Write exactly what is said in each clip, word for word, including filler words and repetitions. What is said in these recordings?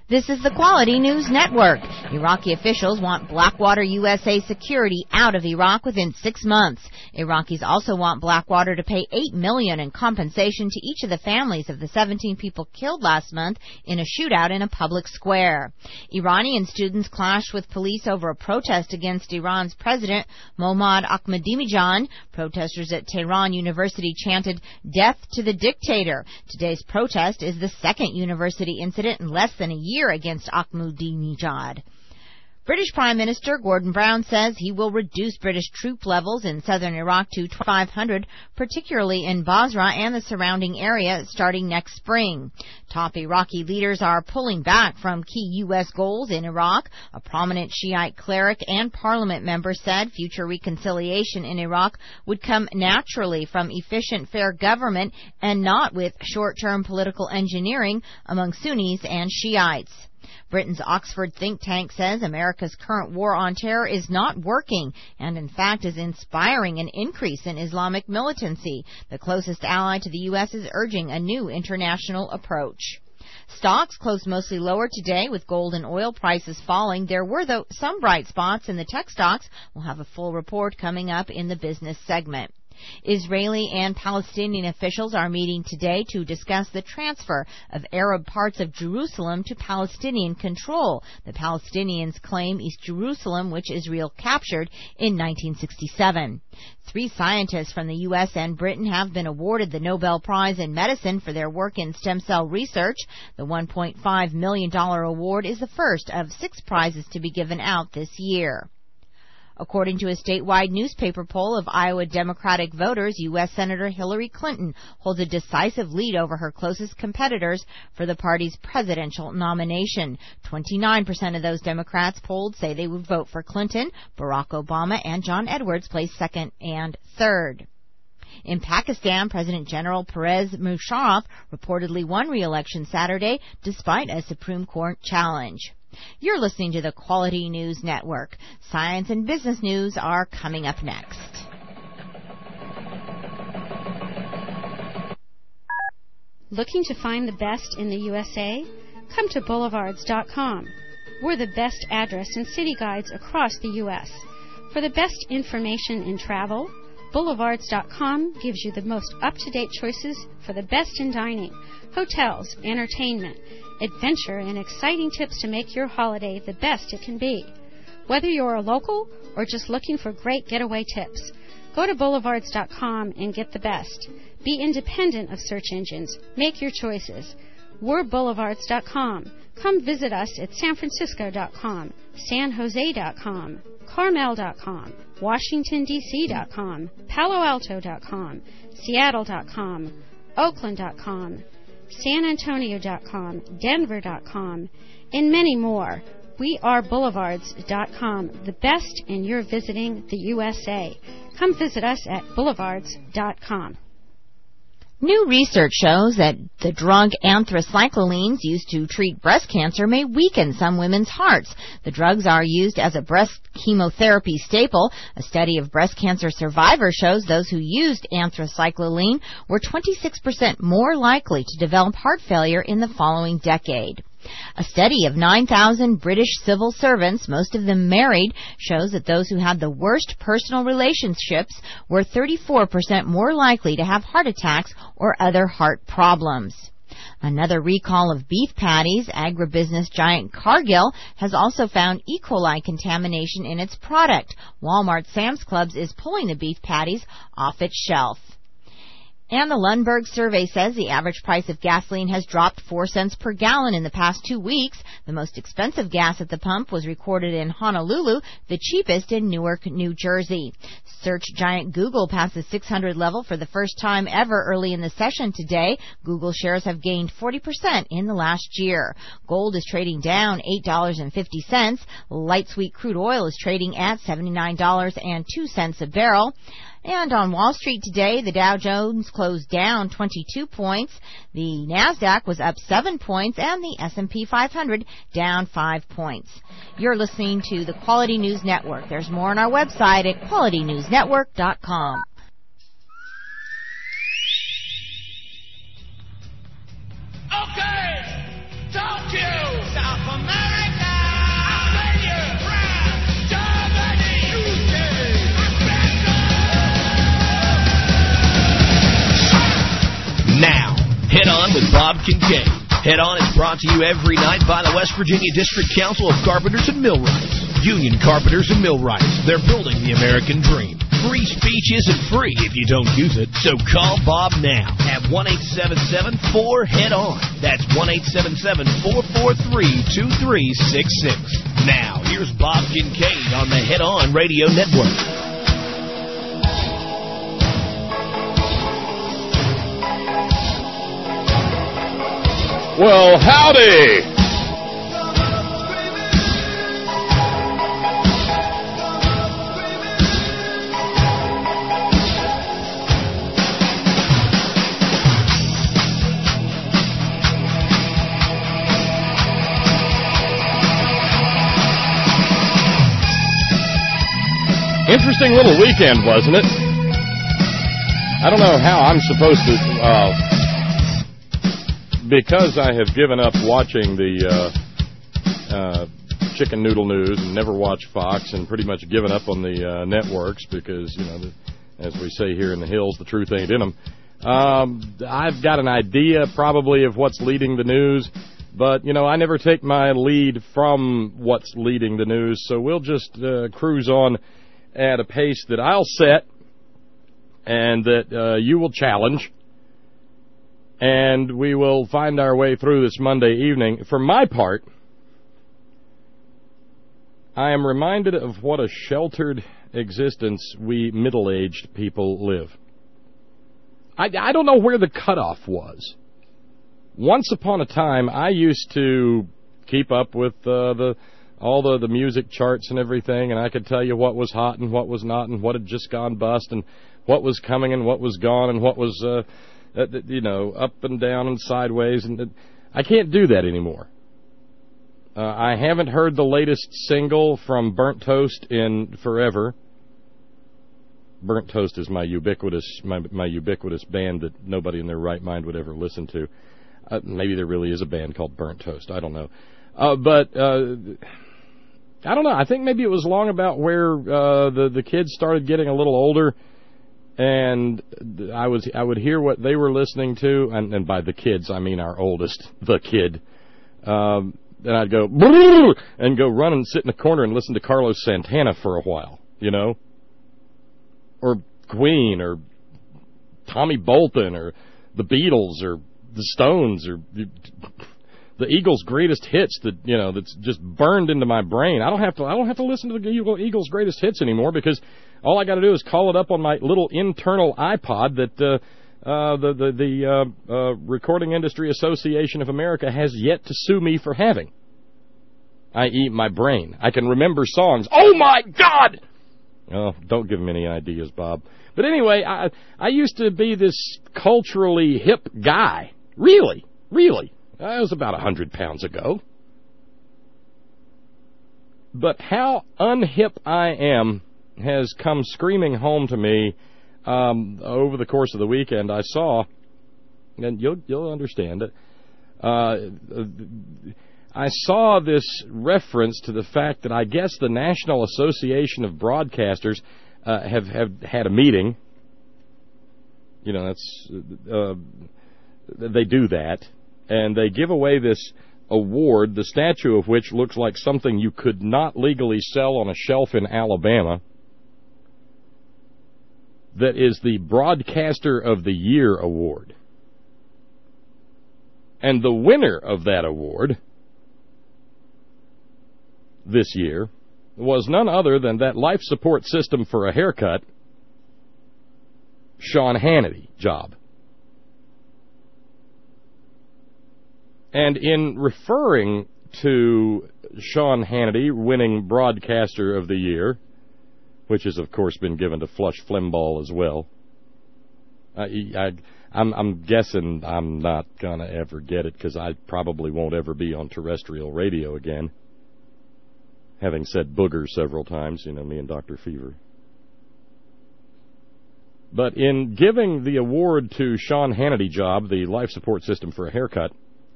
This is the Quality News Network. Iraqi officials want Blackwater U S A Security out of Iraq within six months. Iraqis also want Blackwater to pay eight million dollars in compensation to each of the families of the seventeen people killed last month in a shootout in a public square. Iranian students clashed with police over a protest against Iran's president, Mohammad Ahmadinejad. Protesters at Tehran University chanted, "Death to the dictator." Today's protest is the second university incident in less than a year against Ahmadinejad. British Prime Minister Gordon Brown says he will reduce British troop levels in southern Iraq to twenty-five hundred, particularly in Basra and the surrounding area, starting next spring. Top Iraqi leaders are pulling back from key U S goals in Iraq. A prominent Shiite cleric and parliament member said future reconciliation in Iraq would come naturally from efficient, fair government and not with short-term political engineering among Sunnis and Shiites. Britain's Oxford think tank says America's current war on terror is not working and, in fact, is inspiring an increase in Islamic militancy. The closest ally to the U S is urging a new international approach. Stocks closed mostly lower today with gold and oil prices falling. There were, though, some bright spots in the tech stocks. We'll have a full report coming up in the business segment. Israeli and Palestinian officials are meeting today to discuss the transfer of Arab parts of Jerusalem to Palestinian control. The Palestinians claim East Jerusalem, which Israel captured in nineteen sixty-seven. Three scientists from the U S and Britain have been awarded the Nobel Prize in Medicine for their work in stem cell research. The one point five million dollars award is the first of six prizes to be given out this year. According to a statewide newspaper poll of Iowa Democratic voters, U S Senator Hillary Clinton holds a decisive lead over her closest competitors for the party's presidential nomination. twenty-nine percent of those Democrats polled say they would vote for Clinton. Barack Obama and John Edwards placed second and third. In Pakistan, President General Pervez Musharraf reportedly won re-election Saturday despite a Supreme Court challenge. You're listening to the Quality News Network. Science and business news are coming up next. Looking to find the best in the U S A? Come to boulevards dot com. We're the best address and city guides across the U S For the best information in travel, boulevards dot com gives you the most up-to-date choices for the best in dining, hotels, entertainment, adventure, and exciting tips to make your holiday the best it can be. Whether you're a local or just looking for great getaway tips, go to boulevards dot com and get the best. Be independent of search engines. Make your choices. We're boulevards dot com. Come visit us at san francisco dot com, san jose dot com, carmel dot com, washington d c dot com, palo alto dot com, seattle dot com, oakland dot com, san antonio dot com, denver dot com, and many more. We are boulevards dot com, the best in your visiting the U S A. Come visit us at boulevards dot com. New research shows that the drug anthracyclines used to treat breast cancer may weaken some women's hearts. The drugs are used as a breast chemotherapy staple. A study of breast cancer survivors shows those who used anthracycline were twenty-six percent more likely to develop heart failure in the following decade. A study of nine thousand British civil servants, most of them married, shows that those who had the worst personal relationships were thirty-four percent more likely to have heart attacks or other heart problems. Another recall of beef patties. Agribusiness giant Cargill has also found E. coli contamination in its product. Walmart Sam's Clubs is pulling the beef patties off its shelf. And the Lundberg survey says the average price of gasoline has dropped four cents per gallon in the past two weeks. The most expensive gas at the pump was recorded in Honolulu, the cheapest in Newark, New Jersey. Search giant Google passed the six hundred level for the first time ever early in the session today. Google shares have gained forty percent in the last year. Gold is trading down eight dollars and fifty cents. Light sweet crude oil is trading at seventy-nine dollars and two cents a barrel. And on Wall Street today, the Dow Jones closed down twenty-two points, the NASDAQ was up seven points, and the S and P five hundred down five points. You're listening to the Quality News Network. There's more on our website at quality news network dot com. Okay, talk to you, South Kincaid. Head On is brought to you every night by the West Virginia District Council of Carpenters and Millwrights. Union Carpenters and Millwrights. They're building the American dream. Free speech isn't free if you don't use it, so call Bob now at one eight seven seven four head on. That's one eight seven seven four four three two three six six. Now, here's Bob Kincaid on the Head On Radio Network. Well, howdy! Interesting little weekend, wasn't it? I don't know how I'm supposed to... Uh, Because I have given up watching the uh, uh, chicken noodle news and never watched Fox and pretty much given up on the uh, networks because, you know, the, as we say here in the hills, the truth ain't in them. Um, I've got an idea probably of what's leading the news, but, you know, I never take my lead from what's leading the news, so we'll just uh, cruise on at a pace that I'll set and that uh, you will challenge. And we will find our way through this Monday evening. For my part, I am reminded of what a sheltered existence we middle-aged people live. I, I don't know where the cutoff was. Once upon a time, I used to keep up with uh, the all the, the music charts and everything, and I could tell you what was hot and what was not and what had just gone bust and what was coming and what was gone and what was... Uh, Uh, you know, up and down and sideways, and uh, I can't do that anymore. Uh, I haven't heard the latest single from Burnt Toast in forever. Burnt Toast is my ubiquitous, my, my ubiquitous band that nobody in their right mind would ever listen to. Uh, maybe there really is a band called Burnt Toast. I don't know, uh, but uh, I don't know. I think maybe it was long about where uh, the the kids started getting a little older. And I was I would hear what they were listening to, and, and by the kids I mean our oldest, the kid. Um, and I'd go and go run and sit in the corner and listen to Carlos Santana for a while, you know, or Queen, or Tommy Bolton, or the Beatles, or the Stones, or the Eagles' greatest hits that you know that's just burned into my brain. I don't have to I don't have to listen to the Eagles' greatest hits anymore because all I got to do is call it up on my little internal iPod that uh, uh, the the, the uh, uh, Recording Industry Association of America has yet to sue me for having, that is my brain. I can remember songs. Oh, my God! Oh, don't give them any ideas, Bob. But anyway, I, I used to be this culturally hip guy. Really, really. That was about one hundred pounds ago. But how unhip I am has come screaming home to me um, over the course of the weekend. I saw, and you'll you'll understand it, uh, I saw this reference to the fact that I guess the National Association of Broadcasters uh, have, have had a meeting. You know, that's uh, they do that, and they give away this award, the statue of which looks like something you could not legally sell on a shelf in Alabama, that is the Broadcaster of the Year award. And the winner of that award this year was none other than that life support system for a haircut, Sean Hannity job. And in referring to Sean Hannity winning Broadcaster of the Year, which has, of course, been given to Flush Flimbaugh as well, I, I, I'm, I'm guessing I'm not going to ever get it because I probably won't ever be on terrestrial radio again. Having said booger several times, you know, me and Doctor Fever. But in giving the award to Sean Hannity job, the life support system for a haircut,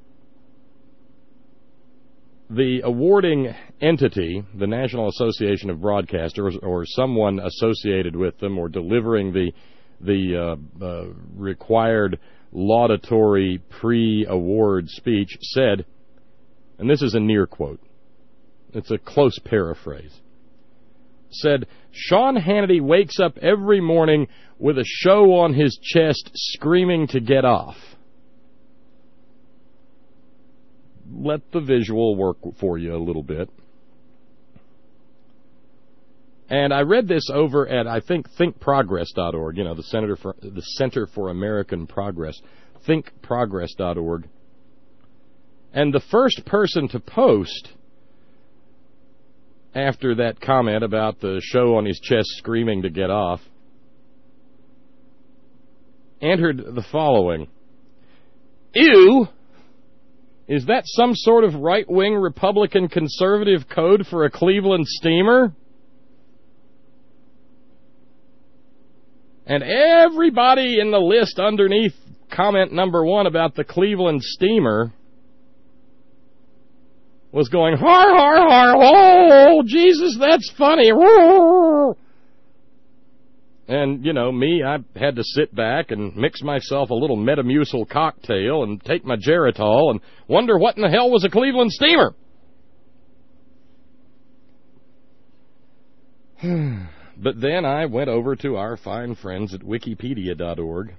the awarding entity, the National Association of Broadcasters, or someone associated with them or delivering the the uh, uh, required laudatory pre-award speech, said, and this is a near quote, it's a close paraphrase, said, Sean Hannity wakes up every morning with a show on his chest screaming to get off. Let the visual work for you a little bit. And I read this over at, I think, think progress dot org, you know, the Center for, the Center for American Progress, think progress dot org. And the first person to post after that comment about the show on his chest screaming to get off entered the following. Ew! Is that some sort of right-wing Republican conservative code for a Cleveland steamer? And everybody in the list underneath comment number one about the Cleveland steamer was going, har, har, har, oh, Jesus, that's funny. And, you know, me, I had to sit back and mix myself a little Metamucil cocktail and take my Geritol and wonder what in the hell was a Cleveland steamer. But then I went over to our fine friends at wikipedia dot org,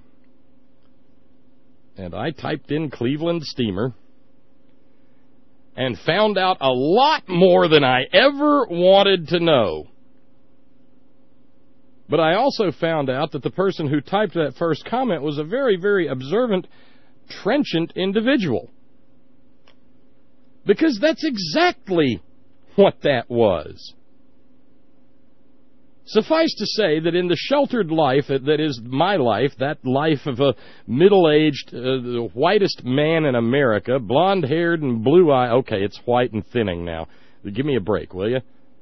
and I typed in Cleveland steamer and found out a lot more than I ever wanted to know. But I also found out that the person who typed that first comment was a very, very observant, trenchant individual. Because that's exactly what that was. Suffice to say that in the sheltered life that is my life, that life of a middle-aged, uh, the whitest man in America, blonde-haired and blue-eyed, okay, it's white and thinning now. Give me a break, will you?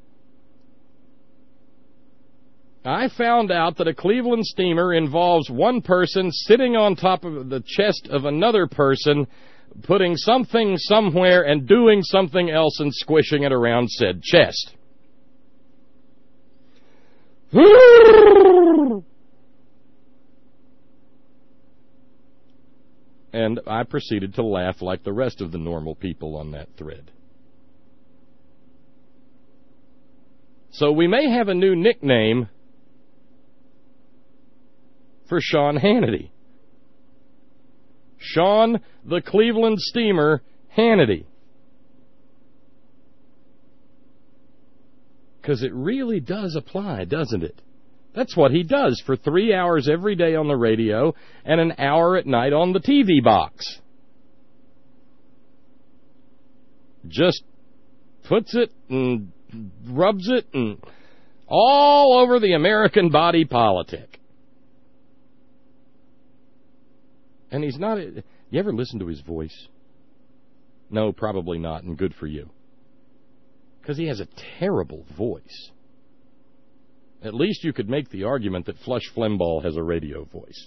I found out that a Cleveland steamer involves one person sitting on top of the chest of another person, putting something somewhere and doing something else and squishing it around said chest. And I proceeded to laugh like the rest of the normal people on that thread. So we may have a new nickname for Sean Hannity. Sean the Cleveland Steamer Hannity. Because it really does apply, doesn't it? That's what he does for three hours every day on the radio and an hour at night on the T V box. Just puts it and rubs it and all over the American body politic. And he's not... You ever listen to his voice? No, probably not, and good for you. Because he has a terrible voice. At least you could make the argument that Flush Flembaugh has a radio voice.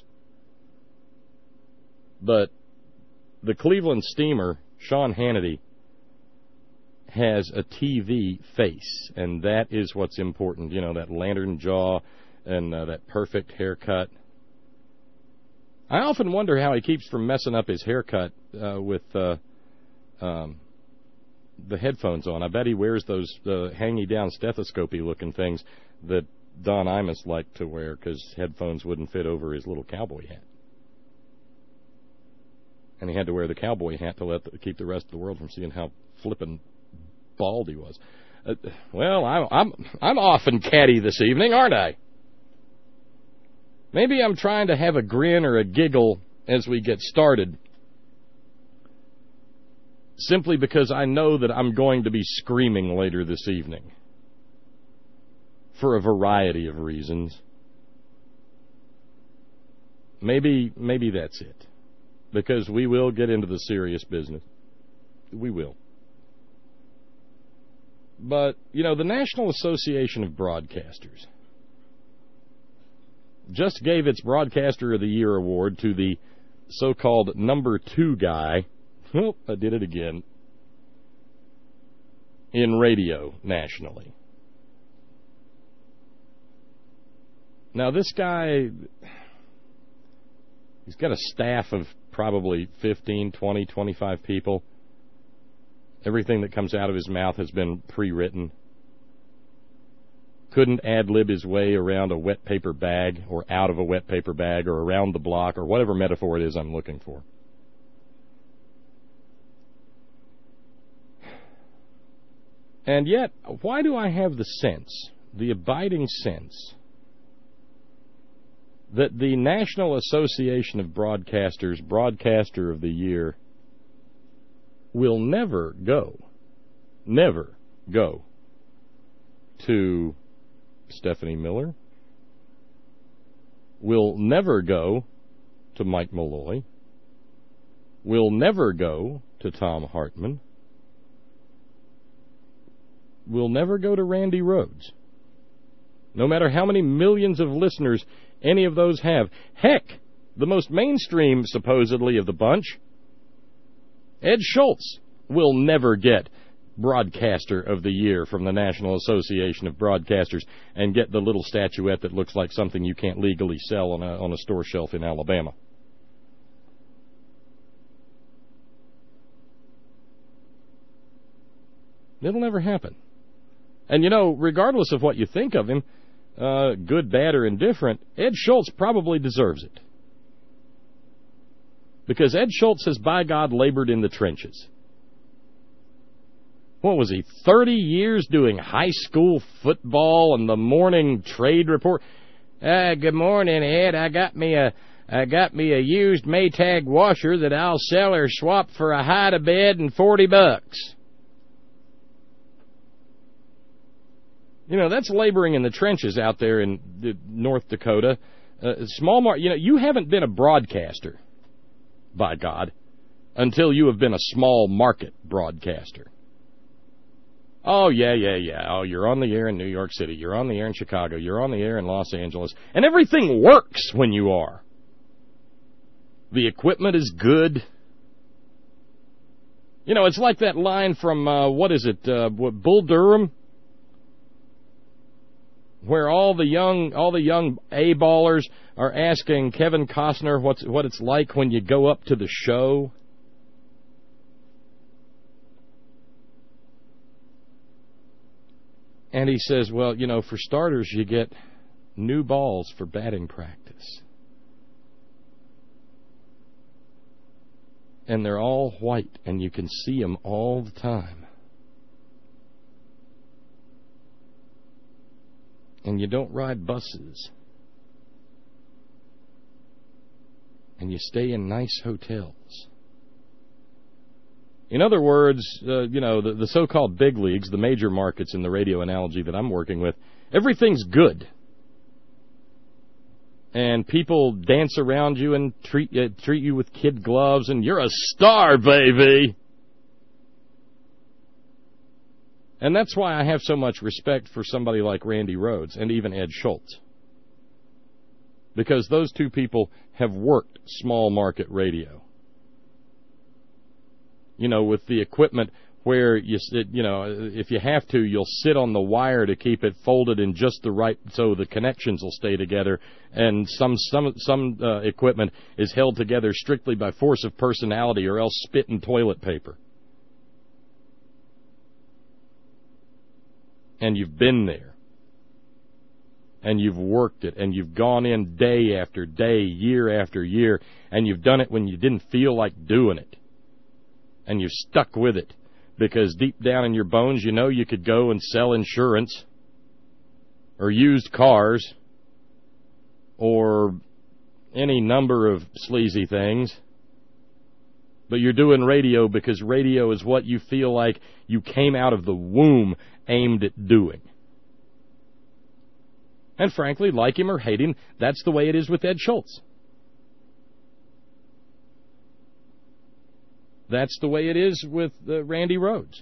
But the Cleveland steamer, Sean Hannity, has a T V face, and that is what's important. You know, that lantern jaw and uh, that perfect haircut. I often wonder how he keeps from messing up his haircut uh, with... Uh, um, the headphones on. I bet he wears those uh, hangy-down stethoscopy-looking things that Don Imus liked to wear because headphones wouldn't fit over his little cowboy hat. And he had to wear the cowboy hat to let the, keep the rest of the world from seeing how flippin' bald he was. Uh, well, I'm, I'm, I'm off and catty this evening, aren't I? Maybe I'm trying to have a grin or a giggle as we get started, simply because I know that I'm going to be screaming later this evening. For a variety of reasons. Maybe, maybe that's it. Because we will get into the serious business. We will. But, you know, the National Association of Broadcasters just gave its Broadcaster of the Year award to the so-called number two guy. Oh, I did it again. In radio, nationally. Now, this guy... He's got a staff of probably fifteen, twenty, twenty-five people. Everything that comes out of his mouth has been pre-written. Couldn't ad-lib his way around a wet paper bag or out of a wet paper bag or around the block or whatever metaphor it is I'm looking for. And yet, why do I have the sense, the abiding sense, that the National Association of Broadcasters Broadcaster of the Year will never go, never go to Stephanie Miller, will never go to Mike Malloy, will never go to Thom Hartmann, will never go to Randy Rhoads. No matter how many millions of listeners any of those have. Heck, the most mainstream, supposedly, of the bunch, Ed Schultz, will never get Broadcaster of the Year from the National Association of Broadcasters and get the little statuette that looks like something you can't legally sell on a, on a store shelf in Alabama. It'll never happen. And, you know, regardless of what you think of him, uh, good, bad, or indifferent, Ed Schultz probably deserves it. Because Ed Schultz has, by God, labored in the trenches. What was he, thirty years doing high school football and the morning trade report? Uh, good morning, Ed. I got me a I got me a used Maytag washer that I'll sell or swap for a hide-a-bed and forty bucks. You know, that's laboring in the trenches out there in North Dakota. Uh, small mar- you know, you haven't been a broadcaster, by God, until you have been a small market broadcaster. Oh, yeah, yeah, yeah. Oh, you're on the air in New York City. You're on the air in Chicago. You're on the air in Los Angeles. And everything works when you are. The equipment is good. You know, it's like that line from, uh, what is it, uh, what, Bull Durham? Where all the young, all the young A-ballers are asking Kevin Costner what's, what it's like when you go up to the show. And he says, well, you know, for starters, you get new balls for batting practice. And they're all white, and you can see them all the time. And you don't ride buses. And you stay in nice hotels. In other words, uh, you know, the, the so-called big leagues, the major markets in the radio analogy that I'm working with, everything's good. And people dance around you and treat, uh, treat you with kid gloves, and you're a star, baby! And that's why I have so much respect for somebody like Randy Rhoads and even Ed Schultz. Because those two people have worked small market radio. You know, with the equipment where, you sit, you know, if you have to, you'll sit on the wire to keep it folded in just the right, so the connections will stay together. And some some some uh, equipment is held together strictly by force of personality or else spit and toilet paper. And you've been there. And you've worked it. And you've gone in day after day, year after year. And you've done it when you didn't feel like doing it. And you've stuck with it. Because deep down in your bones, you know you could go and sell insurance. Or used cars. Or any number of sleazy things. But you're doing radio because radio is what you feel like you came out of the womb aimed at doing. And frankly, like him or hate him, that's the way it is with Ed Schultz. That's the way it is with uh, Randy Rhoads.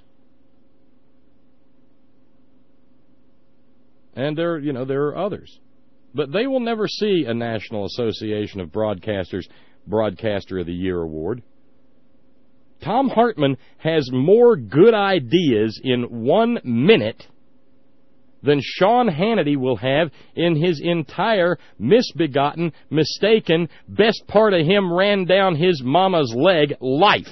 And there, you know, there are others. But they will never see a National Association of Broadcasters Broadcaster of the Year award. Thom Hartmann has more good ideas in one minute than Sean Hannity will have in his entire misbegotten, mistaken, best part of him ran down his mama's leg life.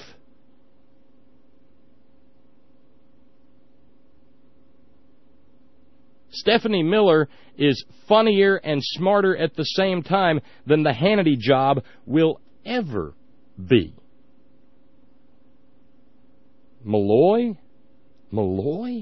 Stephanie Miller is funnier and smarter at the same time than the Hannity job will ever be. Malloy? Malloy?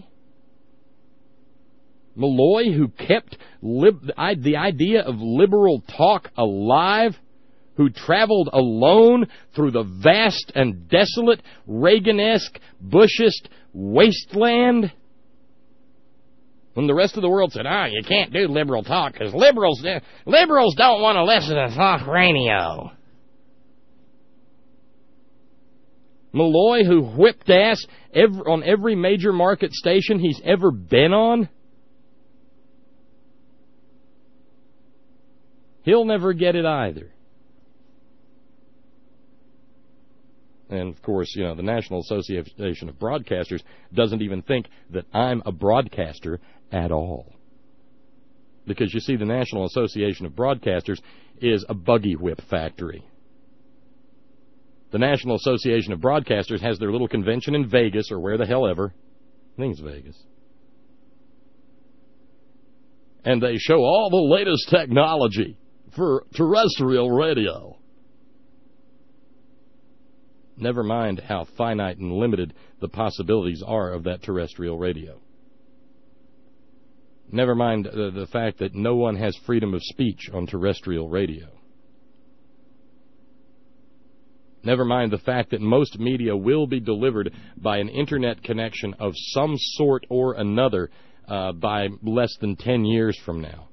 Malloy, who kept lib- the idea of liberal talk alive, who traveled alone through the vast and desolate Reagan-esque, Bushist wasteland, when the rest of the world said, ah, you can't do liberal talk because liberals, liberals don't want to listen to talk radio. Malloy, who whipped ass every, on every major market station he's ever been on, he'll never get it either. And, of course, you know, the National Association of Broadcasters doesn't even think that I'm a broadcaster at all. Because, you see, the National Association of Broadcasters is a buggy whip factory. The National Association of Broadcasters has their little convention in Vegas, or where the hell ever. I think it's Vegas. And they show all the latest technology for terrestrial radio. Never mind how finite and limited the possibilities are of that terrestrial radio. Never mind the, the fact that no one has freedom of speech on terrestrial radio. Never mind the fact that most media will be delivered by an internet connection of some sort or another uh, by less than ten years from now.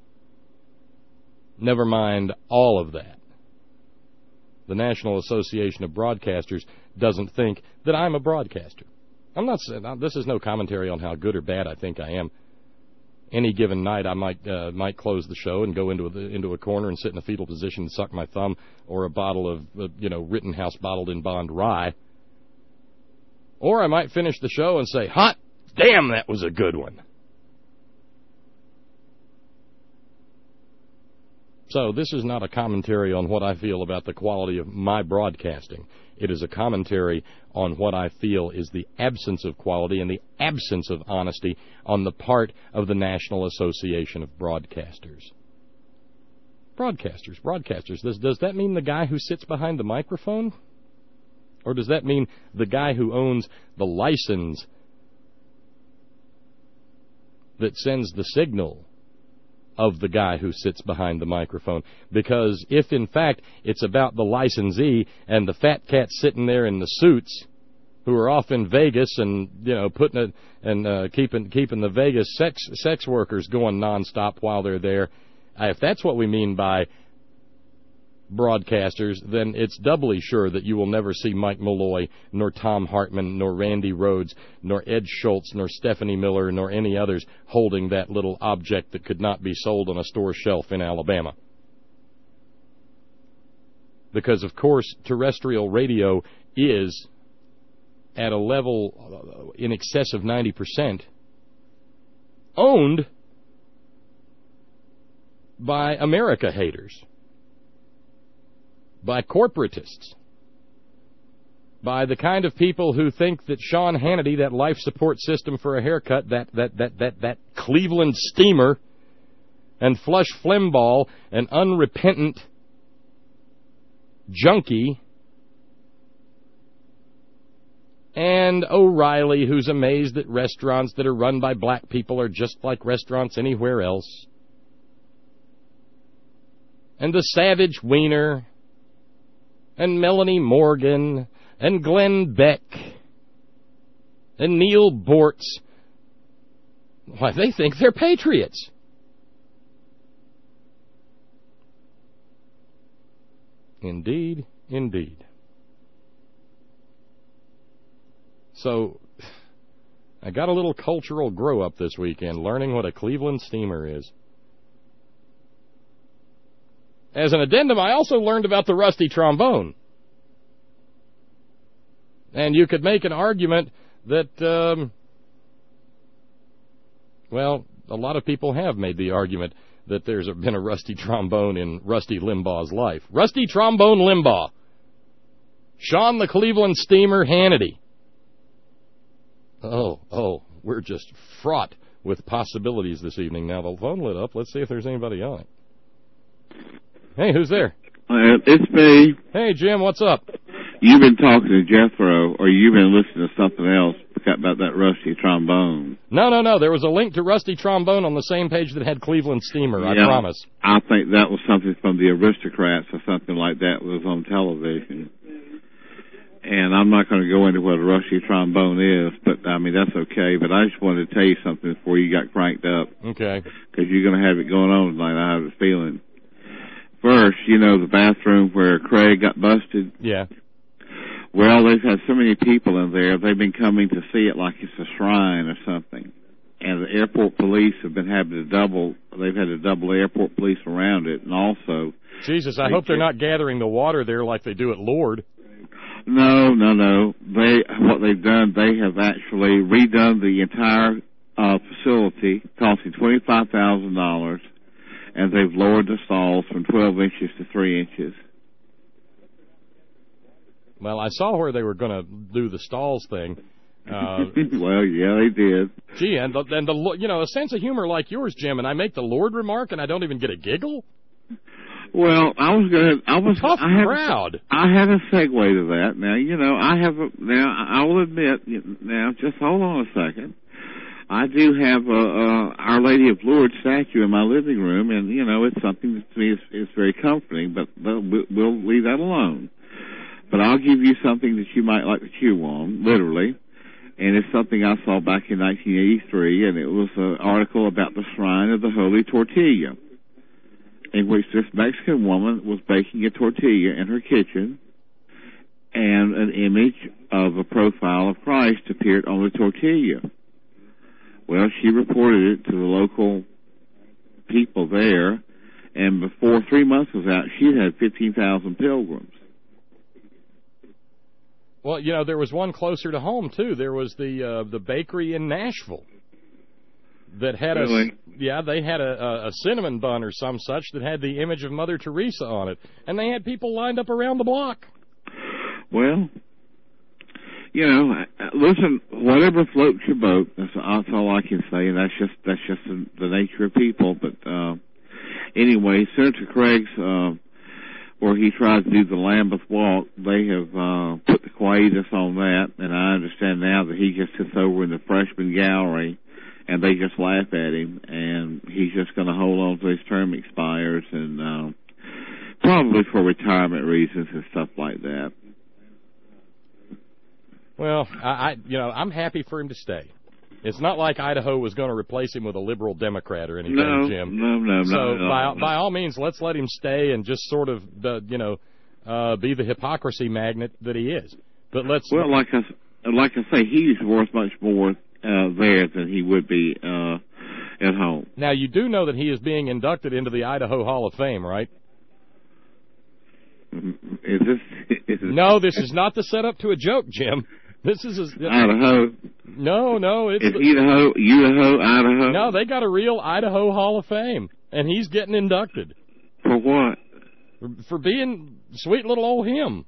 Never mind all of that. The National Association of Broadcasters doesn't think that I'm a broadcaster. I'm not saying, this is no commentary on how good or bad I think I am. Any given night, I might uh, might close the show and go into a, into a corner and sit in a fetal position and suck my thumb, or a bottle of uh, you know Rittenhouse bottled in bond rye. Or I might finish the show and say, "Hot damn, that was a good one." So this is not a commentary on what I feel about the quality of my broadcasting. It is a commentary on what I feel is the absence of quality and the absence of honesty on the part of the National Association of Broadcasters. Broadcasters, broadcasters. Does, does that mean the guy who sits behind the microphone? Or does that mean the guy who owns the license that sends the signal of the guy who sits behind the microphone? Because if, in fact, it's about the licensee and the fat cats sitting there in the suits who are off in Vegas and, you know, putting it and uh, keeping keeping the Vegas sex sex workers going nonstop while they're there, uh, if that's what we mean by broadcasters, then it's doubly sure that you will never see Mike Malloy, nor Tom Hartman, nor Randy Rhodes, nor Ed Schultz, nor Stephanie Miller, nor any others holding that little object that could not be sold on a store shelf in Alabama. Because, of course, terrestrial radio is at a level in excess of ninety percent owned by America haters, by corporatists, by the kind of people who think that Sean Hannity, that life support system for a haircut, that that that that, that Cleveland steamer, and Flush Flimbaugh, an unrepentant junkie, and O'Reilly, who's amazed that restaurants that are run by black people are just like restaurants anywhere else, and the Savage Wiener, and Melanie Morgan, and Glenn Beck, and Neil Bortz. Why, they think they're patriots. Indeed, indeed. So, I got a little cultural grow-up this weekend, learning what a Cleveland steamer is. As an addendum, I also learned about the rusty trombone. And you could make an argument that, um, well, a lot of people have made the argument that there's been a rusty trombone in Rusty Limbaugh's life. Rusty Trombone Limbaugh. Sean the Cleveland Steamer Hannity. Oh, oh, we're just fraught with possibilities this evening. Now the phone lit up. Let's see if there's anybody on it. Hey, who's there? Uh, it's me. Hey, Jim, what's up? You've been talking to Jethro, or you've been listening to something else about that rusty trombone. No, no, no. There was a link to Rusty Trombone on the same page that had Cleveland Steamer, yeah, I promise. I think that was something from the Aristocrats or something like that was on television. And I'm not going to go into what a rusty trombone is, but, I mean, that's okay. But I just wanted to tell you something before you got cranked up. Okay. Because you're going to have it going on tonight, I have a feeling. First, you know, the bathroom where Craig got busted? Yeah. Well, they've had so many people in there, they've been coming to see it like it's a shrine or something. And the airport police have been having to double, they've had to double airport police around it. And also... Jesus, I hope they're not gathering the water there like they do at Lord. No, no, no. They, what they've done, they have actually redone the entire uh, facility, costing twenty-five thousand dollars, and they've lowered the stalls from twelve inches to three inches. Well, I saw where they were going to do the stalls thing. Uh, well, yeah, they did. Gee, and the, and the you know a sense of humor like yours, Jim, and I make the Lord remark, and I don't even get a giggle. Well, I was gonna. I was. Tough I have, crowd. I have a segue to that. Now, you know, I have. A, now, I will admit. Now, just hold on a second. I do have a, a Our Lady of Lourdes statue in my living room, and you know, it's something that to me is, is very comforting. But we'll, we'll leave that alone. But I'll give you something that you might like to chew on, literally. And it's something I saw back in nineteen eighty-three, and it was an article about the Shrine of the Holy Tortilla, in which this Mexican woman was baking a tortilla in her kitchen, and an image of a profile of Christ appeared on the tortilla. Well, she reported it to the local people there, and before three months was out, she had fifteen thousand pilgrims. Well, you know, there was one closer to home, too. There was the uh, the bakery in Nashville that had really? a, yeah, they had a, a cinnamon bun or some such that had the image of Mother Teresa on it. And they had people lined up around the block. Well, you know, listen, whatever floats your boat, that's, that's all I can say, and that's just, that's just the, the nature of people. But uh, anyway, Senator Craig's... Uh, where he tried to do the Lambeth Walk, they have uh, put the quietus on that, and I understand now that he just sits over in the freshman gallery, and they just laugh at him, and he's just going to hold on till his term expires, and uh, probably for retirement reasons and stuff like that. Well, I, I you know, I'm happy for him to stay. It's not like Idaho was going to replace him with a liberal Democrat or anything, no, Jim. No, no, so no. So by no. by all means, let's let him stay and just sort of, uh, you know, uh, be the hypocrisy magnet that he is. But let's. Well, like I like I say, he's worth much more uh, there than he would be uh, at home. Now you do know that he is being inducted into the Idaho Hall of Fame, right? Is this? Is this no, this is not the setup to a joke, Jim. This is a, Idaho. No, no, it's it's Idaho, Idaho, Idaho. No, they got a real Idaho Hall of Fame, and he's getting inducted. For what? For, for being sweet little old him.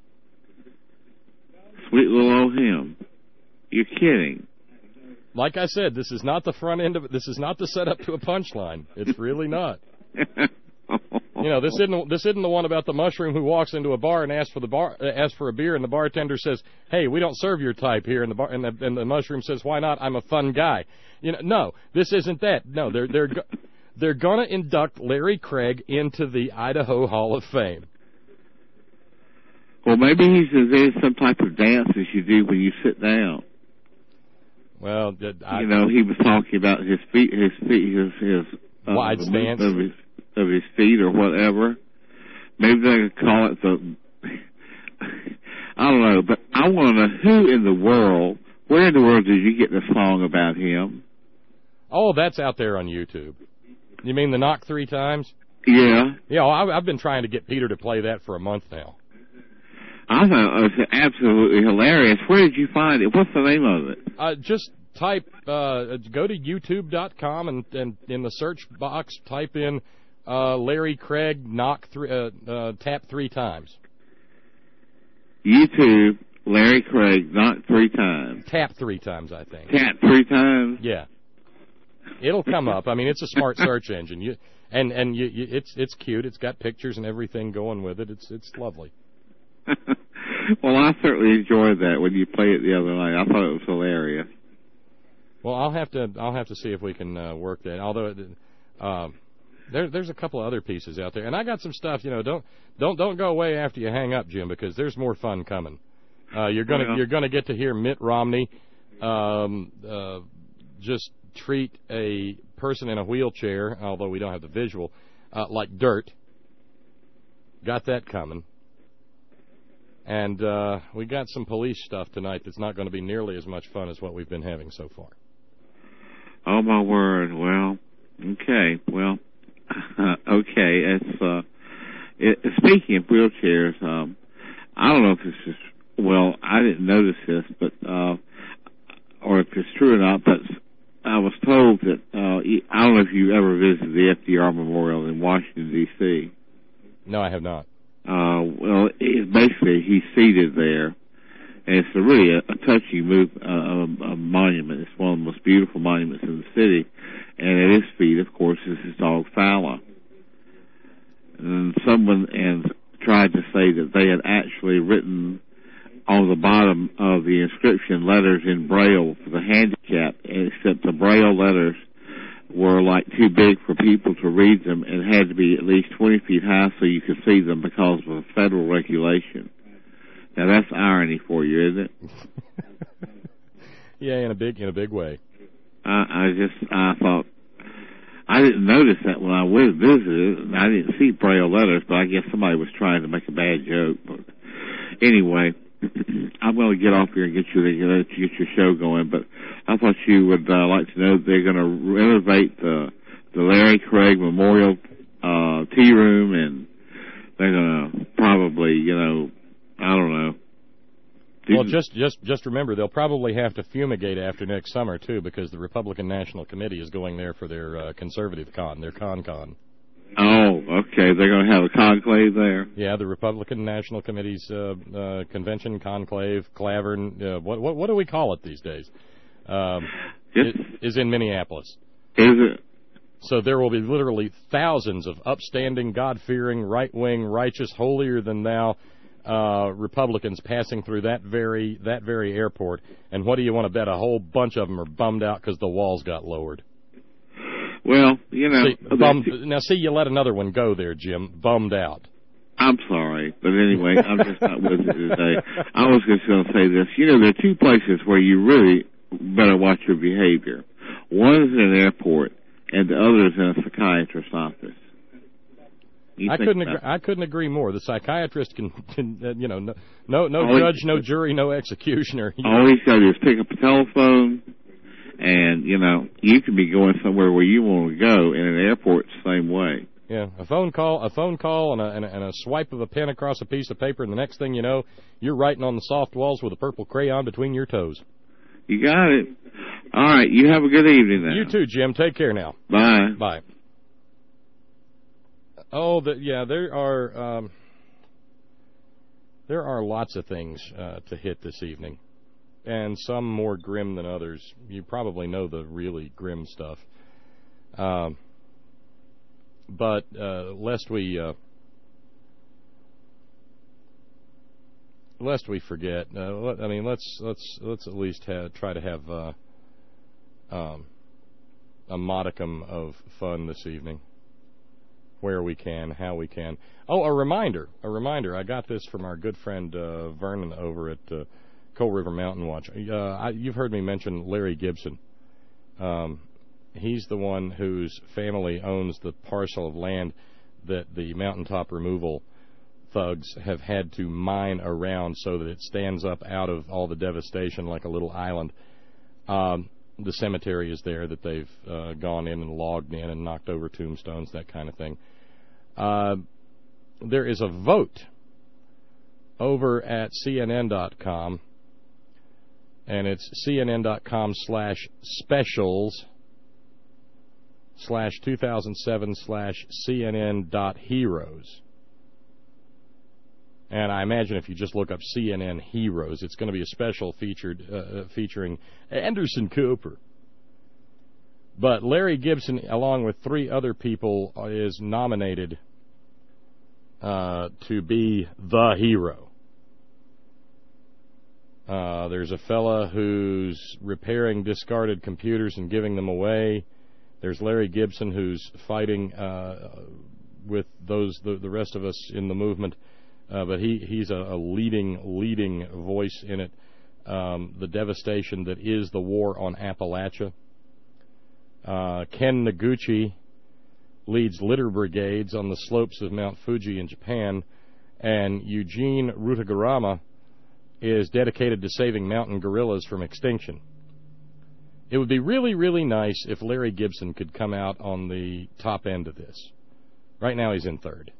Sweet little old him. You're kidding. Like I said, this is not the front end of it. This is not the setup to a punchline. It's really not. You know, this isn't this isn't the one about the mushroom who walks into a bar and asks for the bar uh, asks for a beer, and the bartender says, "Hey, we don't serve your type here." And the bar and the, and the mushroom says, "Why not? I'm a fun guy." You know, no, this isn't that. No, they're they're they're gonna induct Larry Craig into the Idaho Hall of Fame. Well, maybe he's there's some type of dance as you do when you sit down. Well, I, you know, he was talking about his feet, his feet, his his uh, wide stance of his of his feet or whatever. Maybe they could call it the. I don't know, but I want to know who in the world, where in the world did you get the song about him? Oh, that's out there on YouTube. You mean the knock three times? Yeah. Yeah, well, I've been trying to get Peter to play that for a month now. I thought it was absolutely hilarious. Where did you find it? What's the name of it? Uh, just type, uh, go to YouTube dot com and, and in the search box type in uh, Larry Craig knock three, uh, uh, tap three times. YouTube, Larry Craig knock three times. Tap three times, I think. Tap three times? Yeah. It'll come up. I mean, it's a smart search engine. You and and you, you, it's it's cute. It's got pictures and everything going with it. It's it's lovely. Well, I certainly enjoyed that when you played it the other night. I thought it was hilarious. Well, I'll have to I'll have to see if we can uh, work that. Although uh, there there's a couple of other pieces out there, and I got some stuff. You know, don't don't don't go away after you hang up, Jim, because there's more fun coming. Uh, you're gonna Yeah. you're gonna get to hear Mitt Romney um, uh, just treat a person in a wheelchair, although we don't have the visual, uh, like dirt. Got that coming. And uh, we got some police stuff tonight that's not going to be nearly as much fun as what we've been having so far. Oh, my word. Well, okay. Well, okay. It's, uh, it, speaking of wheelchairs, um, I don't know if this is, well, I didn't notice this, but, uh, or if it's true or not, but I was told that, uh, I don't know if you ever visited the F D R Memorial in Washington, D C No, I have not. Uh, well, it, basically, he's seated there, and it's a really a, a touching move, uh, a, a monument. It's one of the most beautiful monuments in the city, and at his feet, of course, is his dog Fowler. And someone and tried to say that they had actually written on the bottom of the inscription letters in Braille for the handicapped, except the Braille letters were like too big for people to read them and had to be at least twenty feet high so you could see them because of a federal regulation. Now that's irony for you, isn't it? Yeah, in a big in a big way. I, I just I thought I didn't notice that when I was visited. I didn't see Braille letters, but I guess somebody was trying to make a bad joke. But anyway, I'm going to get off here and get you to get your show going, but I thought you would uh, like to know they're going to renovate the the Larry Craig Memorial uh, Tea Room, and they're going to probably, you know, I don't know. Well, just just just remember, they'll probably have to fumigate after next summer too, because the Republican National Committee is going there for their uh, conservative con, their con-con. Oh, okay. They're going to have a conclave there. Yeah, the Republican National Committee's uh, uh, convention, conclave, clavern. Uh, what what what do we call it these days? Um, it is in Minneapolis. Is it? So there will be literally thousands of upstanding, God-fearing, right-wing, righteous, holier-than-thou uh, Republicans passing through that very that very airport. And what do you want to bet? A whole bunch of them are bummed out because the walls got lowered. Well, you know. See, bummed, now, see, you let another one go there, Jim. Bummed out. I'm sorry, but anyway, I'm just not with you today. I was just going to say this. You know, there are two places where you really better watch your behavior. One is in an airport, and the other is in a psychiatrist's office. You I couldn't agree, I couldn't agree more. The psychiatrist can, can uh, you know, no no, no all judge, he, no jury, no executioner. All he's got to do is pick up a telephone, and, you know, you can be going somewhere where you want to go, in an airport the same way. Yeah, a phone call, a phone call, and a, and a, and a swipe of a pen across a piece of paper, and the next thing you know, you're writing on the soft walls with a purple crayon between your toes. You got it. All right, you have a good evening now. You too, Jim. Take care now. Bye. Bye. Oh, the, yeah, there are um, there are lots of things uh, to hit this evening, and some more grim than others. You probably know the really grim stuff. Um, but uh, lest we uh, lest we forget, uh, let, I mean, let's let's let's at least have, try to have uh, um, a modicum of fun this evening. Where we can, how we can. Oh, a reminder, a reminder. I got this from our good friend uh, Vernon over at uh, Coal River Mountain Watch. Uh, I, you've heard me mention Larry Gibson. Um, he's the one whose family owns the parcel of land that the mountaintop removal thugs have had to mine around so that it stands up out of all the devastation like a little island. Um, the cemetery is there that they've uh, gone in and logged in and knocked over tombstones, that kind of thing. Uh, there is a vote over at C N N dot com, and it's C N N dot com slash specials slash two thousand seven slash C N N dot heroes. And I imagine if you just look up C N N Heroes, it's going to be a special featured uh, featuring Anderson Cooper. But Larry Gibson, along with three other people, is nominated uh, to be the hero. Uh, there's a fella who's repairing discarded computers and giving them away. There's Larry Gibson, who's fighting uh, with those the, the rest of us in the movement, uh, but he, he's a, a leading leading voice in it. Um, the devastation that is the war on Appalachia. Uh, Ken Noguchi leads litter brigades on the slopes of Mount Fuji in Japan, and Eugene Rutagarama is dedicated to saving mountain gorillas from extinction. It would be really, really nice if Larry Gibson could come out on the top end of this. Right now he's in third.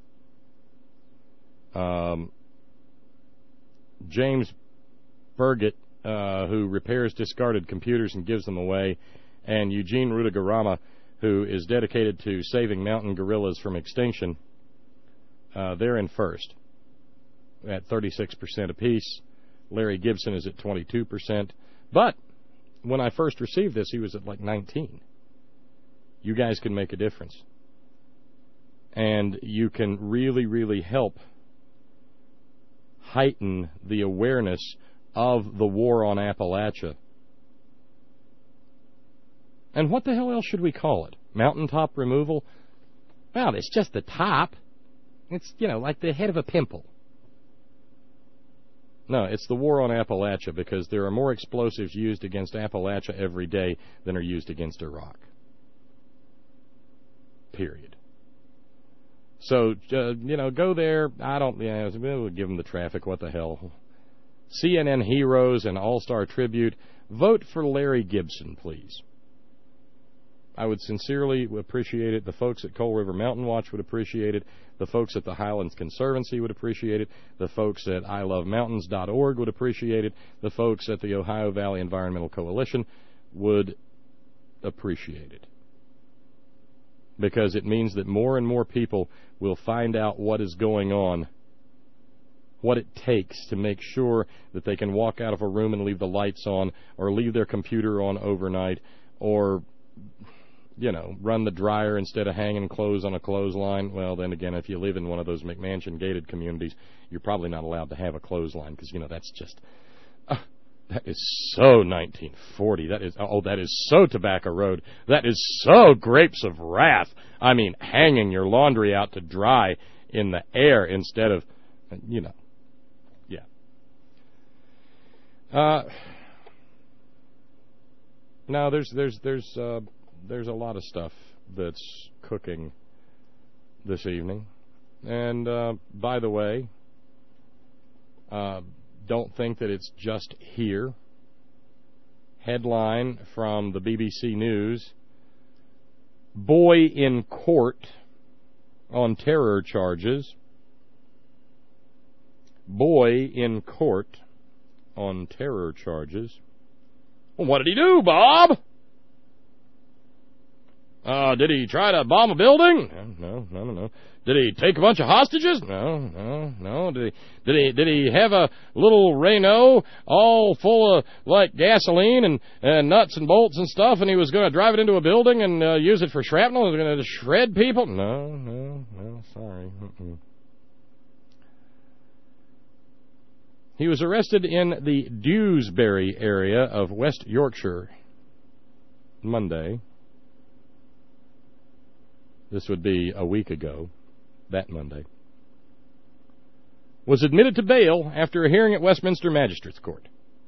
Um, James Burgett, uh, who repairs discarded computers and gives them away, and Eugene Rutagarama, who is dedicated to saving mountain gorillas from extinction, uh, they're in first at thirty-six percent apiece. Larry Gibson is at twenty-two percent. But when I first received this, he was at like nineteen. You guys can make a difference. And you can really, really help heighten the awareness of the war on Appalachia. And what the hell else should we call it? Mountaintop removal? Well, it's just the top. It's, you know, like the head of a pimple. No, it's the war on Appalachia, because there are more explosives used against Appalachia every day than are used against Iraq. Period. So, uh, you know, go there. I don't, yeah, we'll give them the traffic. What the hell? C N N Heroes and All-Star Tribute. Vote for Larry Gibson, please. I would sincerely appreciate it. The folks at Coal River Mountain Watch would appreciate it. The folks at the Highlands Conservancy would appreciate it. The folks at I love mountains dot org would appreciate it. The folks at the Ohio Valley Environmental Coalition would appreciate it. Because it means that more and more people will find out what is going on, what it takes to make sure that they can walk out of a room and leave the lights on, or leave their computer on overnight, or, you know, run the dryer instead of hanging clothes on a clothesline. Well, then again, if you live in one of those McMansion-gated communities, you're probably not allowed to have a clothesline, because, you know, that's just... Uh, that is so nineteen forty. That is, oh, that is so Tobacco Road. That is so Grapes of Wrath. I mean, hanging your laundry out to dry in the air instead of, you know, yeah. Uh, no, there's there's there's uh, there's a lot of stuff that's cooking this evening, and uh, by the way. Uh, Don't think that it's just here. Headline from the B B C News. Boy in court on terror charges. Boy in court on terror charges. Well, what did he do, Bob? Uh, did he try to bomb a building? No, no, no, no. Did he take a bunch of hostages? No, no, no. Did he, did he, did he have a little Renault all full of, like, gasoline and, and nuts and bolts and stuff, and he was going to drive it into a building and uh, use it for shrapnel? He was going to shred people? No, no, no, sorry. Mm-mm. He was arrested in the Dewsbury area of West Yorkshire Monday. This would be a week ago, that Monday. Was admitted to bail after a hearing at Westminster Magistrates Court.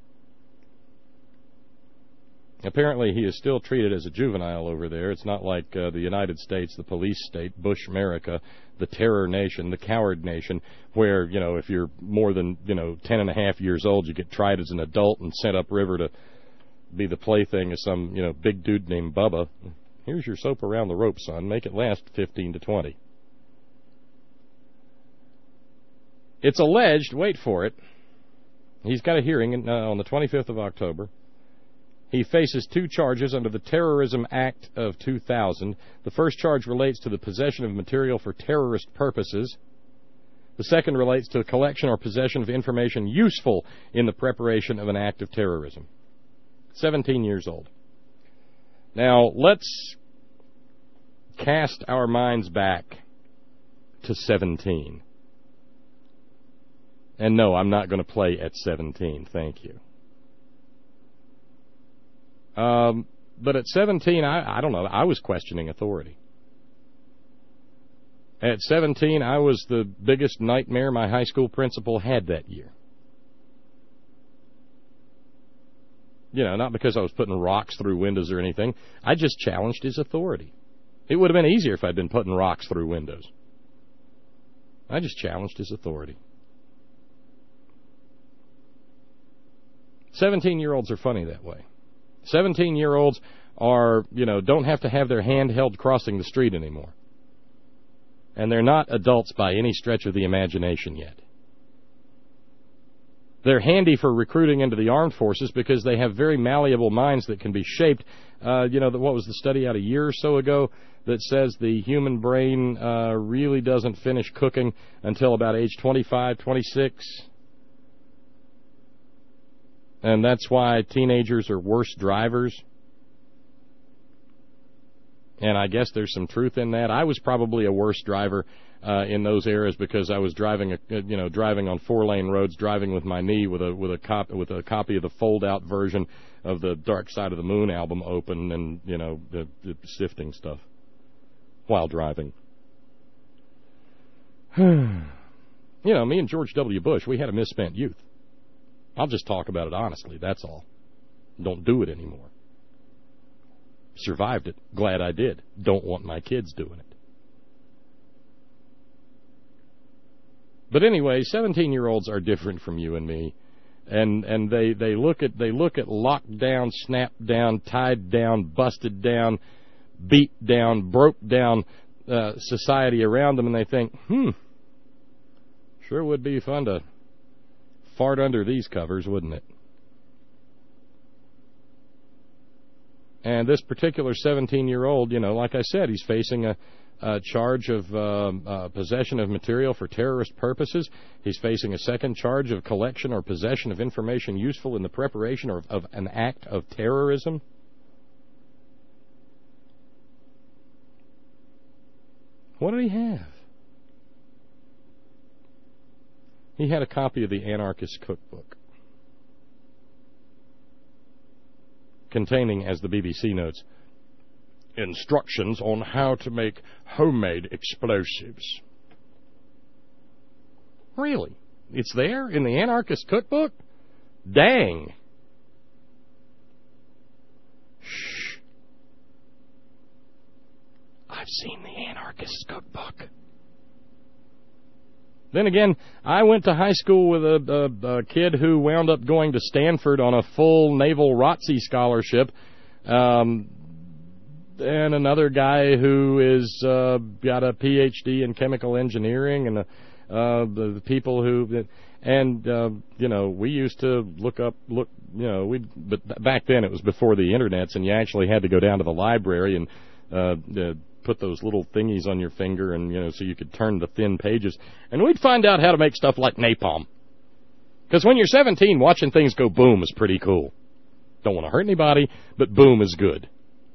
Apparently, he is still treated as a juvenile over there. It's not like uh, the United States, the police state, Bush America, the terror nation, the coward nation, where, you know, if you're more than, you know, ten and a half years old, you get tried as an adult and sent upriver to be the plaything of some, you know, big dude named Bubba. Here's your soap around the rope, son. Make it last fifteen to twenty. It's alleged, wait for it, he's got a hearing in, uh, on the twenty-fifth of October. He faces two charges under the Terrorism Act of two thousand. The first charge relates to the possession of material for terrorist purposes. The second relates to the collection or possession of information useful in the preparation of an act of terrorism. seventeen years old. Now, let's cast our minds back to seventeen. And no, I'm not going to play at seventeen, thank you. Um, but at seventeen, I, I don't know, I was questioning authority. At seventeen, I was the biggest nightmare my high school principal had that year. You know, not because I was putting rocks through windows or anything. I just challenged his authority. It would have been easier if I'd been putting rocks through windows. I just challenged his authority. Seventeen-year-olds are funny that way. Seventeen-year-olds are, you know, don't have to have their hand held crossing the street anymore. And they're not adults by any stretch of the imagination yet. They're handy for recruiting into the armed forces because they have very malleable minds that can be shaped. Uh, you know, what was the study out a year or so ago that says the human brain uh, really doesn't finish cooking until about age twenty-five, twenty-six? And that's why teenagers are worse drivers. And I guess there's some truth in that. I was probably a worse driver uh, in those eras because I was driving, a, you know, driving on four-lane roads, driving with my knee with a with a cop with a copy of the fold-out version of the Dark Side of the Moon album open, and you know, the, the sifting stuff while driving. You know, me and George W. Bush, we had a misspent youth. I'll just talk about it honestly, that's all. Don't do it anymore. Survived it. Glad I did. Don't want my kids doing it. But anyway, seventeen-year-olds are different from you and me. And and they, they look at they look at locked down, snapped down, tied down, busted down, beat down, broke down uh, society around them, and they think, hmm, sure would be fun to fart under these covers, wouldn't it? And this particular seventeen-year-old, you know, like I said, he's facing a, a charge of uh, uh, possession of material for terrorist purposes. He's facing a second charge of collection or possession of information useful in the preparation or of an act of terrorism. What did he have? He had a copy of the Anarchist Cookbook, containing, as the B B C notes, instructions on how to make homemade explosives. Really? It's there in the Anarchist Cookbook? Dang. Shh. I've seen the Anarchist Cookbook. Then again, I went to high school with a, a, a kid who wound up going to Stanford on a full Naval R O T C scholarship, um, and another guy who is uh, got a P H D in chemical engineering, and uh, the, the people who, and uh, you know, we used to look up, look, you know, we, but back then it was before the internets, and you actually had to go down to the library and uh, uh put those little thingies on your finger, and you know, so you could turn the thin pages, and we'd find out how to make stuff like napalm. Because when you're seventeen, watching things go boom is pretty cool. Don't want to hurt anybody, but boom is good.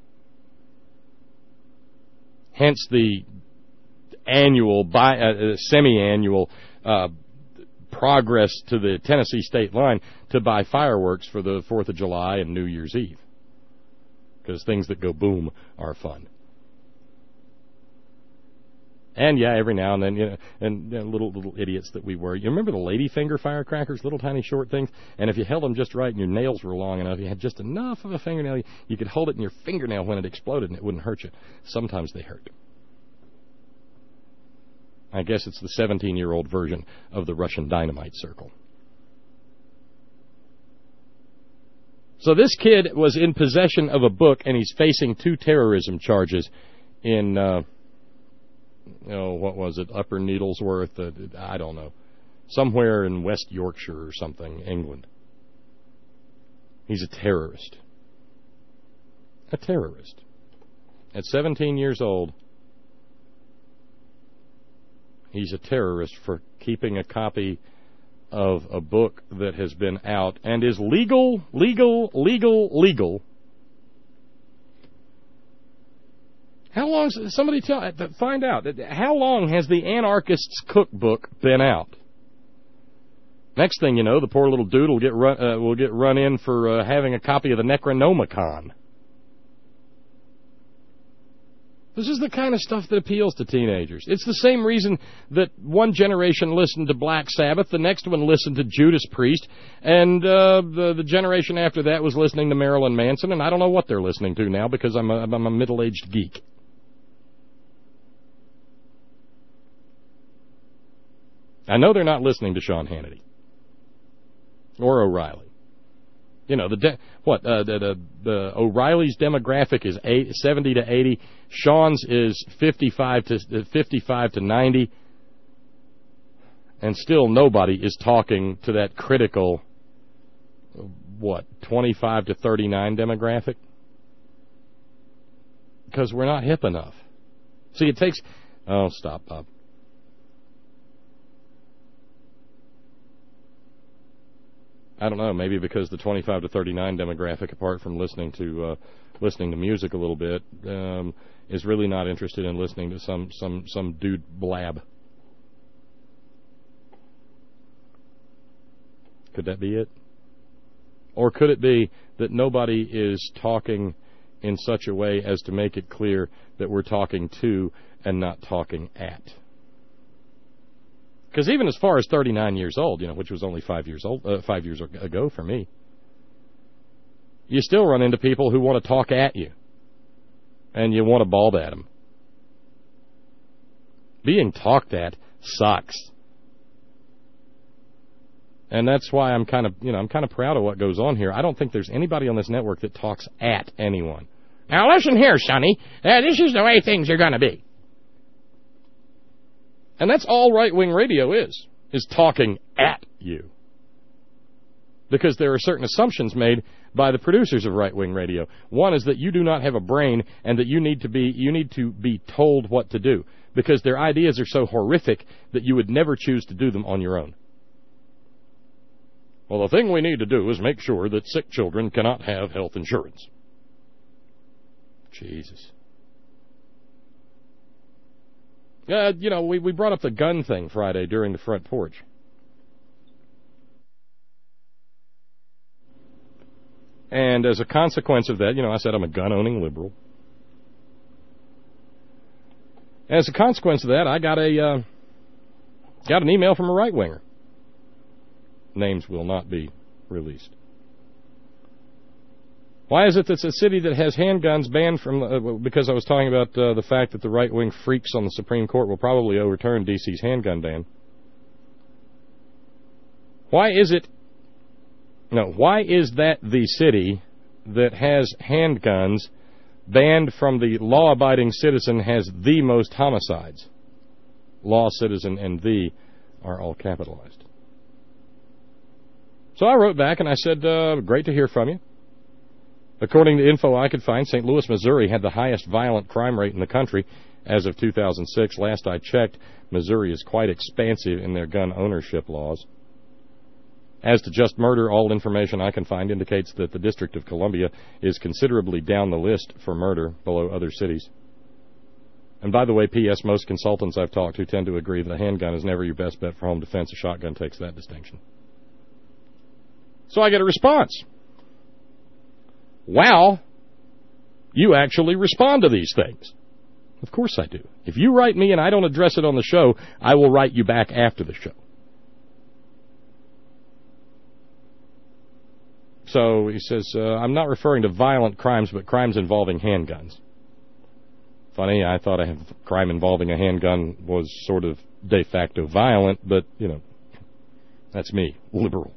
Hence the annual, bi- uh, semi-annual uh, progress to the Tennessee state line to buy fireworks for the fourth of July and New Year's Eve. Because things that go boom are fun. And yeah, every now and then, you know, and you know, little little idiots that we were. You remember the ladyfinger firecrackers, little tiny short things? And if you held them just right and your nails were long enough, you had just enough of a fingernail, you could hold it in your fingernail when it exploded and it wouldn't hurt you. Sometimes they hurt. I guess it's the seventeen-year-old version of the Russian dynamite circle. So this kid was in possession of a book, and he's facing two terrorism charges in... Uh, You know, what was it, Upper Needlesworth, uh, I don't know. somewhere in West Yorkshire or something, England. He's a terrorist. A terrorist. At seventeen years old, he's a terrorist for keeping a copy of a book that has been out and is legal, legal, legal, legal. How long, somebody tell, find out, how long has the Anarchist's Cookbook been out? Next thing you know, the poor little dude will get run, uh, will get run in for uh, having a copy of the Necronomicon. This is the kind of stuff that appeals to teenagers. It's the same reason that one generation listened to Black Sabbath, the next one listened to Judas Priest, and uh, the, the generation after that was listening to Marilyn Manson, and I don't know what they're listening to now because I'm a, I'm a middle-aged geek. I know they're not listening to Sean Hannity or O'Reilly. You know, the de- what uh, the, the the O'Reilly's demographic is eight, seventy to eighty. Sean's is fifty-five to fifty-five to ninety, and still nobody is talking to that critical what twenty-five to thirty-nine demographic because we're not hip enough. See, it takes. Oh, stop, Bob. I don't know, maybe because the twenty-five to thirty-nine demographic, apart from listening to uh, listening to music a little bit, um, is really not interested in listening to some some some dude blab. Could that be it? Or could it be that nobody is talking in such a way as to make it clear that we're talking to and not talking at? Because even as far as thirty-nine years old, you know, which was only five years old, uh, five years ago for me, you still run into people who want to talk at you, and you want to bald at them. Being talked at sucks, and that's why I'm kind of, you know, I'm kind of proud of what goes on here. I don't think there's anybody on this network that talks at anyone. Now listen here, Sonny, uh, this is the way things are going to be. And that's all right-wing radio is, is talking at you. Because there are certain assumptions made by the producers of right-wing radio. One is that you do not have a brain and that you need to be you need to be told what to do. Because their ideas are so horrific that you would never choose to do them on your own. Well, the thing we need to do is make sure that sick children cannot have health insurance. Jesus. Uh, you know, we, we brought up the gun thing Friday during the front porch. And as a consequence of that, you know, I said I'm a gun-owning liberal. As a consequence of that, I got a uh, got an email from a right-winger. Names will not be released. Why is it that it's a city that has handguns banned from, uh, because I was talking about uh, the fact that the right-wing freaks on the Supreme Court will probably overturn D C's handgun ban. Why is it, no, why is that the city that has handguns banned from the law-abiding citizen has the most homicides? Law, citizen, and the are all capitalized. So I wrote back and I said, uh, great to hear from you. According to info I could find, Saint Louis, Missouri had the highest violent crime rate in the country as of two thousand six. Last I checked, Missouri is quite expansive in their gun ownership laws. As to just murder, all information I can find indicates that the District of Columbia is considerably down the list for murder below other cities. And by the way, P S most consultants I've talked to tend to agree that a handgun is never your best bet for home defense. A shotgun takes that distinction. So I get a response. Wow, you actually respond to these things. Of course I do. If you write me and I don't address it on the show, I will write you back after the show. So he says, uh, I'm not referring to violent crimes, but crimes involving handguns. Funny, I thought a crime involving a handgun was sort of de facto violent, but, you know, that's me, liberal.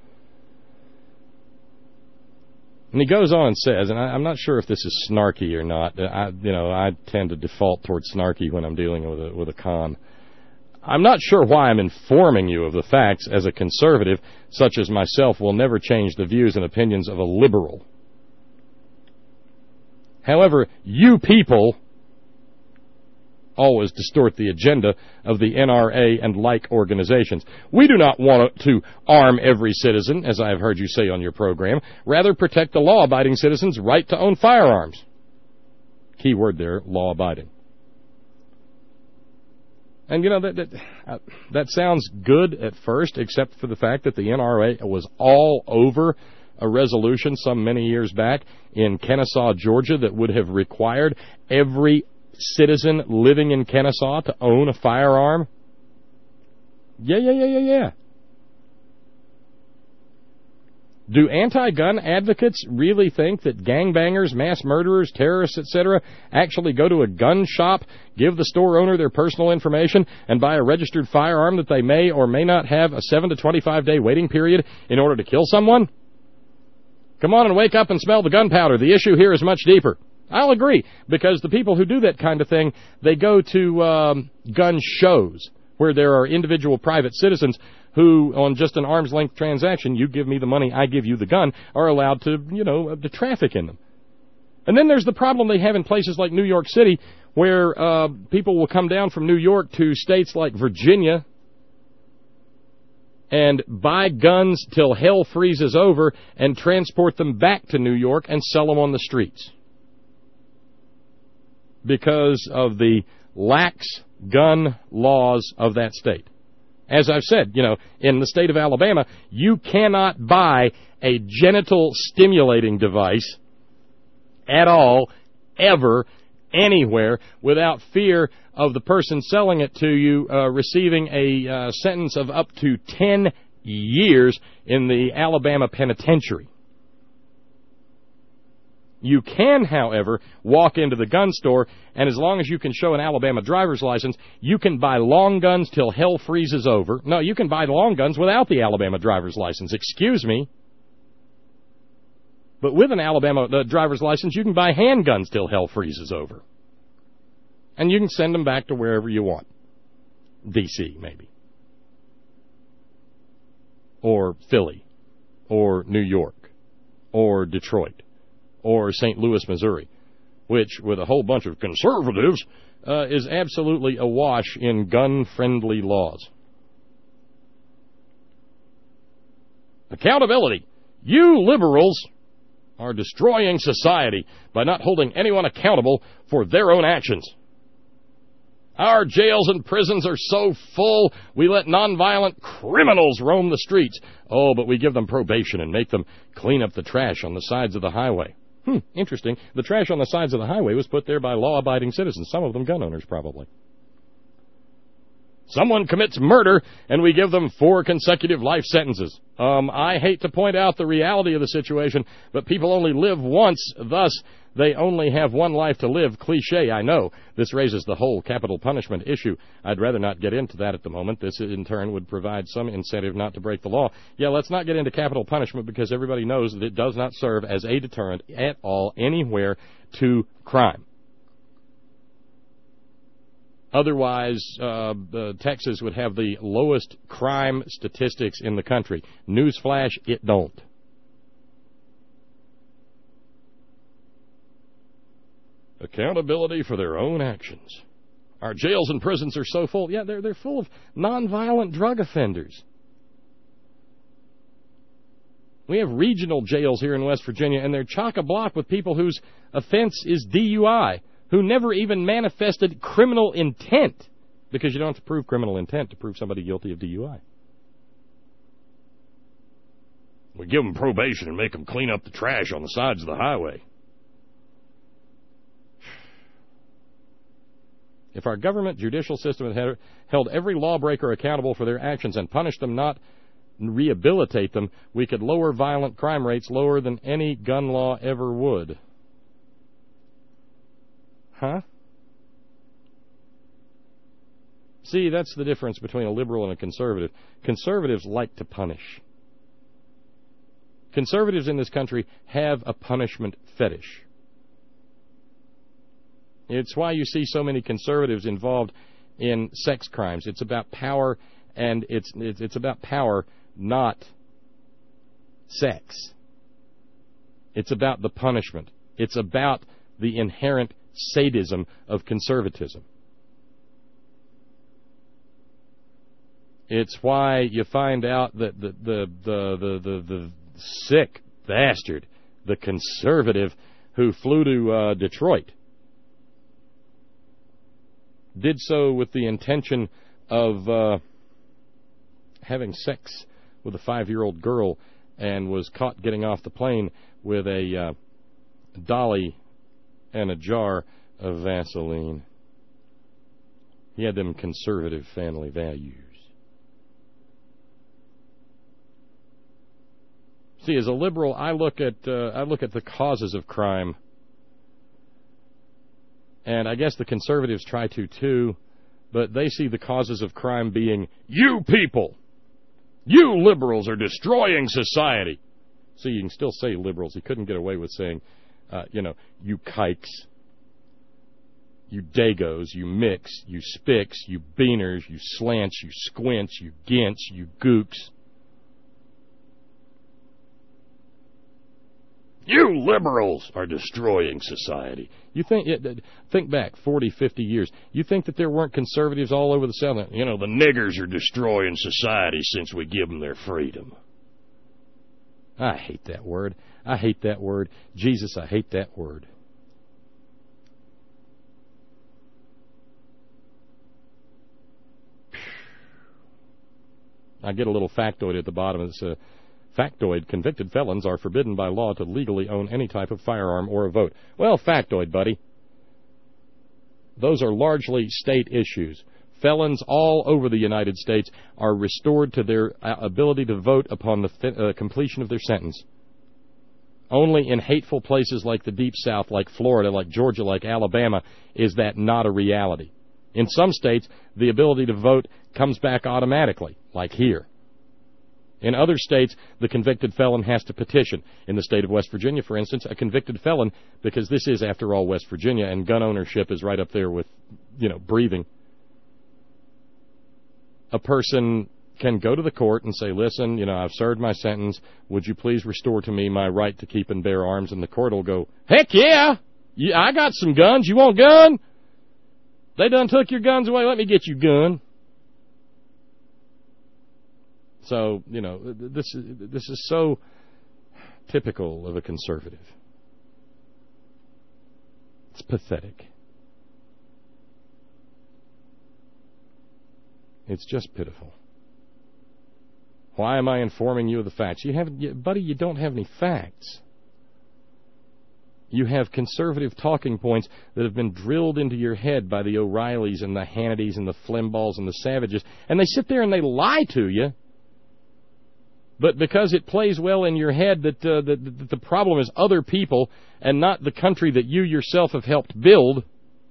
And he goes on and says, and I, I'm not sure if this is snarky or not. I, you know, I tend to default towards snarky when I'm dealing with a with a con. I'm not sure why I'm informing you of the facts, as a conservative such as myself will never change the views and opinions of a liberal. However, you people always distort the agenda of the N R A and like organizations. We do not want to arm every citizen, as I have heard you say on your program. Rather, protect the law-abiding citizen's right to own firearms. Key word there, law-abiding. And, you know, that, that, uh, that sounds good at first, except for the fact that the N R A was all over a resolution some many years back in Kennesaw, Georgia, that would have required every citizen living in Kennesaw to own a firearm. Yeah, yeah, yeah, yeah, yeah. Do anti-gun advocates really think that gangbangers, mass murderers, terrorists, et cetera actually go to a gun shop, give the store owner their personal information, and buy a registered firearm that they may or may not have a seven to twenty-five day waiting period in order to kill someone? Come on and wake up and smell the gunpowder. The issue here is much deeper. I'll agree, because the people who do that kind of thing, they go to um, gun shows where there are individual private citizens who, on just an arm's length transaction, you give me the money, I give you the gun, are allowed to, you know, to traffic in them. And then there's the problem they have in places like New York City, where uh, people will come down from New York to states like Virginia and buy guns till hell freezes over and transport them back to New York and sell them on the streets, because of the lax gun laws of that state. As I've said, you know, in the state of Alabama, you cannot buy a genital stimulating device at all, ever, anywhere, without fear of the person selling it to you uh, receiving a uh, sentence of up to ten years in the Alabama penitentiary. You can, however, walk into the gun store, and as long as you can show an Alabama driver's license, you can buy long guns till hell freezes over. No, you can buy long guns without the Alabama driver's license. Excuse me. But with an Alabama uh, driver's license, you can buy handguns till hell freezes over. And you can send them back to wherever you want. D C, maybe. Or Philly. Or New York. Or Detroit. Or Saint Louis, Missouri, which, with a whole bunch of conservatives, uh, is absolutely awash in gun-friendly laws. Accountability. You liberals are destroying society by not holding anyone accountable for their own actions. Our jails and prisons are so full, we let nonviolent criminals roam the streets. Oh, but we give them probation and make them clean up the trash on the sides of the highway. Hmm, interesting. The trash on the sides of the highway was put there by law-abiding citizens, some of them gun owners probably. Someone commits murder, and we give them four consecutive life sentences. Um, I hate to point out the reality of the situation, but people only live once, thus they only have one life to live. Cliché, I know. This raises the whole capital punishment issue. I'd rather not get into that at the moment. This, in turn, would provide some incentive not to break the law. Yeah, let's not get into capital punishment, because everybody knows that it does not serve as a deterrent at all anywhere to crime. Otherwise, uh, uh, Texas would have the lowest crime statistics in the country. Newsflash, it don't. Accountability for their own actions. Our jails and prisons are so full. Yeah, they're, they're full of nonviolent drug offenders. We have regional jails here in West Virginia, and they're chock-a-block with people whose offense is D U I, who never even manifested criminal intent, because you don't have to prove criminal intent to prove somebody guilty of D U I. We give them probation and make them clean up the trash on the sides of the highway. If our government judicial system had held every lawbreaker accountable for their actions and punished them, not rehabilitate them, we could lower violent crime rates lower than any gun law ever would. Huh? See, that's the difference between a liberal and a conservative. Conservatives like to punish. Conservatives in this country have a punishment fetish. It's why you see so many conservatives involved in sex crimes. It's about power, and it's it's, it's about power, not sex. It's about the punishment. It's about the inherent sadism of conservatism. It's why you find out that the the the the, the, the sick bastard, the conservative who flew to uh, Detroit, did so with the intention of uh, having sex with a five-year-old girl and was caught getting off the plane with a uh, dolly and a jar of Vaseline. He had them conservative family values. See, as a liberal, I look at uh, I look at the causes of crime, and I guess the conservatives try to too, but they see the causes of crime being you people. You liberals are destroying society. See, you can still say liberals. You couldn't get away with saying, uh, you know, you kikes, you dagos, you mix, you spicks, you beaners, you slants, you squints, you gints, you gooks. You liberals are destroying society. You think, think back forty, fifty years. You think that there weren't conservatives all over the South? You know, the niggers are destroying society since we give them their freedom. I hate that word. I hate that word. Jesus, I hate that word. I get a little factoid at the bottom. It's a factoid. Convicted felons are forbidden by law to legally own any type of firearm or a vote. Well, factoid, buddy. Those are largely state issues. Felons all over the United States are restored to their ability to vote upon the th- uh, completion of their sentence. Only in hateful places like the Deep South, like Florida, like Georgia, like Alabama, is that not a reality. In some states, the ability to vote comes back automatically, like here. In other states, the convicted felon has to petition. In the state of West Virginia, for instance, a convicted felon, because this is, after all, West Virginia, and gun ownership is right up there with, you know, breathing. A person can go to the court and say, listen, you know, I've served my sentence. Would you please restore to me my right to keep and bear arms? And the court will go, heck yeah! yeah I got some guns. You want a gun? They done took your guns away. Let me get you a gun. So, you know, this is, this is so typical of a conservative. It's pathetic. It's just pitiful. Why am I informing you of the facts? You have, buddy, you don't have any facts. You have conservative talking points that have been drilled into your head by the O'Reillys and the Hannitys and the Flimballs and the Savages, and they sit there and they lie to you. But because it plays well in your head that, uh, that, that the problem is other people and not the country that you yourself have helped build,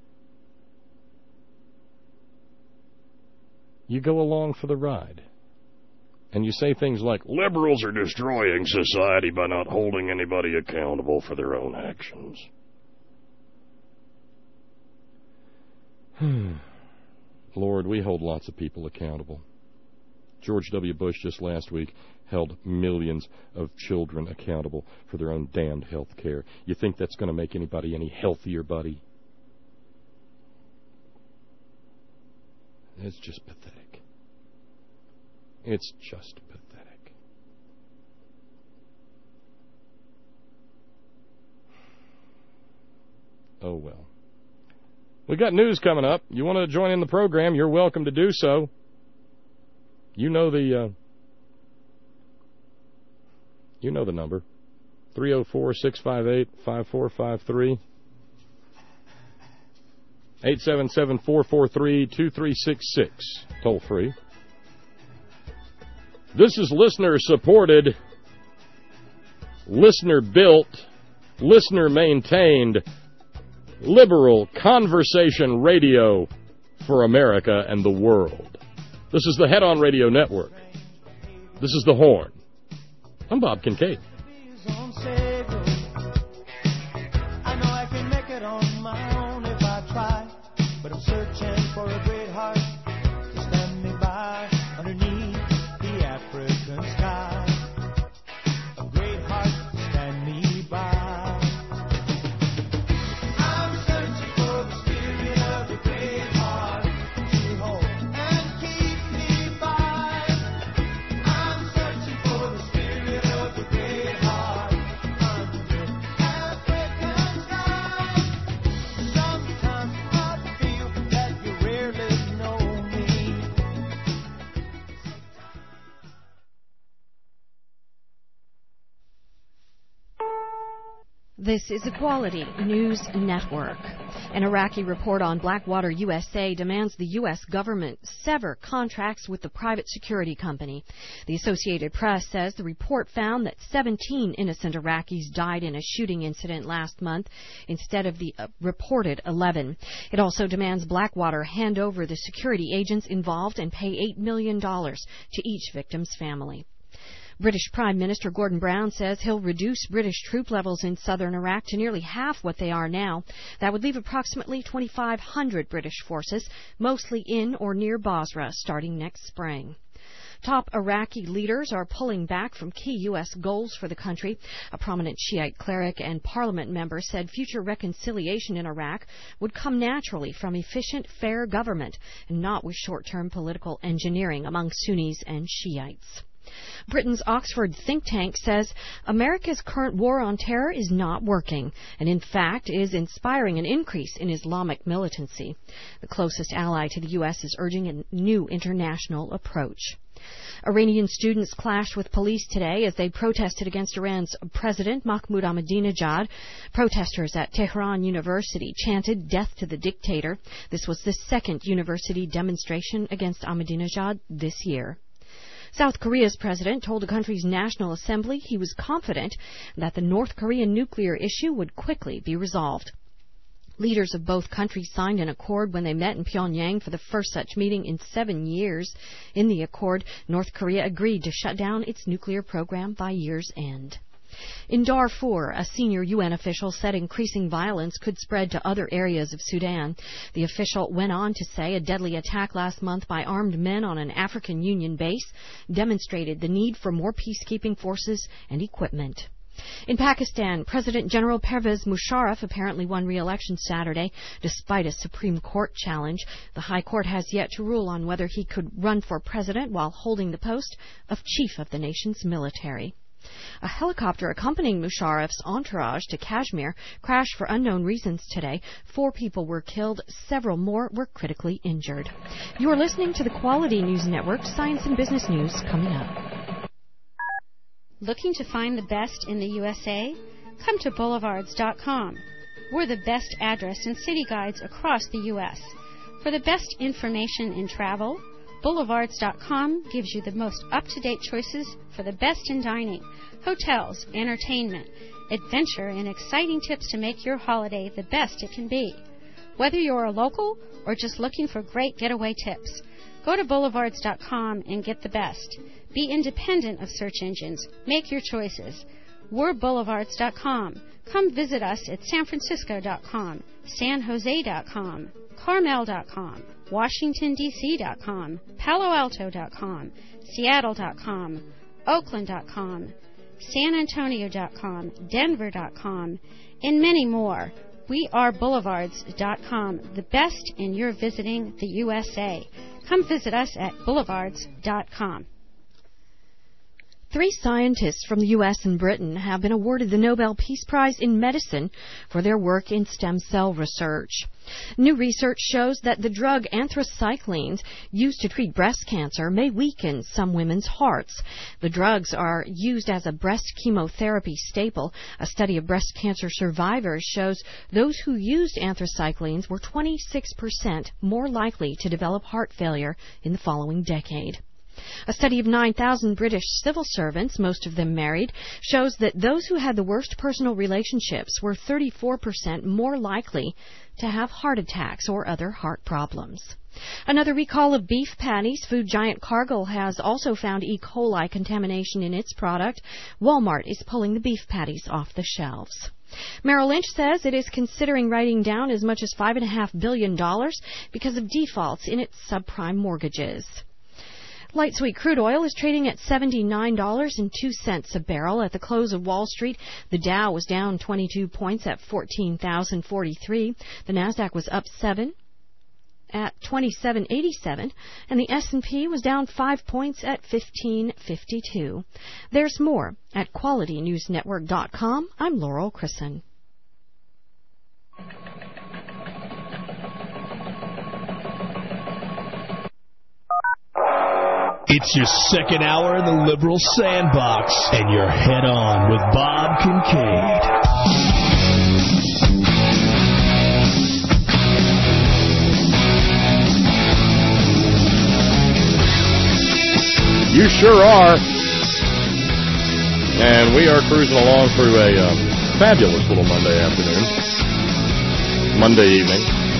you go along for the ride. And you say things like, liberals are destroying society by not holding anybody accountable for their own actions. Lord, we hold lots of people accountable. George W. Bush just last week held millions of children accountable for their own damned health care. You think that's going to make anybody any healthier, buddy? It's just pathetic. It's just pathetic. Oh, well. We got news coming up. You want to join in the program, you're welcome to do so. You know the uh, you know the number. three oh four, six five eight, five four five three. eight seven seven, four four three, two three six six. Toll free. This is listener-supported, listener-built, listener-maintained, liberal conversation radio for America and the world. This is the Head On Radio Network. This is The Horn. I'm Bob Kincaid. I know I can make it on my own if I try. but I'm searching for a great heart to stand me by underneath the African sky. A great heart to stand me by. I'm searching for the spirit of a great heart to hold and keep me by. I'm searching for the spirit of a great heart under African sky. Sometimes I feel that you rarely know me. This is Equality News Network. An Iraqi report on Blackwater U S A demands the U S government sever contracts with the private security company. The Associated Press says the report found that seventeen innocent Iraqis died in a shooting incident last month instead of the uh, reported eleven. It also demands Blackwater hand over the security agents involved and pay eight million dollars to each victim's family. British Prime Minister Gordon Brown says he'll reduce British troop levels in southern Iraq to nearly half what they are now. That would leave approximately twenty-five hundred British forces, mostly in or near Basra, starting next spring. Top Iraqi leaders are pulling back from key U S goals for the country. A prominent Shiite cleric and parliament member said future reconciliation in Iraq would come naturally from efficient, fair government and not with short-term political engineering among Sunnis and Shiites. Britain's Oxford think tank says America's current war on terror is not working and, in fact, is inspiring an increase in Islamic militancy. The closest ally to the U S is urging a new international approach. Iranian students clashed with police today as they protested against Iran's President Mahmoud Ahmadinejad. Protesters at Tehran University chanted "Death to the Dictator." This was the second university demonstration against Ahmadinejad this year. South Korea's president told the country's National Assembly he was confident that the North Korean nuclear issue would quickly be resolved. Leaders of both countries signed an accord when they met in Pyongyang for the first such meeting in seven years. In the accord, North Korea agreed to shut down its nuclear program by year's end. In Darfur, a senior U N official said increasing violence could spread to other areas of Sudan. The official went on to say a deadly attack last month by armed men on an African Union base demonstrated the need for more peacekeeping forces and equipment. In Pakistan, President General Pervez Musharraf apparently won re-election Saturday despite a Supreme Court challenge. The High Court has yet to rule on whether he could run for president while holding the post of chief of the nation's military. A helicopter accompanying Musharraf's entourage to Kashmir crashed for unknown reasons today. Four people were killed. Several more were critically injured. You are listening to the Quality News Network. Science and business news coming up. Looking to find the best in the U S A? Come to boulevards dot com. We're the best address and city guides across the U S For the best information in travel, boulevards dot com gives you the most up-to-date choices for the best in dining, hotels, entertainment, adventure, and exciting tips to make your holiday the best it can be. Whether you're a local or just looking for great getaway tips, go to boulevards dot com and get the best. Be independent of search engines. Make your choices. We're boulevards dot com. Come visit us at san francisco dot com, san jose dot com, carmel dot com, washington d c dot com, palo alto dot com, seattle dot com, oakland dot com, san antonio dot com, denver dot com, and many more. We are boulevards dot com, the best in your visiting the U S A. Come visit us at boulevards dot com. Three scientists from the U S and Britain have been awarded the Nobel Peace Prize in Medicine for their work in stem cell research. New research shows that the drug anthracyclines used to treat breast cancer may weaken some women's hearts. The drugs are used as a breast chemotherapy staple. A study of breast cancer survivors shows those who used anthracyclines were twenty-six percent more likely to develop heart failure in the following decade. A study of nine thousand British civil servants, most of them married, shows that those who had the worst personal relationships were thirty-four percent more likely to have heart attacks or other heart problems. Another recall of beef patties. Food giant Cargill has also found E. coli contamination in its product. Walmart is pulling the beef patties off the shelves. Merrill Lynch says it is considering writing down as much as five point five billion dollars because of defaults in its subprime mortgages. Light sweet crude oil is trading at seventy-nine dollars and two cents a barrel. At the close of Wall Street, the Dow was down twenty-two points at fourteen thousand forty-three. The Nasdaq was up seven at twenty-seven eighty-seven, and the S and P was down five points at fifteen fifty-two. There's more at quality news network dot com. I'm Laurel Chrisson. It's your second hour in the liberal sandbox, and you're head on with Bob Kincaid. You sure are. And we are cruising along through a uh, fabulous little Monday afternoon. Monday evening.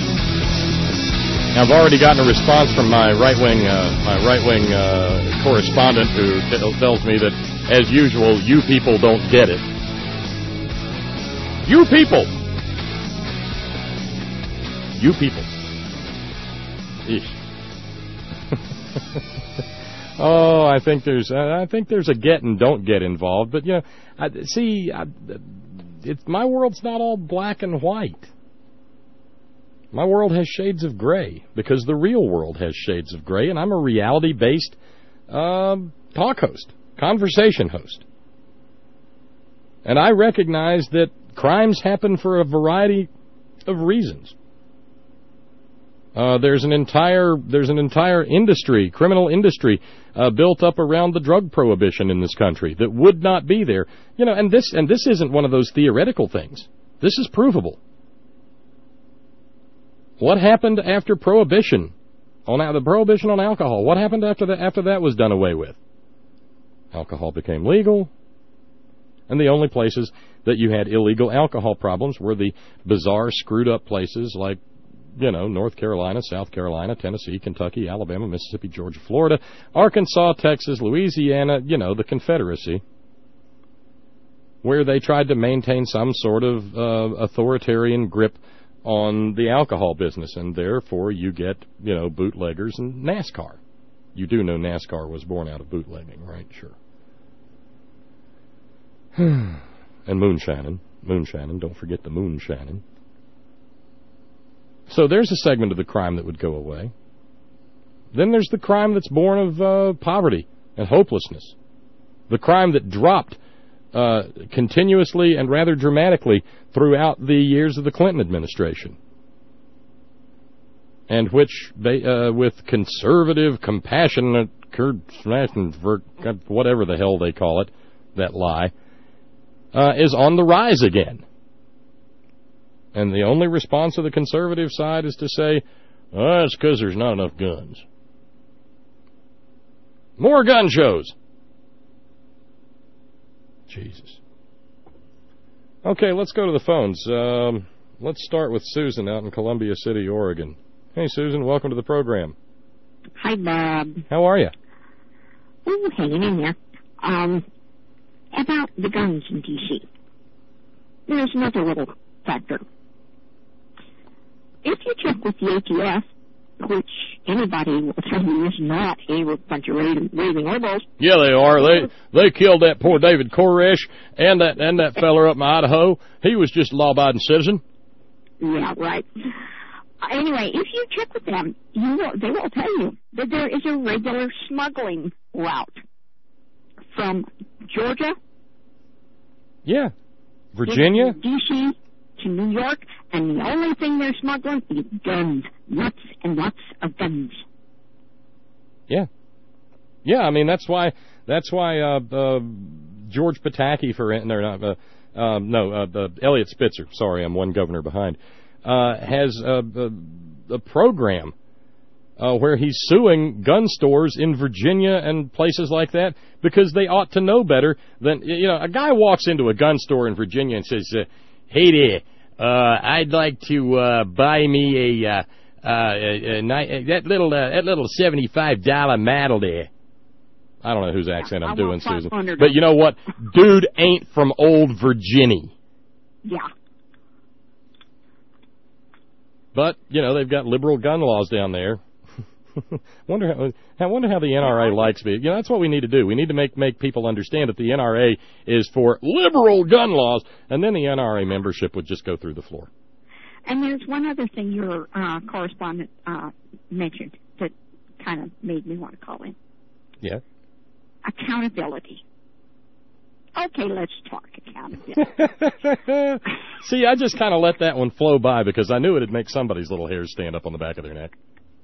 I've already gotten a response from my right-wing uh, my right-wing uh, correspondent who t- tells me that, as usual, you people don't get it. You people! You people. Eesh. Oh, I think there's uh, I think there's a get and don't get involved, but you know, I, see, I, it's my world's not all black and white. My world has shades of gray because the real world has shades of gray, and I'm a reality-based uh, talk host, conversation host, and I recognize that crimes happen for a variety of reasons. Uh, there's an entire there's an entire industry, criminal industry, uh, built up around the drug prohibition in this country that would not be there. You know, and this and this isn't one of those theoretical things. This is provable. What happened after prohibition on the prohibition on alcohol? What happened after that? After that was done away with, alcohol became legal, and the only places that you had illegal alcohol problems were the bizarre, screwed-up places like, you know, North Carolina, South Carolina, Tennessee, Kentucky, Alabama, Mississippi, Georgia, Florida, Arkansas, Texas, Louisiana, you know, the Confederacy, where they tried to maintain some sort of uh, authoritarian grip on the alcohol business, and therefore you get, you know, bootleggers and NASCAR. You do know NASCAR was born out of bootlegging, right? Sure. And moonshining. Moonshining. Don't forget the moonshining. So there's a segment of the crime that would go away. Then there's the crime that's born of uh, poverty and hopelessness. The crime that dropped uh, continuously and rather dramatically throughout the years of the Clinton administration. And which, they, uh, with conservative, compassionate, whatever the hell they call it, that lie, uh, is on the rise again. And the only response of the conservative side is to say, oh, it's because there's not enough guns. More gun shows. Jesus. Okay, let's go to the phones. Um, let's start with Susan out in Columbia City, Oregon. Hey, Susan, welcome to the program. Hi, Bob. How are you? Oh, hanging in there. Um, about the guns in D C There's another little factor. If you check with the A T F, which anybody will tell you is not a bunch of raving, raving liberals. Yeah, they are. They they killed that poor David Koresh and that and that feller up in Idaho. He was just a law-abiding citizen. Yeah, right. Anyway, if you check with them, you will, they will tell you that there is a regular smuggling route from Georgia. Yeah. Virginia. D C to New York, and the only thing they're smuggling is guns. Lots and lots of guns. Yeah. Yeah, I mean, that's why, that's why, uh, uh, George Pataki, for, or not, uh, um, no, uh, uh, Elliot Spitzer, sorry, I'm one governor behind, uh, has a, a, a program uh, where he's suing gun stores in Virginia and places like that because they ought to know better than, you know, a guy walks into a gun store in Virginia and says, uh, hey there, uh, I'd like to uh, buy me a, uh, uh, a, a, a that little uh, that little seventy-five dollar model there. I don't know whose accent Yeah, I'm I doing, want Susan. five hundred But you know what? Dude ain't from old Virginia. Yeah. But, you know, they've got liberal gun laws down there. wonder how, I wonder how the N R A likes me. You know, that's what we need to do. We need to make, make people understand that the N R A is for liberal gun laws, and then the N R A membership would just go through the floor. And there's one other thing your uh, correspondent uh, mentioned that kind of made me want to call in. Yeah. Accountability. Okay, let's talk accountability. See, I just kind of let that one flow by because I knew it'd make somebody's little hairs stand up on the back of their neck.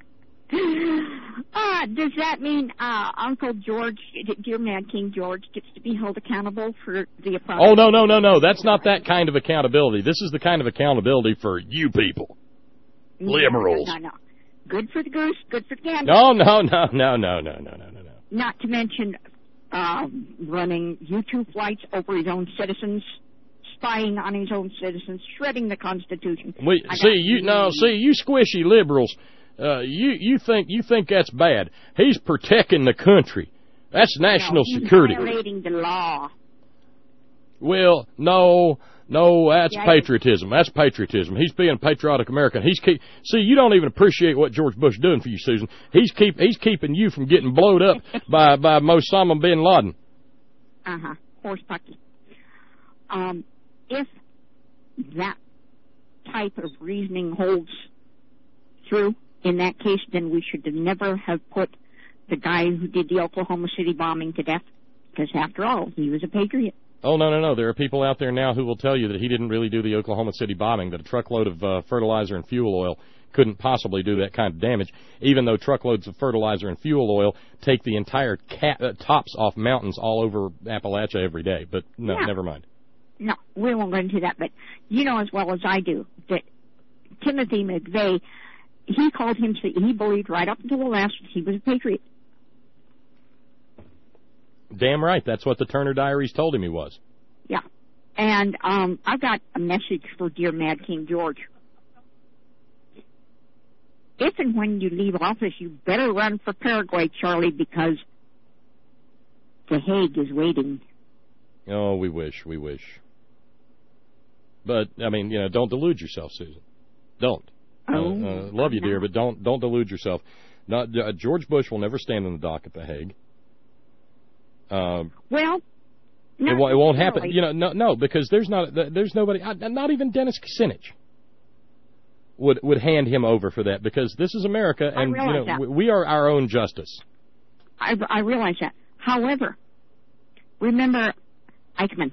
Uh, does that mean uh, Uncle George, dear Mad King George, gets to be held accountable for the approach? Oh, no, no, no, no. That's not that kind of accountability. This is the kind of accountability for you people. No, Liberals. No, no, no. Good for the goose, good for the gander. No, no, no, no, no, no, no, no, no. Not to mention um, running YouTube flights over his own citizens, spying on his own citizens, shredding the Constitution. We, I see, got- you no, see, you squishy liberals, uh, you you think you think that's bad. He's protecting the country. That's national no, he's security. violating the law. Well, no, no, that's Yeah, patriotism. That's patriotism. He's being a patriotic American. He's keep. See, you don't even appreciate what George Bush is doing for you, Susan. He's keep. He's keeping you from getting blowed up by by Osama bin Laden. Uh huh. Horse pucky. Um, if that type of reasoning holds true in that case, then we should never have put the guy who did the Oklahoma City bombing to death, because after all, he was a patriot. Oh, no, no, no. There are people out there now who will tell you that he didn't really do the Oklahoma City bombing, that a truckload of uh, fertilizer and fuel oil couldn't possibly do that kind of damage, even though truckloads of fertilizer and fuel oil take the entire cat, uh, tops off mountains all over Appalachia every day. But no, Yeah. never mind. No, we won't go into that, but you know as well as I do that Timothy McVeigh, he called him, he believed right up until the last he was a patriot. Damn right. That's what the Turner Diaries told him he was. Yeah. And um, I've got a message for dear Mad King George. If and when you leave office, you better run for Paraguay, Charlie, because The Hague is waiting. Oh, we wish, we wish. But, I mean, you know, don't delude yourself, Susan. Don't. Oh, uh, uh, love you, no. dear, but don't don't delude yourself. Not, uh, George Bush will never stand in the dock at The Hague. Uh, Well, it, won't, it won't happen. necessarily. You know, no, no, because there's not there's nobody, uh, not even Dennis Kucinich would would hand him over for that, because this is America, I and you realize know that. we, we are our own justice. I, I realize that. However, remember Eichmann.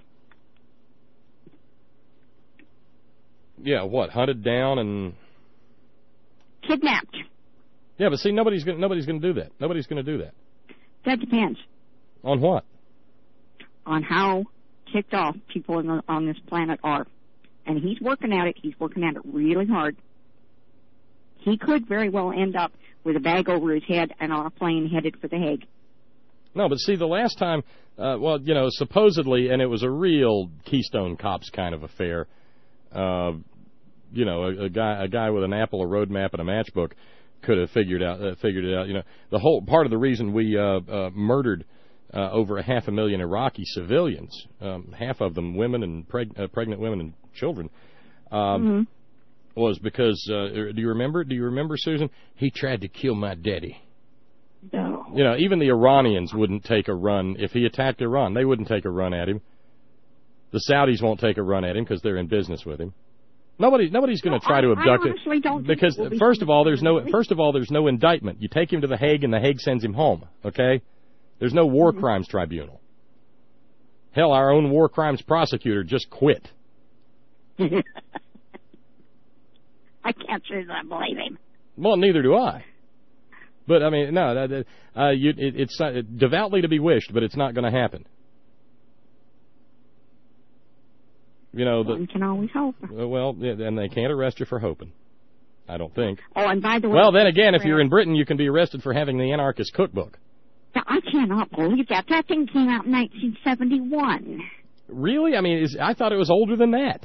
Yeah, what, hunted down and Kidnapped. yeah, but see, nobody's gonna nobody's gonna do that. Nobody's gonna do that. That depends On what? on how ticked off people in the, on this planet are. And he's working at it. He's working at it really hard. He could very well end up with a bag over his head and on a plane headed for The Hague. No, but see, the last time, uh, well, you know, supposedly, and it was a real Keystone Cops kind of affair. Uh, you know, a, a guy, a guy with an apple, a road map, and a matchbook could have figured out, uh, figured it out. You know, the whole part of the reason we uh, uh, murdered uh, over a half a million Iraqi civilians, um, half of them women and preg- uh, pregnant women and children, um, Mm-hmm. was because uh, do you remember? Do you remember, Susan? He tried to kill my daddy. No. You know, even the Iranians wouldn't take a run if he attacked Iran. They wouldn't take a run at him. The Saudis won't take a run at him because they're in business with him. Nobody, nobody's going to No, try to I- abduct I him honestly don't think because it will be first of all, there's no released. first of all there's no indictment. You take him to the Hague, and the Hague sends him home. Okay, there's no war Mm-hmm. crimes tribunal. Hell, our own war crimes prosecutor just quit. I can't say that I believe him. Well, neither do I. But I mean, no, that, that, uh, you, it, it's uh, devoutly to be wished, but it's not going to happen. You know, the, One can always hope. Uh, Well, yeah, and they can't arrest you for hoping. I don't think. Oh, and by the way... Well, then again, if you're in Britain, you can be arrested for having the Anarchist Cookbook. I cannot believe that. That thing came out in nineteen seventy-one. Really? I mean, is, I thought it was older than that.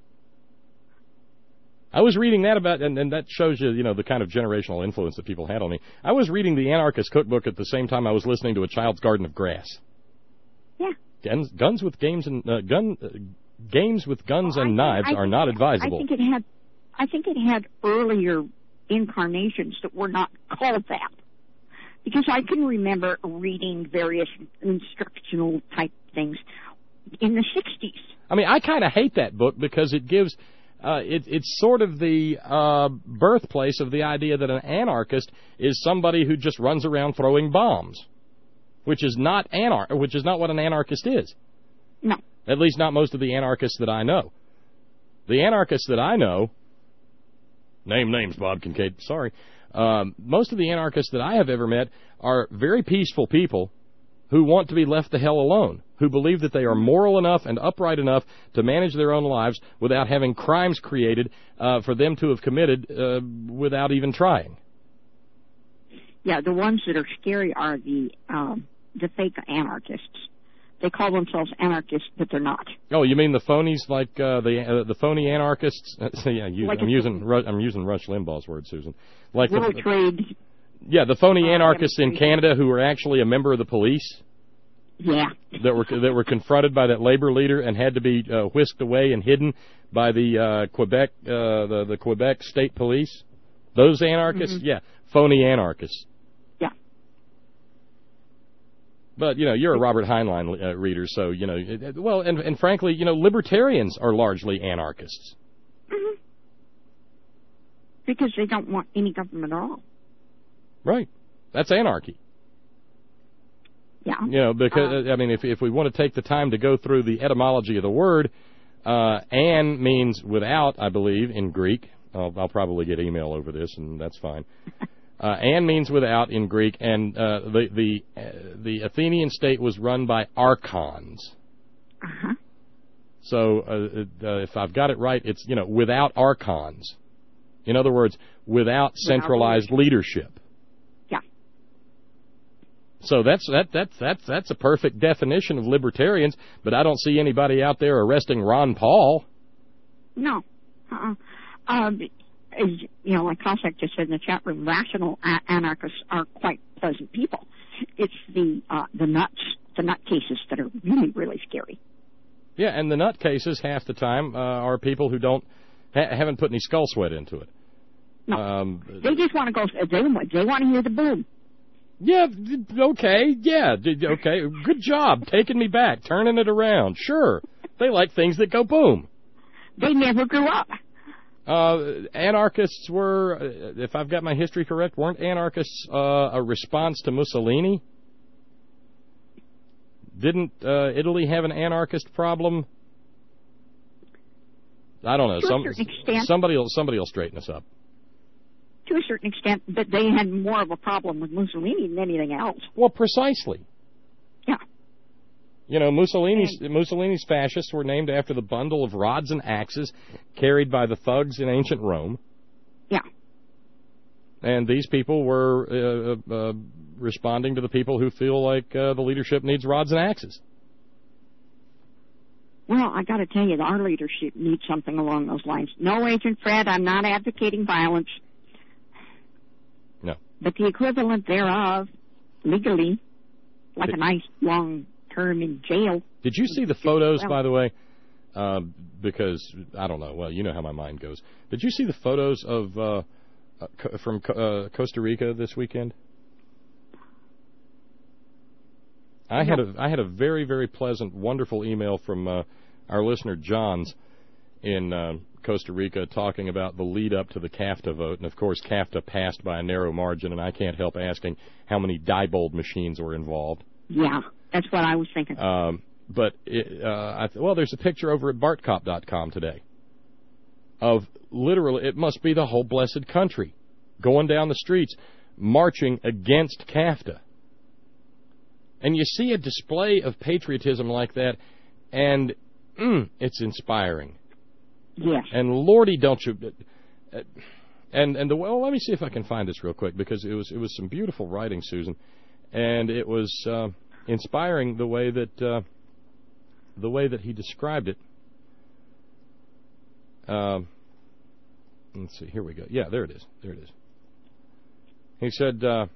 I was reading that about, and, and that shows you, you know, the kind of generational influence that people had on me. I was reading the Anarchist Cookbook at the same time I was listening to A Child's Garden of Grass. Yeah. Guns, guns with games and uh, gun uh, games with guns well, and I, knives I, are not advisable. I think it had, I think it had earlier incarnations that were not called that, because I can remember reading various instructional type things in the sixties. I mean, I kind of hate that book because it gives. Uh, it, it's sort of the uh, birthplace of the idea that an anarchist is somebody who just runs around throwing bombs, which is not anar- which is not what an anarchist is. No. At least not most of the anarchists that I know. The anarchists that I know, name names, Bob Kincaid, sorry, um, most of the anarchists that I have ever met are very peaceful people who want to be left the hell alone, who believe that they are moral enough and upright enough to manage their own lives without having crimes created uh, for them to have committed uh, without even trying. Yeah, the ones that are scary are the um, the fake anarchists. They call themselves anarchists, but they're not. Oh, you mean the phonies, like uh, the uh, the phony anarchists? yeah, you, like I'm using Ru- I'm using Rush Limbaugh's word, Susan. Like Little the, Trade. Yeah, the phony uh, anarchists in Canada who were actually a member of the police. Yeah. That were that were confronted by that labor leader and had to be uh, whisked away and hidden by the uh, Quebec uh, the the Quebec State Police. Those anarchists, mm-hmm. yeah, phony anarchists. Yeah. But you know, you're a Robert Heinlein uh, reader, so you know. It, well, and and frankly, you know, libertarians are largely anarchists. Mm-hmm. Because they don't want any government at all. Right. That's anarchy. Yeah. You know, because, uh, I mean, if if we want to take the time to go through the etymology of the word, uh, an means without, I believe, in Greek. I'll, I'll probably get email over this, and that's fine. Uh, an means without in Greek, and uh, the the uh, the Athenian state was run by archons. Uh-huh. So uh, uh, if I've got it right, it's, you know, without archons. In other words, without centralized leadership. Yeah. So that's that that's that's that's a perfect definition of libertarians, but I don't see anybody out there arresting Ron Paul. No. Uh-uh. Um, as, you know, like Cossack just said in the chat room, rational a- anarchists are quite pleasant people. It's the uh, the nuts, the nutcases that are really, really scary. Yeah, and the nutcases half the time uh, are people who don't ha- haven't put any skull sweat into it. No, um, they just want to go. They they want to hear the boom. Yeah, okay, yeah, okay, good job taking me back, turning it around. Sure, they like things that go boom. They never grew up. Uh, anarchists were, if I've got my history correct, weren't anarchists uh, a response to Mussolini? Didn't uh, Italy have an anarchist problem? I don't know. To Some, a certain extent. Somebody will somebody will straighten us up. To a certain extent, but they had more of a problem with Mussolini than anything else. Well, precisely. Yeah. You know, Mussolini's Mussolini's fascists were named after the bundle of rods and axes carried by the thugs in ancient Rome. Yeah. And these people were uh, uh, responding to the people who feel like uh, the leadership needs rods and axes. Well, I got to tell you, our leadership needs something along those lines. No, Agent Fred, I'm not advocating violence. No. But the equivalent thereof, legally, like a nice long term in jail. Did you see the photos, by the way? Uh, because, I don't know, well, you know how my mind goes. Did you see the photos of uh, uh, from uh, Costa Rica this weekend? I had a I had a very, very pleasant, wonderful email from uh, our listener Johns in uh, Costa Rica talking about the lead up to the CAFTA vote, and of course CAFTA passed by a narrow margin, and I can't help asking how many Diebold machines were involved. Yeah, that's what I was thinking. Um, but it, uh, I th- well, there's a picture over at Bart Cop dot com today of literally, it must be the whole blessed country going down the streets marching against CAFTA. And you see a display of patriotism like that, and mm, it's inspiring. Yes. And Lordy, don't you... Uh, and and the well, let me see if I can find this real quick, because it was it was some beautiful writing, Susan, and it was uh, inspiring the way that uh, the way that he described it. Um, let's see. Here we go. Yeah, there it is. There it is. He said. Uh,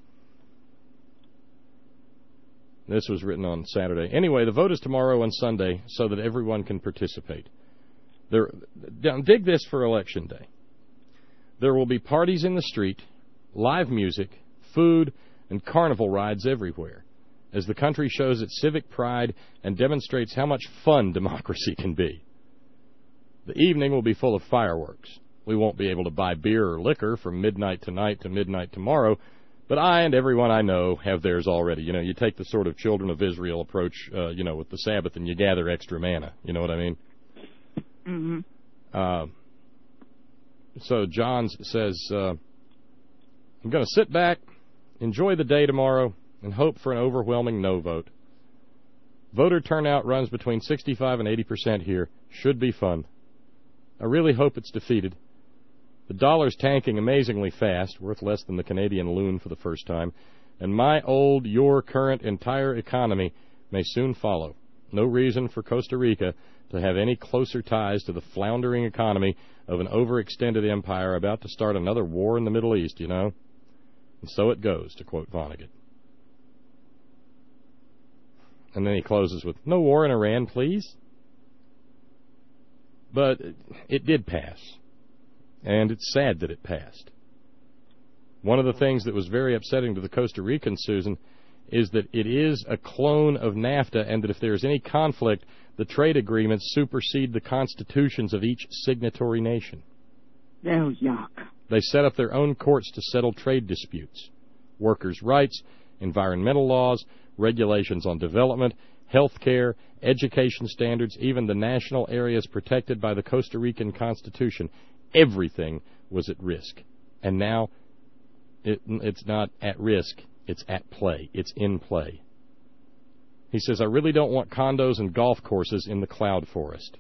This was written on Saturday. Anyway, the vote is tomorrow and Sunday so that everyone can participate. There, dig this for Election Day. There will be parties in the street, live music, food, and carnival rides everywhere, as the country shows its civic pride and demonstrates how much fun democracy can be. The evening will be full of fireworks. We won't be able to buy beer or liquor from midnight tonight to midnight tomorrow, but I and everyone I know have theirs already. You know, you take the sort of children of Israel approach, uh, you know, with the Sabbath, and you gather extra manna. You know what I mean? Mm-hmm. Uh, so Johns says, uh, I'm going to sit back, enjoy the day tomorrow, and hope for an overwhelming no vote. Voter turnout runs between sixty-five and eighty percent here. Should be fun. I really hope it's defeated. The dollar's tanking amazingly fast, worth less than the Canadian loon for the first time, and my old, your current entire economy may soon follow. No reason for Costa Rica to have any closer ties to the floundering economy of an overextended empire about to start another war in the Middle East, you know. And so it goes, to quote Vonnegut. And then he closes with, no war in Iran, please. But it did pass. And it's sad that it passed. One of the things that was very upsetting to the Costa Ricans, Susan, is that it is a clone of NAFTA, and that if there is any conflict, the trade agreements supersede the constitutions of each signatory nation. Oh, yuck. They set up their own courts to settle trade disputes. Workers' rights, environmental laws, regulations on development, health care, education standards, even the national areas protected by the Costa Rican Constitution. Everything was at risk. And now it, it's not at risk, it's at play. It's in play. He says, I really don't want condos and golf courses in the cloud forest.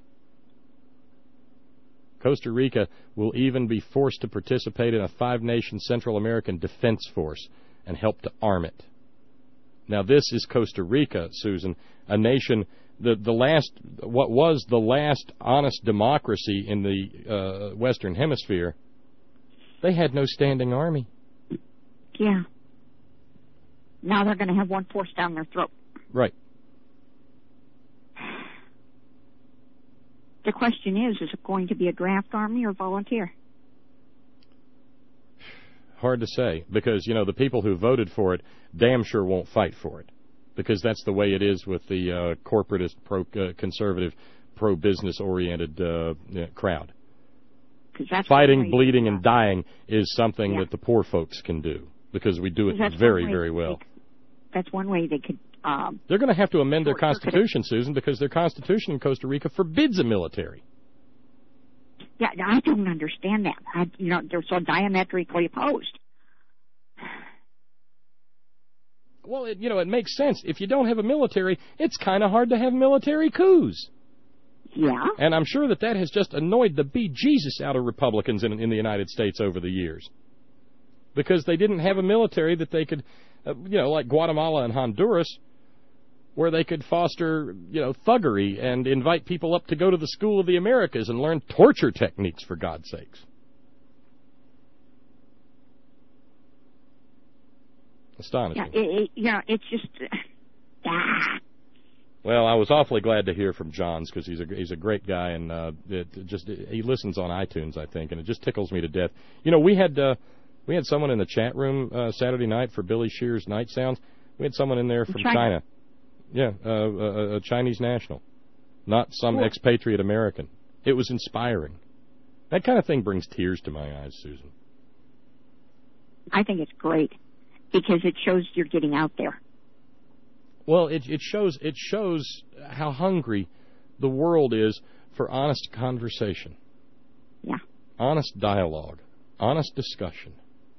Costa Rica will even be forced to participate in a five-nation Central American defense force and help to arm it. Now, this is Costa Rica, Susan, a nation, the, the last, what was the last honest democracy in the uh, Western Hemisphere. They had no standing army. Yeah. Now they're going to have one forced down their throat. Right. The question is, is it going to be a draft army or volunteer? Hard to say, because, you know, the people who voted for it damn sure won't fight for it, because that's the way it is with the uh, corporatist, pro-conservative, uh, pro-business-oriented uh, you know, crowd. That's Fighting, bleeding, and dying is something yeah. that the poor folks can do, because we do it that's very, very well. They, that's one way they could... Um, They're going to have to amend their constitution, Susan, because their constitution in Costa Rica forbids a military. Yeah, I don't understand that. I, you know, they're so diametrically opposed. Well, it, you know, it makes sense. If you don't have a military, it's kind of hard to have military coups. Yeah. And I'm sure that that has just annoyed the bejesus out of Republicans in, in the United States over the years. Because they didn't have a military that they could, uh, you know, like Guatemala and Honduras, where they could foster, you know, thuggery and invite people up to go to the School of the Americas and learn torture techniques, for God's sakes. Astonishing. Yeah, it, it, yeah it's just... Uh, ah. Well, I was awfully glad to hear from Johns, because he's a he's a great guy, and uh, it just he listens on iTunes, I think, and it just tickles me to death. You know, we had uh, we had someone in the chat room uh, Saturday night for Billy Shear's Night Sounds. We had someone in there from China. China. Yeah, uh, a, a Chinese national, not some Cool. expatriate American. It was inspiring. That kind of thing brings tears to my eyes, Susan. I think it's great, because it shows you're getting out there. Well, it it shows it shows how hungry the world is for honest conversation. Yeah. Honest dialogue, honest discussion.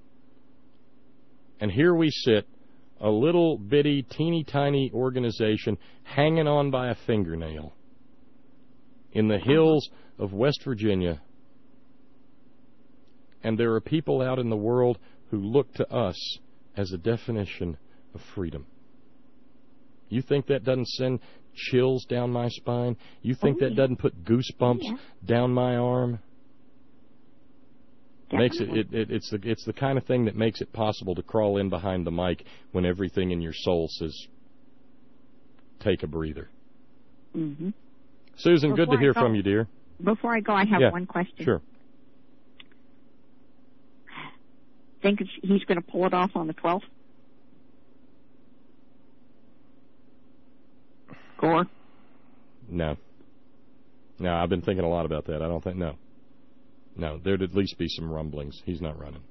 And here we sit, a little bitty, teeny tiny organization hanging on by a fingernail in the hills of West Virginia, And there are people out in the world who look to us as a definition of freedom. You think that doesn't send chills down my spine? You think Oh, that yeah. doesn't put goosebumps Yeah. down my arm? Makes it, Definitely. it, it it's the it's the kind of thing that makes it possible to crawl in behind the mic when everything in your soul says, take a breather. Mm-hmm. Susan, good to Before I hear go- from you, dear. Before I go, I have Yeah, one question. Sure. Think it's, he's going to pull it off on the twelfth? Gore? No. No, I've been thinking a lot about that. I don't think, no. No, there'd at least be some rumblings. He's not running.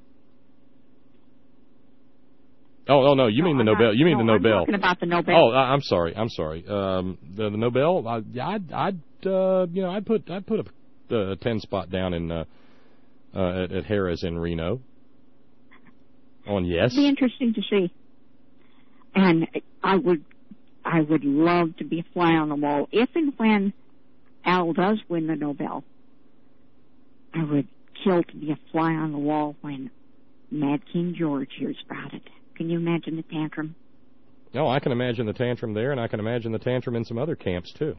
Oh, oh no, you No, mean the I'm Nobel. not- You mean no, the Nobel. I'm talking about the Nobel. Oh, I, I'm sorry. I'm sorry. Um, the, the Nobel, I, I'd, I'd, uh, you know, I'd put, I'd put a, a ten spot down in, uh, uh, at, at Harrah's in Reno. On yes. It'd be interesting to see. And I would, I would love to be a fly on the wall if and when Al does win the Nobel. I would kill to be a fly on the wall when Mad King George hears about it. Can you imagine the tantrum? No, I can imagine the tantrum there, and I can imagine the tantrum in some other camps too,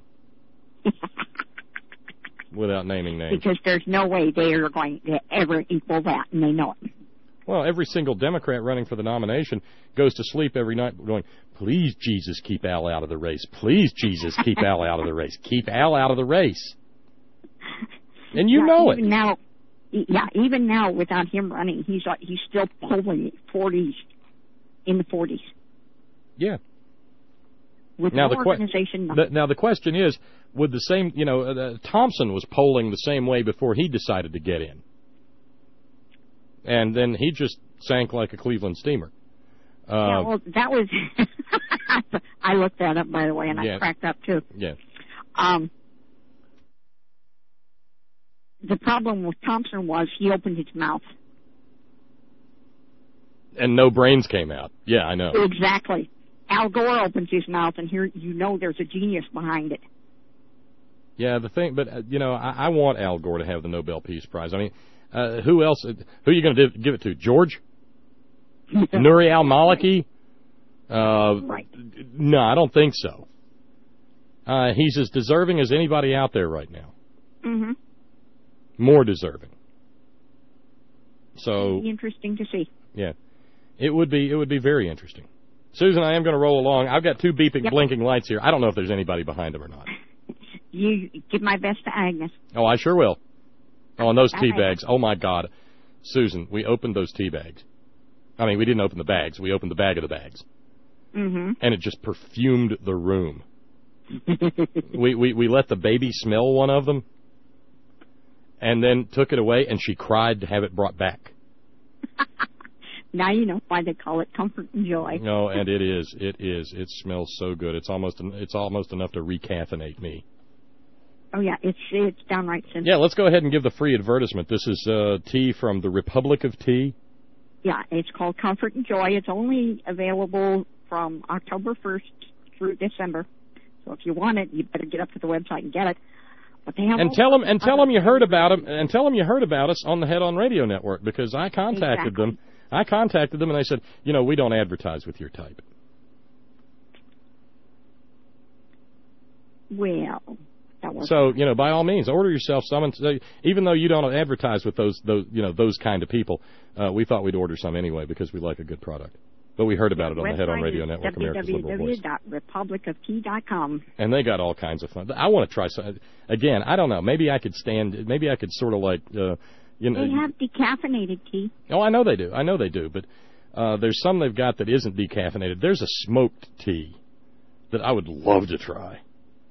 without naming names. Because there's no way they are going to ever equal that, and they know it. Well, every single Democrat running for the nomination goes to sleep every night going, please, Jesus, keep Al out of the race. Please, Jesus, keep Al out of the race. Keep Al out of the race. And you yeah, know even it. Now, yeah, even now, without him running, he's uh, he's still polling forties, in the forties. Yeah. With Now no the, que- organization, the nothing. now the question is, would the same, you know, uh, Thompson was polling the same way before he decided to get in. And then he just sank like a Cleveland steamer. Uh, yeah, well, that was. I looked that up, by the way, and Yeah. I cracked up too. yeah. Um, the problem with Thompson was he opened his mouth. And no brains came out. Yeah, I know. Exactly. Al Gore opens his mouth, and here you know there's a genius behind it. Yeah, the thing, but, uh, you know, I, I want Al Gore to have the Nobel Peace Prize. I mean, uh, who else? Who are you going to give it to? George? Nuri al-Maliki? Uh, Right. No, I don't think so. Uh, he's as deserving as anybody out there right now. Mm-hmm. More deserving. So, Be interesting to see. yeah, it would be it would be very interesting. Susan, I am going to roll along. I've got two beeping, Yep. blinking lights here. I don't know if there's anybody behind them or not. You give my best to Agnes. Oh, I sure will. Oh, and those All tea right. bags. Oh, my God. Susan, we opened those tea bags. I mean, we didn't open the bags. We opened the bag of the bags. Mm-hmm. And it just perfumed the room. we, we, we let the baby smell one of them and then took it away, and she cried to have it brought back. Now you know why they call it comfort and joy. No, and it is. It is. It smells so good. It's almost it's almost enough to recaffeinate me. Oh yeah, it's it's downright sinful. Yeah, let's go ahead and give the free advertisement. This is uh, tea from the Republic of Tea. Yeah, it's called Comfort and Joy. It's only available from October first through December. So if you want it, you better get up to the website and get it. But they have And all- tell them and tell them you heard about them and tell them you heard about us on the Head On Radio Network, because I contacted Exactly. them. I contacted them and they said, you know, we don't advertise with your type. Well, that was So, you know, by all means, order yourself some. And say, even though you don't advertise with those, those, you know, those kind of people, uh, we thought we'd order some anyway because we like a good product. But we heard about it on the Head On Radio Network, America's Liberal Voice. w w w dot republic of tea dot com. And they got all kinds of fun. I want to try some. Again, I don't know. Maybe I could stand. Maybe I could sort of like, uh, you know. They have decaffeinated tea. Oh, I know they do. I know they do. But uh, there's some they've got that isn't decaffeinated. There's a smoked tea that I would love to try.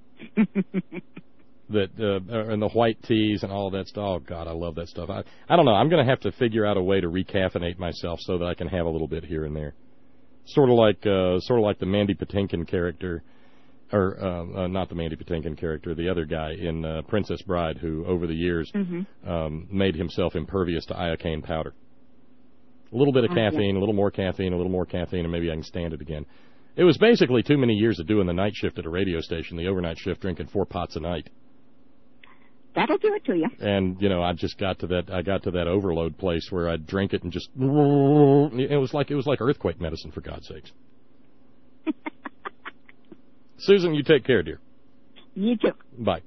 that uh, and the white teas and all that stuff. Oh God, I love that stuff. I I don't know. I'm going to have to figure out a way to recaffeinate myself so that I can have a little bit here and there. Sort of like uh, sort of like the Mandy Patinkin character, or uh, uh, not the Mandy Patinkin character, the other guy in uh, Princess Bride, who over the years Mm-hmm. um, made himself impervious to iocane powder. A little bit of Oh, yeah. caffeine, a little more caffeine, a little more caffeine, and maybe I can stand it again. It was basically too many years of doing the night shift at a radio station, the overnight shift, drinking four pots a night. That'll do it to you. And, you know, I just got to that, I got to that overload place where I'd drink it and just, it was like, it was like earthquake medicine, for God's sakes. Susan, you take care, dear. You too. Bye.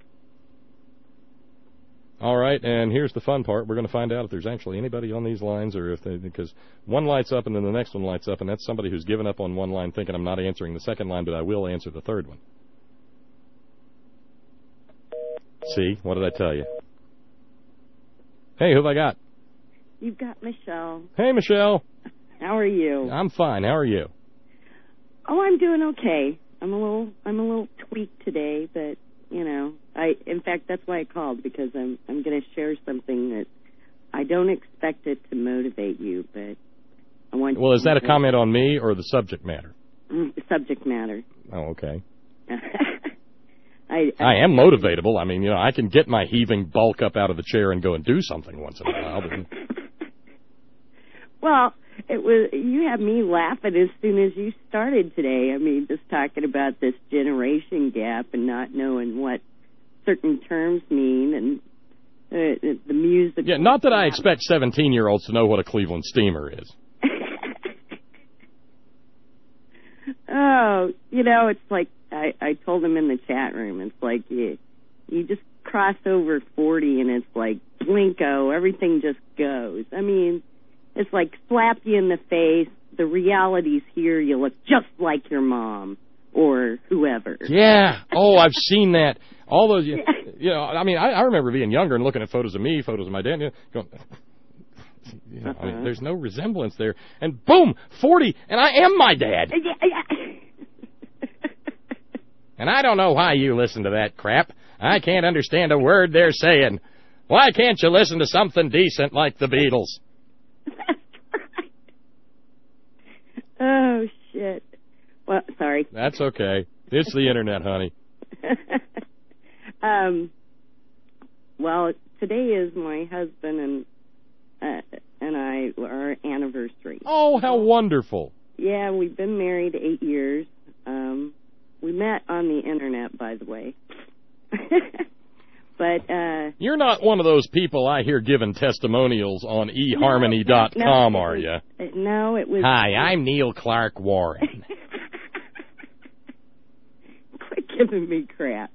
All right, and here's the fun part. We're going to find out if there's actually anybody on these lines, or if they, because one lights up and then the next one lights up, and that's somebody who's given up on one line thinking I'm not answering the second line, but I will answer the third one. See, what did I tell you? Hey, who have I got? You've got Michelle. Hey, Michelle. How are you? I'm fine. How are you? Oh, I'm doing okay. I'm a little, I'm a little tweaked today, but you know, I. In fact, that's why I called, because I'm, I'm going to share something that I don't expect it to motivate you, but I want. Well, you is that a to comment on me or the subject matter? Mm, the subject matter. Oh, okay. I, I, I am motivatable. I mean, you know, I can get my heaving bulk up out of the chair and go and do something once in a while. But... Well, it was, you had me laughing as soon as you started today. I mean, just talking about this generation gap and not knowing what certain terms mean, and uh, the music. Yeah, not that I expect seventeen-year-olds to know what a Cleveland steamer is. Oh, you know, it's like I, I told him in the chat room, it's like you, you just cross over forty and it's like blinko, everything just goes. I mean, it's like slap you in the face, the reality's here, you look just like your mom or whoever. Yeah. Oh, I've seen that. All those, you, you know, I mean, I, I remember being younger and looking at photos of me, photos of my dad, you know, going, you know, I mean, there's no resemblance there. And boom, forty, and I am my dad. Yeah, yeah. And I don't know why you listen to that crap. I can't understand a word they're saying. Why can't you listen to something decent like the Beatles? That's right. Oh, shit. Well, sorry. That's okay. It's the internet, honey. um. Well, today is my husband and uh, and I, our anniversary. Oh, how wonderful. Yeah, we've been married eight years. Um, we met on the internet, by the way. But uh, you're not one of those people I hear giving testimonials on e harmony dot com, no, are you? No, it was... Hi, I'm Neil Clark Warren. Quit giving me crap.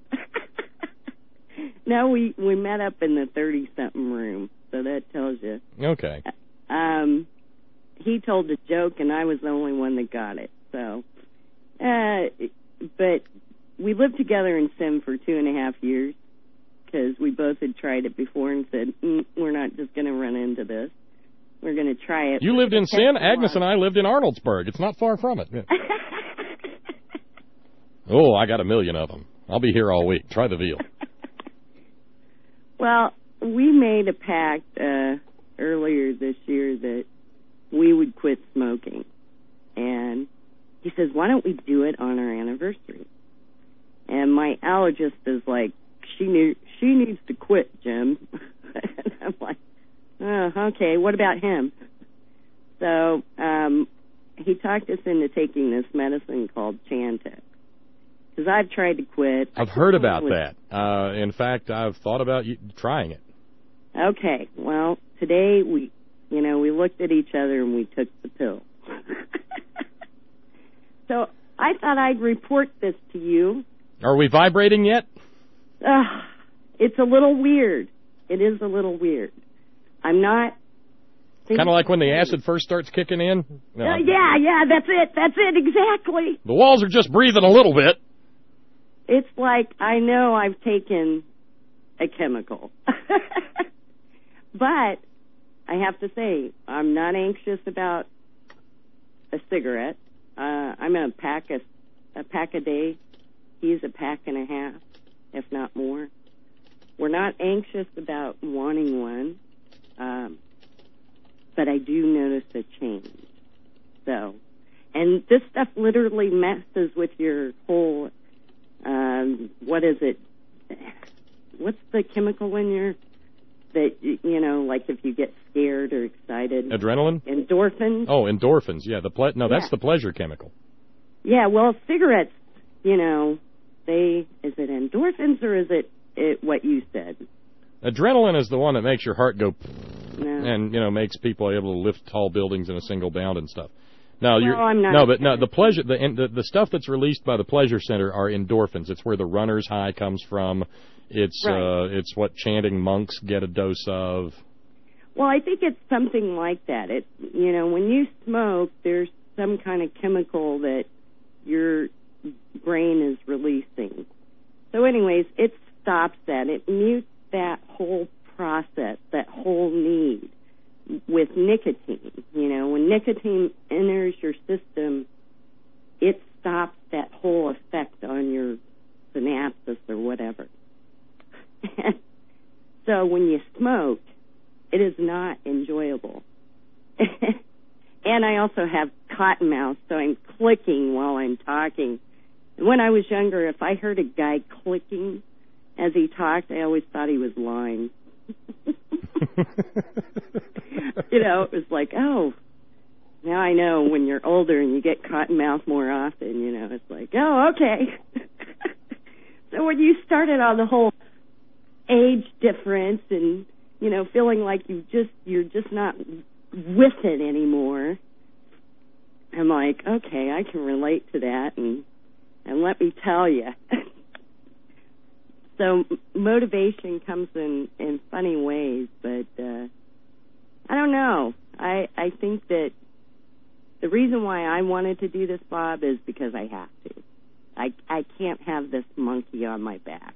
No, we, we met up in the thirty-something room, so that tells you. Okay. Um, he told a joke, and I was the only one that got it. So, uh, but we lived together in Sim for two and a half years because we both had tried it before and said, mm, we're not just going to run into this. We're going to try it. You lived in Sin? Agnes and I lived in Arnoldsburg. It's not far from it. Yeah. Oh, I got a million of them. I'll be here all week. Try the veal. Well, we made a pact uh, earlier this year that we would quit smoking. And he says, why don't we do it on our anniversary? And my allergist is like, she knew, she needs to quit, Jim. And I'm like, oh, okay, what about him? So um, he talked us into taking this medicine called Chantix. Because I've tried to quit. I've heard about that. Uh, in fact, I've thought about you, trying it. Okay, well, today we, you know, we looked at each other and we took the pill. So I thought I'd report this to you. Are we vibrating yet? Uh, it's a little weird. It is a little weird. I'm not... Kind of like when the acid first starts kicking in? No. Uh, yeah, yeah, that's it. That's it, exactly. The walls are just breathing a little bit. It's like I know I've taken a chemical. But I have to say, I'm not anxious about a cigarette. Uh, I'm a pack a, a pack a day. He's a pack and a half, if not more. We're not anxious about wanting one, um, but I do notice a change. So, and this stuff literally messes with your whole. Um, what is it? What's the chemical in your that you know, like if you get scared or excited? Adrenaline. Endorphins. Oh, endorphins. Yeah, the ple- no, that's Yeah. the pleasure chemical. Yeah, well, cigarettes. You know, they is it endorphins or is it, it what you said? Adrenaline is the one that makes your heart go, No. and you know makes people able to lift tall buildings in a single bound and stuff. No, Well, you're I'm not no, but no. The pleasure, the, the the stuff that's released by the pleasure center are endorphins. It's where the runner's high comes from. It's Right. uh, it's what chanting monks get a dose of. Well, I think it's something like that. It, you know, when you smoke, there's some kind of chemical that your brain is releasing. So, anyways, it stops that. It mutes that whole process, that whole need with nicotine. You know, when nicotine enters your system, it stops that whole effect on your synapses or whatever. So when you smoke, it is not enjoyable. And I also have cotton mouth, so I'm clicking while I'm talking. And when I was younger, if I heard a guy clicking as he talked, I always thought he was lying. You know, it was like, oh, now I know when you're older and you get cotton mouth more often, you know, it's like, oh, okay. So when you started on the whole age difference and, you know, feeling like you just, you're just not with it anymore, I'm like, okay, I can relate to that, and and let me tell you. So motivation comes in, in funny ways, but uh, I don't know. I I think that the reason why I wanted to do this, Bob, is because I have to. I I can't have this monkey on my back.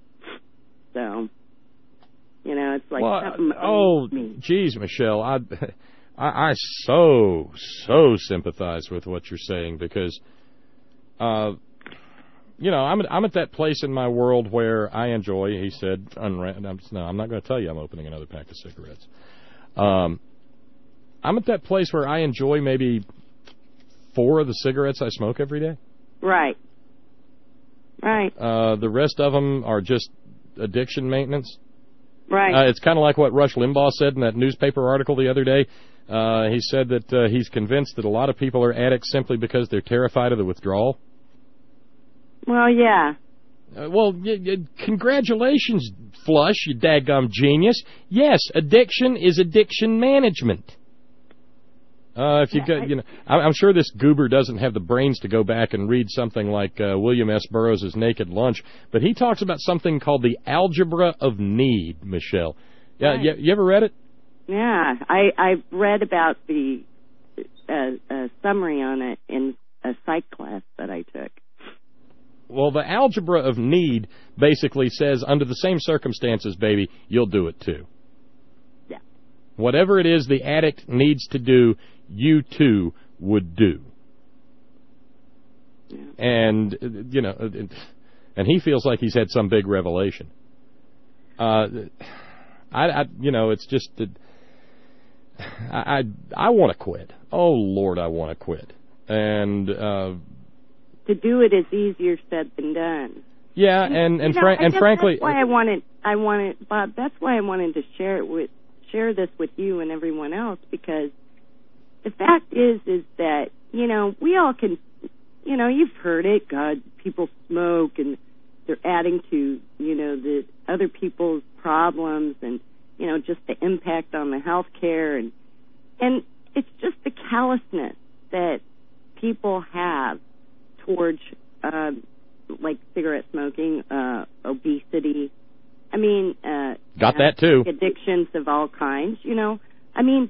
So, you know, it's like well, something oh, owns me. geez, Michelle, I, I I so so sympathize with what you're saying because, uh, you know, I'm I'm at that place in my world where I enjoy. He said, unra- I'm, no, I'm not going to tell you I'm opening another pack of cigarettes. Um, I'm at that place where I enjoy maybe four of the cigarettes I smoke every day. Right. Right. Uh, the rest of them are just addiction maintenance. Right. Uh, it's kind of like what Rush Limbaugh said in that newspaper article the other day. Uh, he said that uh, he's convinced that a lot of people are addicts simply because they're terrified of the withdrawal. Well, yeah. Uh, well, y- y- congratulations, Flush, you daggum genius. Yes, addiction is addiction management. Uh, if you Yeah, go, I- you know, I- I'm sure this goober doesn't have the brains to go back and read something like uh, William S. Burroughs' Naked Lunch, but he talks about something called the algebra of need, Michelle. Yeah, Right. you, you ever read it? Yeah. I I read about the uh, uh, summary on it in a psych class that I took. Well, the algebra of need basically says, under the same circumstances, baby, you'll do it too. Yeah. Whatever it is the addict needs to do, you too would do. Yeah. And, uh, you know, uh, and he feels like he's had some big revelation. Uh, I, I you know, it's just, uh, I, I, I want to quit. Oh, Lord, I want to quit. And, uh, To do it is easier said than done. yeah, and, and, You know, fran- I and guess frankly, that's why I wanted, I wanted, Bob. That's why I wanted to share it with, share this with you and everyone else, because the fact is, is that you know we all can, you know, you've heard it. God, people smoke and they're adding to, you know, the other people's problems and you know just the impact on the health care and and it's just the callousness that people have towards uh, like cigarette smoking, uh, obesity. I mean, uh, got that too. Addictions of all kinds. You know, I mean,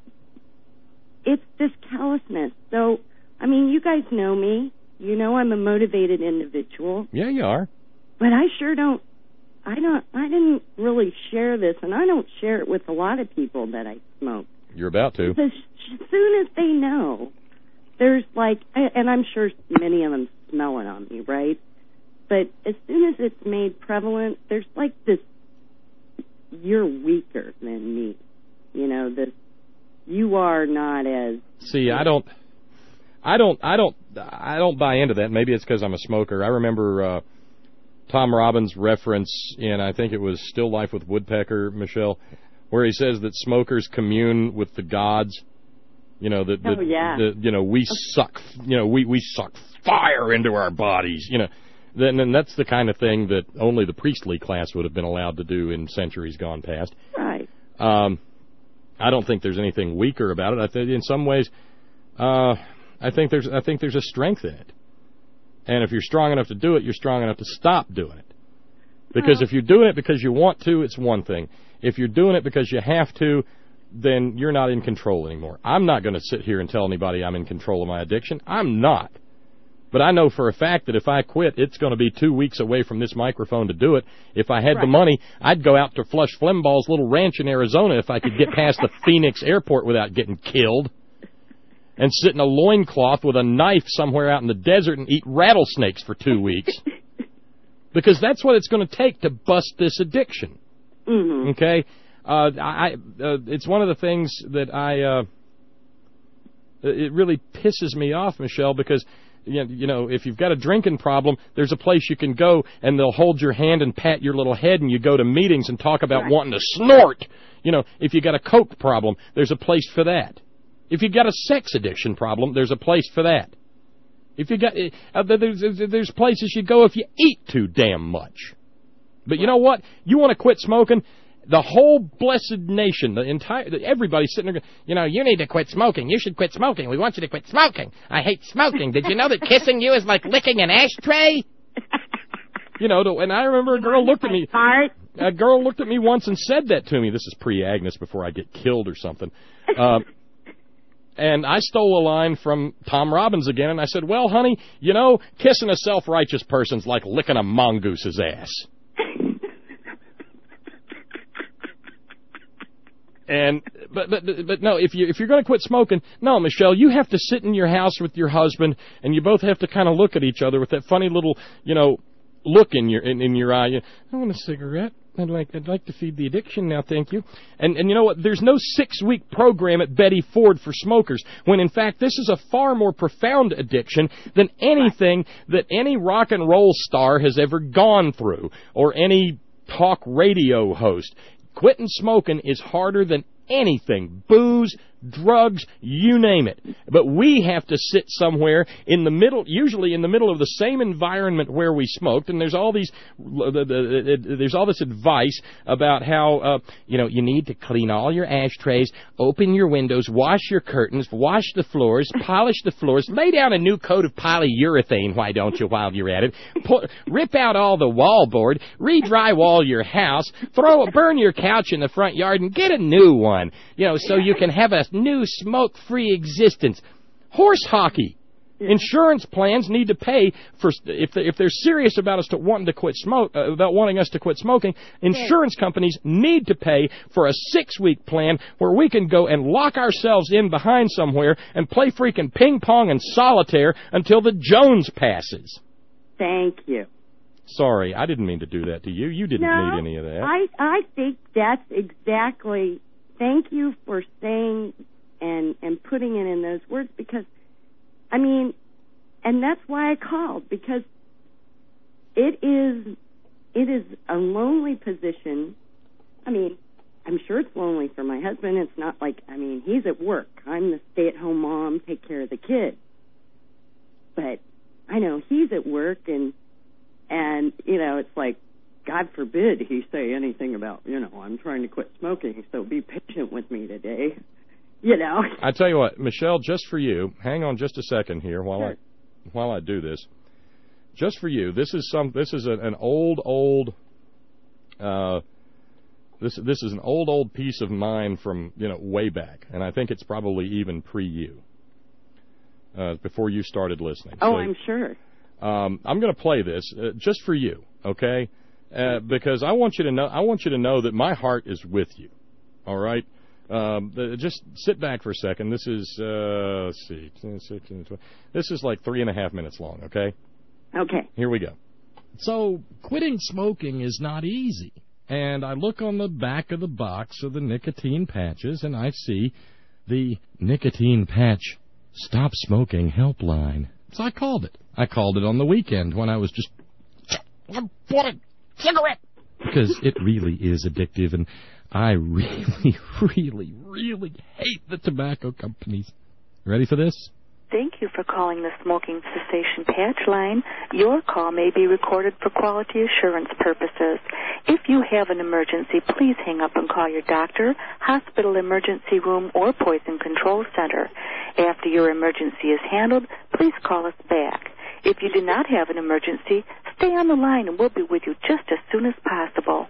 it's this callousness. So, I mean, you guys know me. You know, I'm a motivated individual. Yeah, you are. But I sure don't. I don't. I didn't really share this, and I don't share it with a lot of people that I smoke. You're about to. Because as soon as they know, there's like, and I'm sure many of them smell it on me, right? But as soon as it's made prevalent, there's like this, you're weaker than me. You know, this, you are not as... See, I don't, I don't, I don't, I don't buy into that. Maybe it's because I'm a smoker. I remember uh, Tom Robbins' reference in, I think it was Still Life with Woodpecker, Michelle, where he says that smokers commune with the gods. You know that, that Oh, yeah. the, you know we suck. You know we we suck fire into our bodies. You know, then, then that's the kind of thing that only the priestly class would have been allowed to do in centuries gone past. Right. Um, I don't think there's anything weaker about it. I think in some ways, uh, I think there's I think there's a strength in it. And if you're strong enough to do it, you're strong enough to stop doing it. Because well, if you're doing it because you want to, it's one thing. If you're doing it because you have to, then you're not in control anymore. I'm not going to sit here and tell anybody I'm in control of my addiction. I'm not. But I know for a fact that if I quit, it's going to be two weeks away from this microphone to do it. If I had right. the money, I'd go out to Flush Flimball's little ranch in Arizona if I could get past the Phoenix airport without getting killed. And sit in a loincloth with a knife somewhere out in the desert and eat rattlesnakes for two weeks. Because that's what it's going to take to bust this addiction. Mm-hmm. Okay? Uh, I, uh, it's one of the things that I, uh, it really pisses me off, Michelle, because, you know, if you've got a drinking problem, there's a place you can go and they'll hold your hand and pat your little head and you go to meetings and talk about right. wanting to snort. You know, if you got a coke problem, there's a place for that. If you've got a sex addiction problem, there's a place for that. If you got, uh, there's, there's places you go if you eat too damn much. But you know what? You want to quit smoking? The whole blessed nation, the entire, everybody's sitting there going, you know, you need to quit smoking. You should quit smoking. We want you to quit smoking. I hate smoking. Did you know that kissing you is like licking an ashtray? You know, and I remember a girl looked at me. A girl looked at me once and said that to me. This is pre-Agnes before I get killed or something. Uh, And I stole a line from Tom Robbins again, and I said, well, honey, you know, kissing a self-righteous person's like licking a mongoose's ass. And but but but no, if you if you're going to quit smoking, no, Michelle, you have to sit in your house with your husband, and you both have to kind of look at each other with that funny little, you know, look in your in, in your eye. You, I want a cigarette. I'd like I'd like to feed the addiction now, thank you. And and you know what? There's no six-week program at Betty Ford for smokers, when in fact this is a far more profound addiction than anything that any rock and roll star has ever gone through, or any talk radio host. Quitting smoking is harder than anything. Booze, drugs, you name it. But we have to sit somewhere in the middle, usually in the middle of the same environment where we smoked, and there's all these, there's all this advice about how, uh, you know, you need to clean all your ashtrays, open your windows, wash your curtains, wash the floors, polish the floors, lay down a new coat of polyurethane, why don't you, while you're at it, Put, rip out all the wallboard, re-drywall your house, throw, burn your couch in the front yard, and get a new one, you know, so you can have a new smoke-free existence. Horse hockey. Yeah. Insurance plans need to pay for, if they, if they're serious about us to wanting to quit smoke, uh, about wanting us to quit smoking. Insurance yeah. companies need to pay for a six-week plan where we can go and lock ourselves in behind somewhere and play freaking ping pong and solitaire until the Jones passes. Thank you. Sorry, I didn't mean to do that to you. You didn't no, need any of that. I I think that's exactly. Thank you for saying and and putting it in those words, because, I mean, and that's why I called, because it is it is a lonely position. I mean, I'm sure it's lonely for my husband. It's not like, I mean, he's at work. I'm the stay-at-home mom, take care of the kid. But I know he's at work, and and you know, it's like, God forbid he say anything about, you know, I'm trying to quit smoking, so be patient with me today. You know. I tell you what, Michelle, just for you, hang on just a second here while sure. I while I do this. Just for you, this is some this is a, an old old uh this this is an old old piece of mine from, you know, way back, and I think it's probably even pre you. Uh, before you started listening. Oh, so, I'm sure. Um, I'm going to play this uh, just for you, okay? Uh, because I want you to know, I want you to know that my heart is with you. All right. Um, the, just sit back for a second. This is uh, let's see, this is like three and a half minutes long. Okay. Okay. Here we go. So quitting smoking is not easy. And I look on the back of the box of the nicotine patches, and I see the nicotine patch Stop Smoking Helpline. So I called it. I called it on the weekend when I was just, I want a cigarette. Because it really is addictive, and I really, really, really hate the tobacco companies. Ready for this? Thank you for calling the Smoking Cessation Patch Line. Your call may be recorded for quality assurance purposes. If you have an emergency, please hang up and call your doctor, hospital emergency room, or poison control center. After your emergency is handled, please call us back. If you do not have an emergency, stay on the line and we'll be with you just as soon as possible.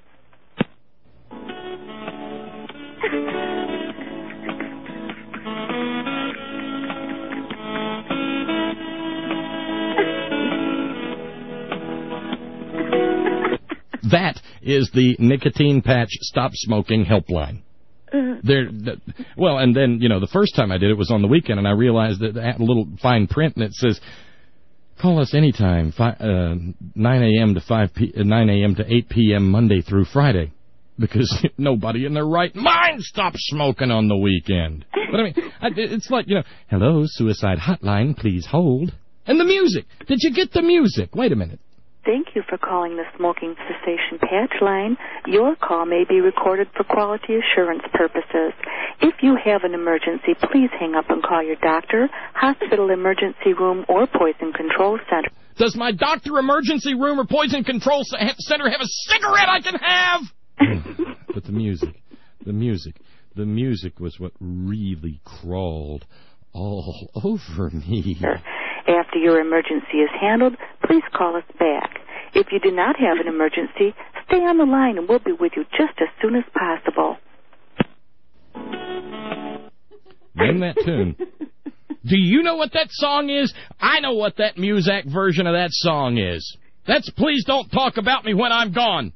That is the Nicotine Patch Stop Smoking Helpline. There, the, well, and then, you know, the first time I did it was on the weekend, and I realized that it had a little fine print, and it says, call us anytime, fi- uh, nine a.m. to five p- uh, nine a.m. to eight p.m. Monday through Friday, because nobody in their right mind stops smoking on the weekend. But I mean, I, it's like, you know, hello, suicide hotline, please hold. And the music. Did you get the music? Wait a minute. Thank you for calling the Smoking Cessation Patch Line. Your call may be recorded for quality assurance purposes. If you have an emergency, please hang up and call your doctor, hospital emergency room, or poison control center. Does my doctor emergency room or poison control center have a cigarette I can have? But the music, the music, the music was what really crawled all over me. After your emergency is handled, please call us back. If you do not have an emergency, stay on the line and we'll be with you just as soon as possible. Name that tune. Do you know what that song is? I know what that Muzak version of that song is. That's Please Don't Talk About Me When I'm Gone.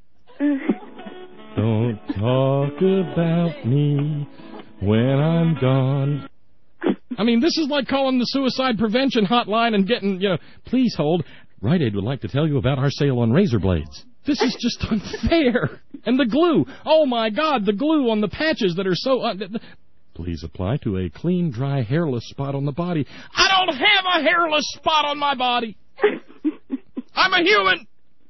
Don't talk about me when I'm gone. I mean, this is like calling the suicide prevention hotline and getting, you know, please hold. Rite Aid would like to tell you about our sale on razor blades. This is just unfair. And the glue. Oh, my God, the glue on the patches that are so... Un- please apply to a clean, dry, hairless spot on the body. I don't have a hairless spot on my body. I'm a human.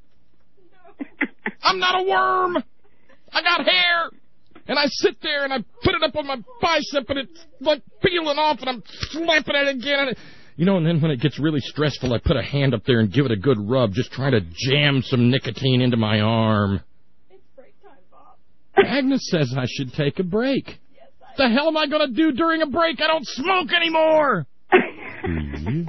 I'm not a worm. I got hair. And I sit there and I put it up on my bicep and it's like peeling off and I'm slapping it again. And it, you know, and then when it gets really stressful, I put a hand up there and give it a good rub, just trying to jam some nicotine into my arm. It's break time, Bob. Agnes says I should take a break. Yes, I the hell am I going to do during a break? I don't smoke anymore. I'm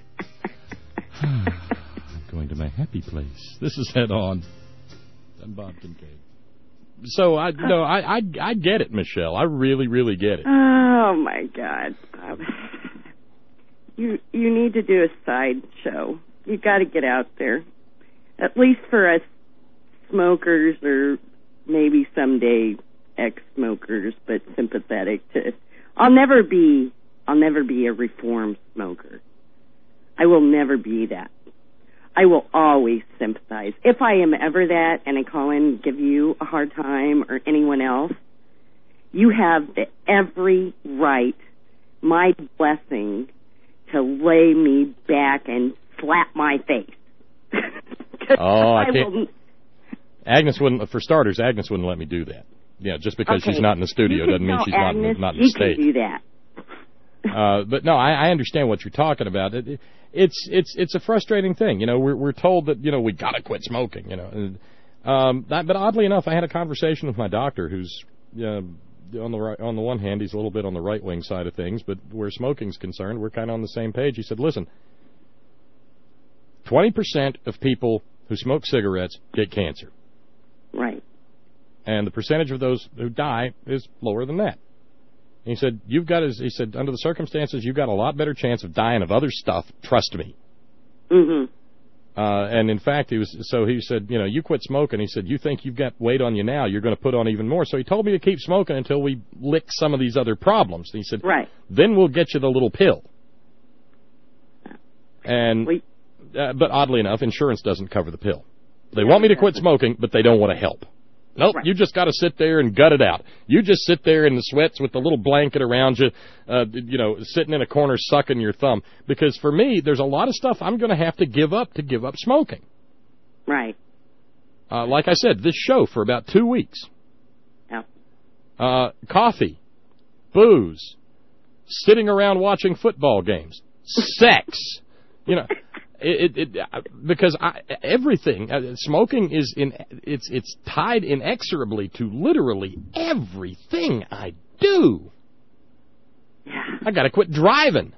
going to my happy place. This is Head On. I'm Bob Kincaid. So I no, I, I I get it, Michelle. I really, really get it. Oh my God, Bob. You you need to do a side show. You got to get out there, at least for us smokers, or maybe someday ex-smokers, but sympathetic to. I'll never be. I'll never be a reformed smoker. I will never be that. I will always sympathize. If I am ever that and I call in and give you a hard time or anyone else, you have the every right, my blessing, to lay me back and slap my face. Oh, I can't. Will... Agnes wouldn't, for starters, Agnes wouldn't let me do that. Yeah, just because okay. she's not in the studio doesn't mean no, she's Agnes, not, not in the state. You can do that. Uh, but no, I, I understand what you're talking about. It, it, it's it's it's a frustrating thing, you know. We're we're told that you know we got to quit smoking, you know. And, um, that, but oddly enough, I had a conversation with my doctor, who's uh, on the right, on the one hand, he's a little bit on the right wing side of things, but where smoking's concerned, we're kind of on the same page. He said, "Listen, twenty percent of people who smoke cigarettes get cancer, right? And the percentage of those who die is lower than that." He said, you've got, he said, under the circumstances, you've got a lot better chance of dying of other stuff. Trust me. Mm-hmm. Uh, and in fact, he was, so he said, you know, you quit smoking. He said, you think you've got weight on you now, you're going to put on even more. So he told me to keep smoking until we lick some of these other problems. And he said, right. Then we'll get you the little pill. And, uh, but oddly enough, insurance doesn't cover the pill. They want me to quit smoking, but they don't want to help. Nope, right. You just got to sit there and gut it out. You just sit there in the sweats with the little blanket around you, uh, you know, sitting in a corner sucking your thumb. Because for me, there's a lot of stuff I'm going to have to give up to give up smoking. Right. Uh, like I said, this show for about two weeks. Yeah. Uh, coffee, booze, sitting around watching football games. sex. You know, it, it, it because I, everything uh, smoking is in it's it's tied inexorably to literally everything I do. I got to quit driving.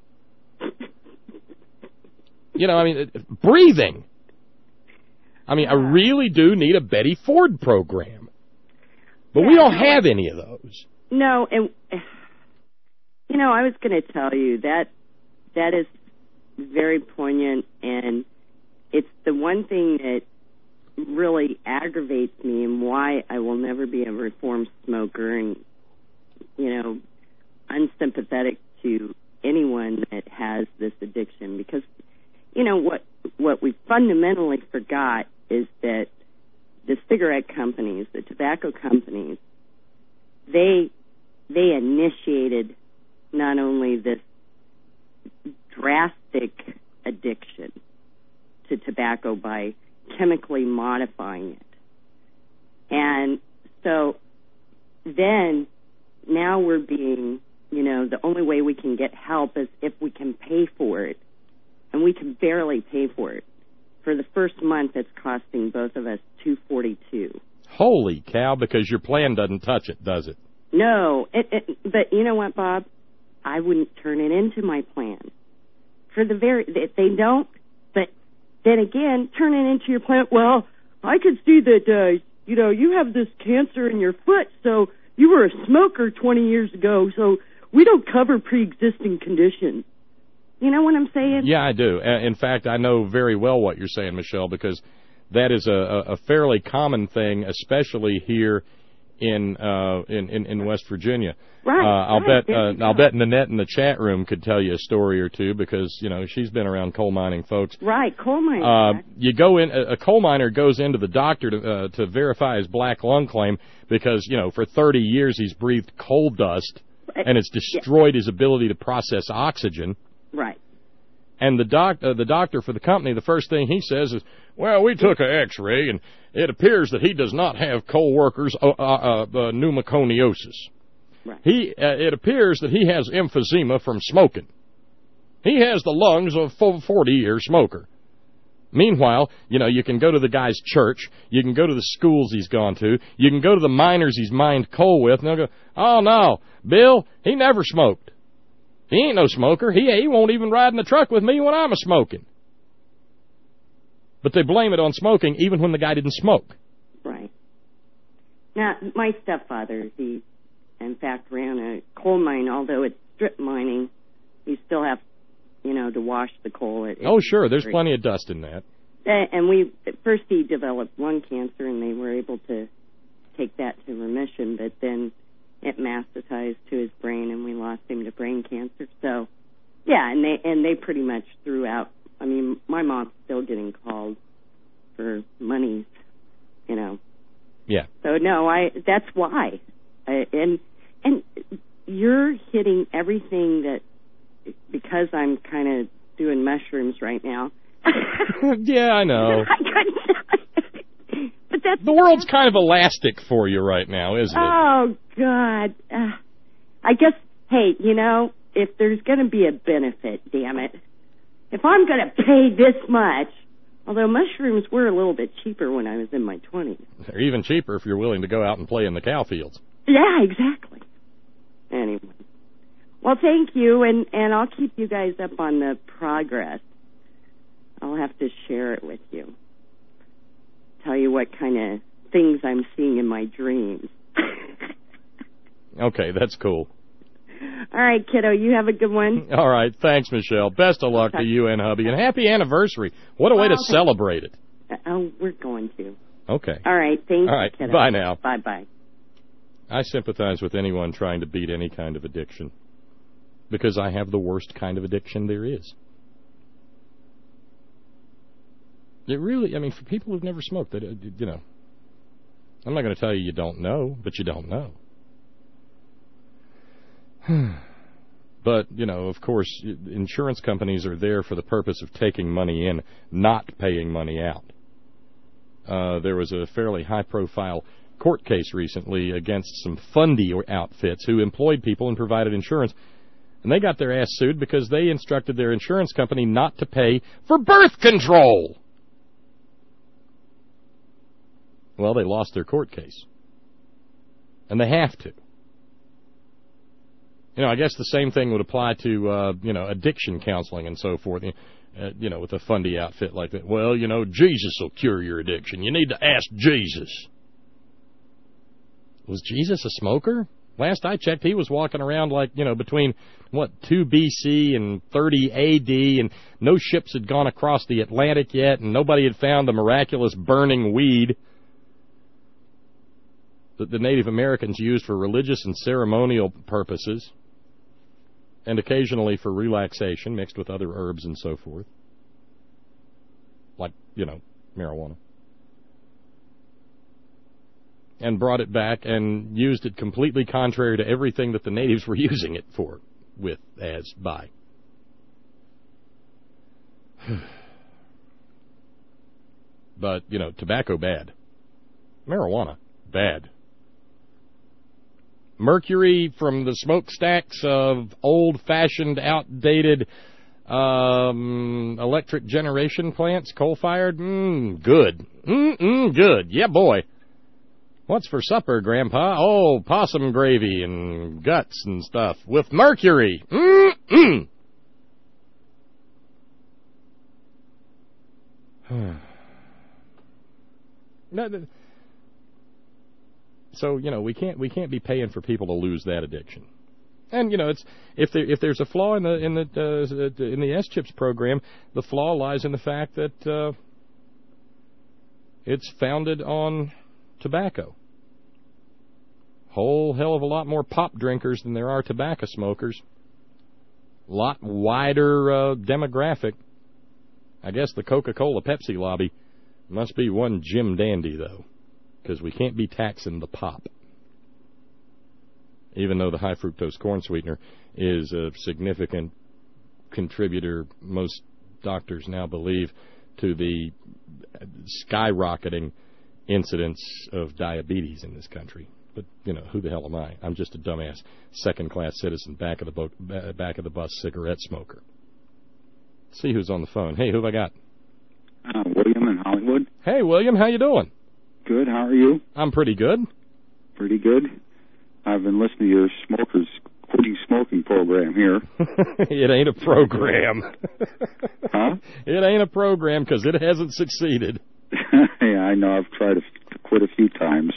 You know, I mean, breathing. I mean, I really do need a Betty Ford program. But yeah, we don't no, have any of those. No, and, you know, I was going to tell you that that is very poignant, and it's the one thing that really aggravates me and why I will never be a reformed smoker and, you know, unsympathetic to anyone that has this addiction, because you know what what we fundamentally forgot is that the cigarette companies, the tobacco companies, they they initiated not only this drastic addiction to tobacco by chemically modifying it, and so then now we're being, you know, the only way we can get help is if we can pay for it. And we can barely pay for it. For the first month, it's costing both of us two forty-two. Holy cow, because your plan doesn't touch it, does it? No. It, it, but you know what, Bob? I wouldn't turn it into my plan. For the very, they, they don't, but then again, turn it into your plan. Well, I could see that, uh, you know, you have this cancer in your foot, so you were a smoker twenty years ago, so we don't cover pre-existing conditions. You know what I'm saying? Yeah, I do. In fact, I know very well what you're saying, Michelle, because that is a, a fairly common thing, especially here in uh, in, in, in West Virginia. Right. Uh, I'll right. bet uh, I'll bet Nanette in the chat room could tell you a story or two because you know she's been around coal mining folks. Right, coal mining. Uh, you go in. A coal miner goes into the doctor to uh, to verify his black lung claim because you know for thirty years he's breathed coal dust and it's destroyed yeah. his ability to process oxygen. Right. And the doc, uh, the doctor for the company, the first thing he says is, well, we took an X-ray, and it appears that he does not have coal workers' uh, uh, uh, pneumoconiosis. Right. He, uh, it appears that he has emphysema from smoking. He has the lungs of a forty-year smoker. Meanwhile, you know, you can go to the guy's church, you can go to the schools he's gone to, you can go to the miners he's mined coal with, and they'll go, oh, no, Bill, he never smoked. He ain't no smoker. He he won't even ride in the truck with me when I'm a smoking. But they blame it on smoking even when the guy didn't smoke. Right. Now, my stepfather, he, in fact, ran a coal mine, although it's strip mining. You still have, you know, to wash the coal. It, oh, sure. There's plenty of dust in that. And we, at first he developed lung cancer, and they were able to take that to remission, but then it metastasized to his brain, and we lost him to brain cancer. So, yeah, and they and they pretty much threw out. I mean, my mom's still getting called for money, you know. Yeah. So no, I. That's why, I, and and you're hitting everything that because I'm kind of doing mushrooms right now. Yeah, I know. I couldn't. But that's the world's kind of elastic for you right now, isn't it? Oh, God. Uh, I guess, hey, you know, if there's going to be a benefit, damn it, if I'm going to pay this much, although mushrooms were a little bit cheaper when I was in my twenties. They're even cheaper if you're willing to go out and play in the cow fields. Yeah, exactly. Anyway. Well, thank you, and, and I'll keep you guys up on the progress. I'll have to share it with you. Tell you what kind of things I'm seeing in my dreams. Okay, that's cool. All right, kiddo, you have a good one. All right, thanks, Michelle. Best of luck okay. to you and hubby, and happy anniversary. What a way oh, to okay. celebrate it. Uh, oh, we're going to. Okay. All right, thanks, All right, kiddo. bye now. Bye-bye. I sympathize with anyone trying to beat any kind of addiction because I have the worst kind of addiction there is. It really, I mean, for people who've never smoked, that you know, I'm not going to tell you you don't know, but you don't know. But, you know, of course, insurance companies are there for the purpose of taking money in, not paying money out. Uh, there was a fairly high-profile court case recently against some fundy outfits who employed people and provided insurance And they got their ass sued because they instructed their insurance company not to pay for birth control. Well, they lost their court case. And they have to. You know, I guess the same thing would apply to, uh, you know, addiction counseling and so forth. Uh, you know, with a fundy outfit like that. Well, you know, Jesus will cure your addiction. You need to ask Jesus. Was Jesus a smoker? Last I checked, he was walking around like, you know, between, what, two B C and thirty A D, and no ships had gone across the Atlantic yet, and nobody had found the miraculous burning weed that the Native Americans used for religious and ceremonial purposes, and occasionally for relaxation, mixed with other herbs and so forth, like, you know, marijuana. And brought it back and used it completely contrary to everything that the natives were using it for, with, as, by. But, you know, tobacco, bad. Marijuana, bad. Mercury from the smokestacks of old-fashioned, outdated um, electric generation plants, coal-fired, mm, good. Mm-mm, good. Yeah, boy. What's for supper, Grandpa? Oh, possum gravy and guts and stuff with mercury. Mm-mm. So, you know, we can't we can't be paying for people to lose that addiction. And, you know, it's if there if there's a flaw in the in the uh, in the S CHIPS program, the flaw lies in the fact that uh, it's founded on tobacco. Whole hell of a lot more pop drinkers than there are tobacco smokers. A lot wider uh, demographic. I guess the Coca-Cola Pepsi lobby must be one Jim Dandy, though, because we can't be taxing the pop. Even though the high fructose corn sweetener is a significant contributor, most doctors now believe, to the skyrocketing incidence of diabetes in this country. But, you know, who the hell am I? I'm just a dumbass, second-class citizen, back of the bo- back of the bus cigarette smoker. Let's see who's on the phone. Hey, who have I got? Uh, William in Hollywood. Hey, William, how you doing? Good. How are you? I'm pretty good. Pretty good. I've been listening to your smokers quitting smoking program here. It ain't a program. Huh? It ain't a program because it hasn't succeeded. Yeah, I know. I've tried to quit a few times.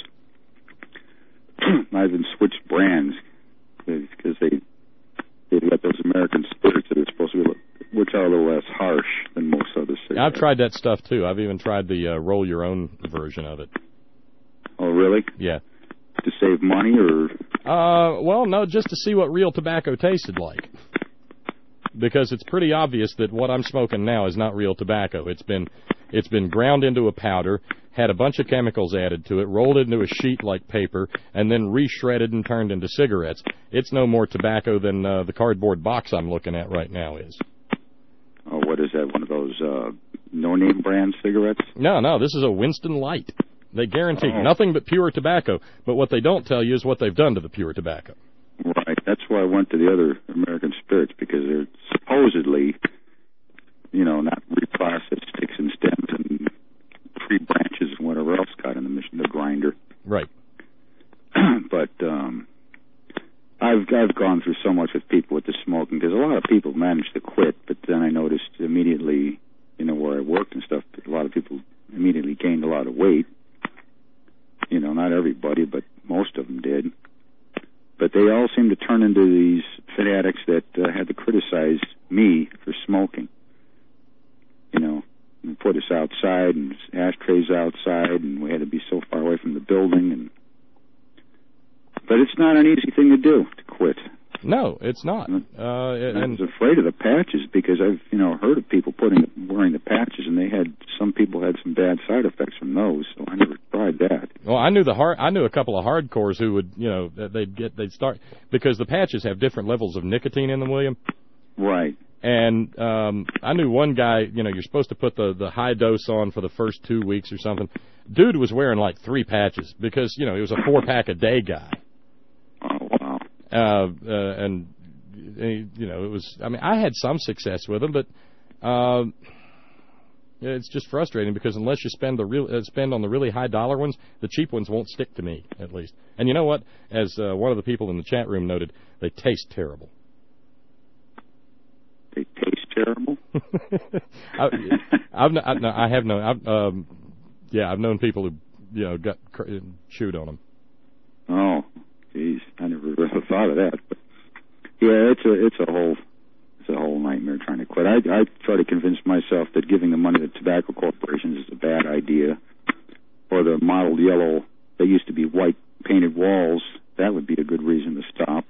I've even switched brands because they they've got those American spirits that are supposed to be, which are a little less harsh than most other cigarettes. I've tried that stuff too. I've even tried the uh, roll your own version of it. Oh, really? Yeah. To save money, or? Uh, well, no, just to see what real tobacco tasted like. Because it's pretty obvious that what I'm smoking now is not real tobacco. It's been it's been ground into a powder, had a bunch of chemicals added to it, rolled into a sheet like paper, and then re-shredded and turned into cigarettes. It's no more tobacco than uh, the cardboard box I'm looking at right now is. Oh, what is that? One of those uh, no-name brand cigarettes? No, no, this is a Winston Light. They guarantee oh. nothing but pure tobacco, but what they don't tell you is what they've done to the pure tobacco. Right. That's why I went to the other American spirits, because they're supposedly, you know, not reprocessed sticks and stems and tree branches and whatever else got in the mission, the grinder. Right. But um, I've I've gone through so much with people with the smoking, because a lot of people manage to quit, but then I noticed immediately, you know, where I worked and stuff, a lot of people immediately gained a lot of weight. You know, not everybody, but most of them did. But they all seem to turn into these fanatics that uh, had to criticize me for smoking. You know, and put us outside, and ashtrays outside, and we had to be so far away from the building. And but it's not an easy thing to do, to quit. No, it's not. Uh, and I was afraid of the patches, because I've, you know, heard of people putting wearing the patches, and they had some people had some bad side effects from those. So I never tried that. Well, I knew the hard, I knew a couple of hardcores who would, you know, they'd get they'd start, because the patches have different levels of nicotine in them, William. Right. And um, I knew one guy, you know, you're supposed to put the the high dose on for the first two weeks or something. Dude was wearing like three patches because, you know, he was a four pack a day guy. Oh, wow. Uh, uh, and you know, it was. I mean, I had some success with them, but uh, it's just frustrating because unless you spend the real uh, spend on the really high dollar ones, the cheap ones won't stick to me at least. And you know what? As uh, one of the people in the chat room noted, they taste terrible. They taste terrible. I, I've no, I, no, I have no. I've, um, yeah, I've known people who you know got cr- chewed on them. Oh, geez, I never really thought of that. But yeah, it's a it's a whole it's a whole nightmare trying to quit. I I try to convince myself that giving the money to tobacco corporations is a bad idea, or the mottled yellow that used to be white painted walls. That would be a good reason to stop.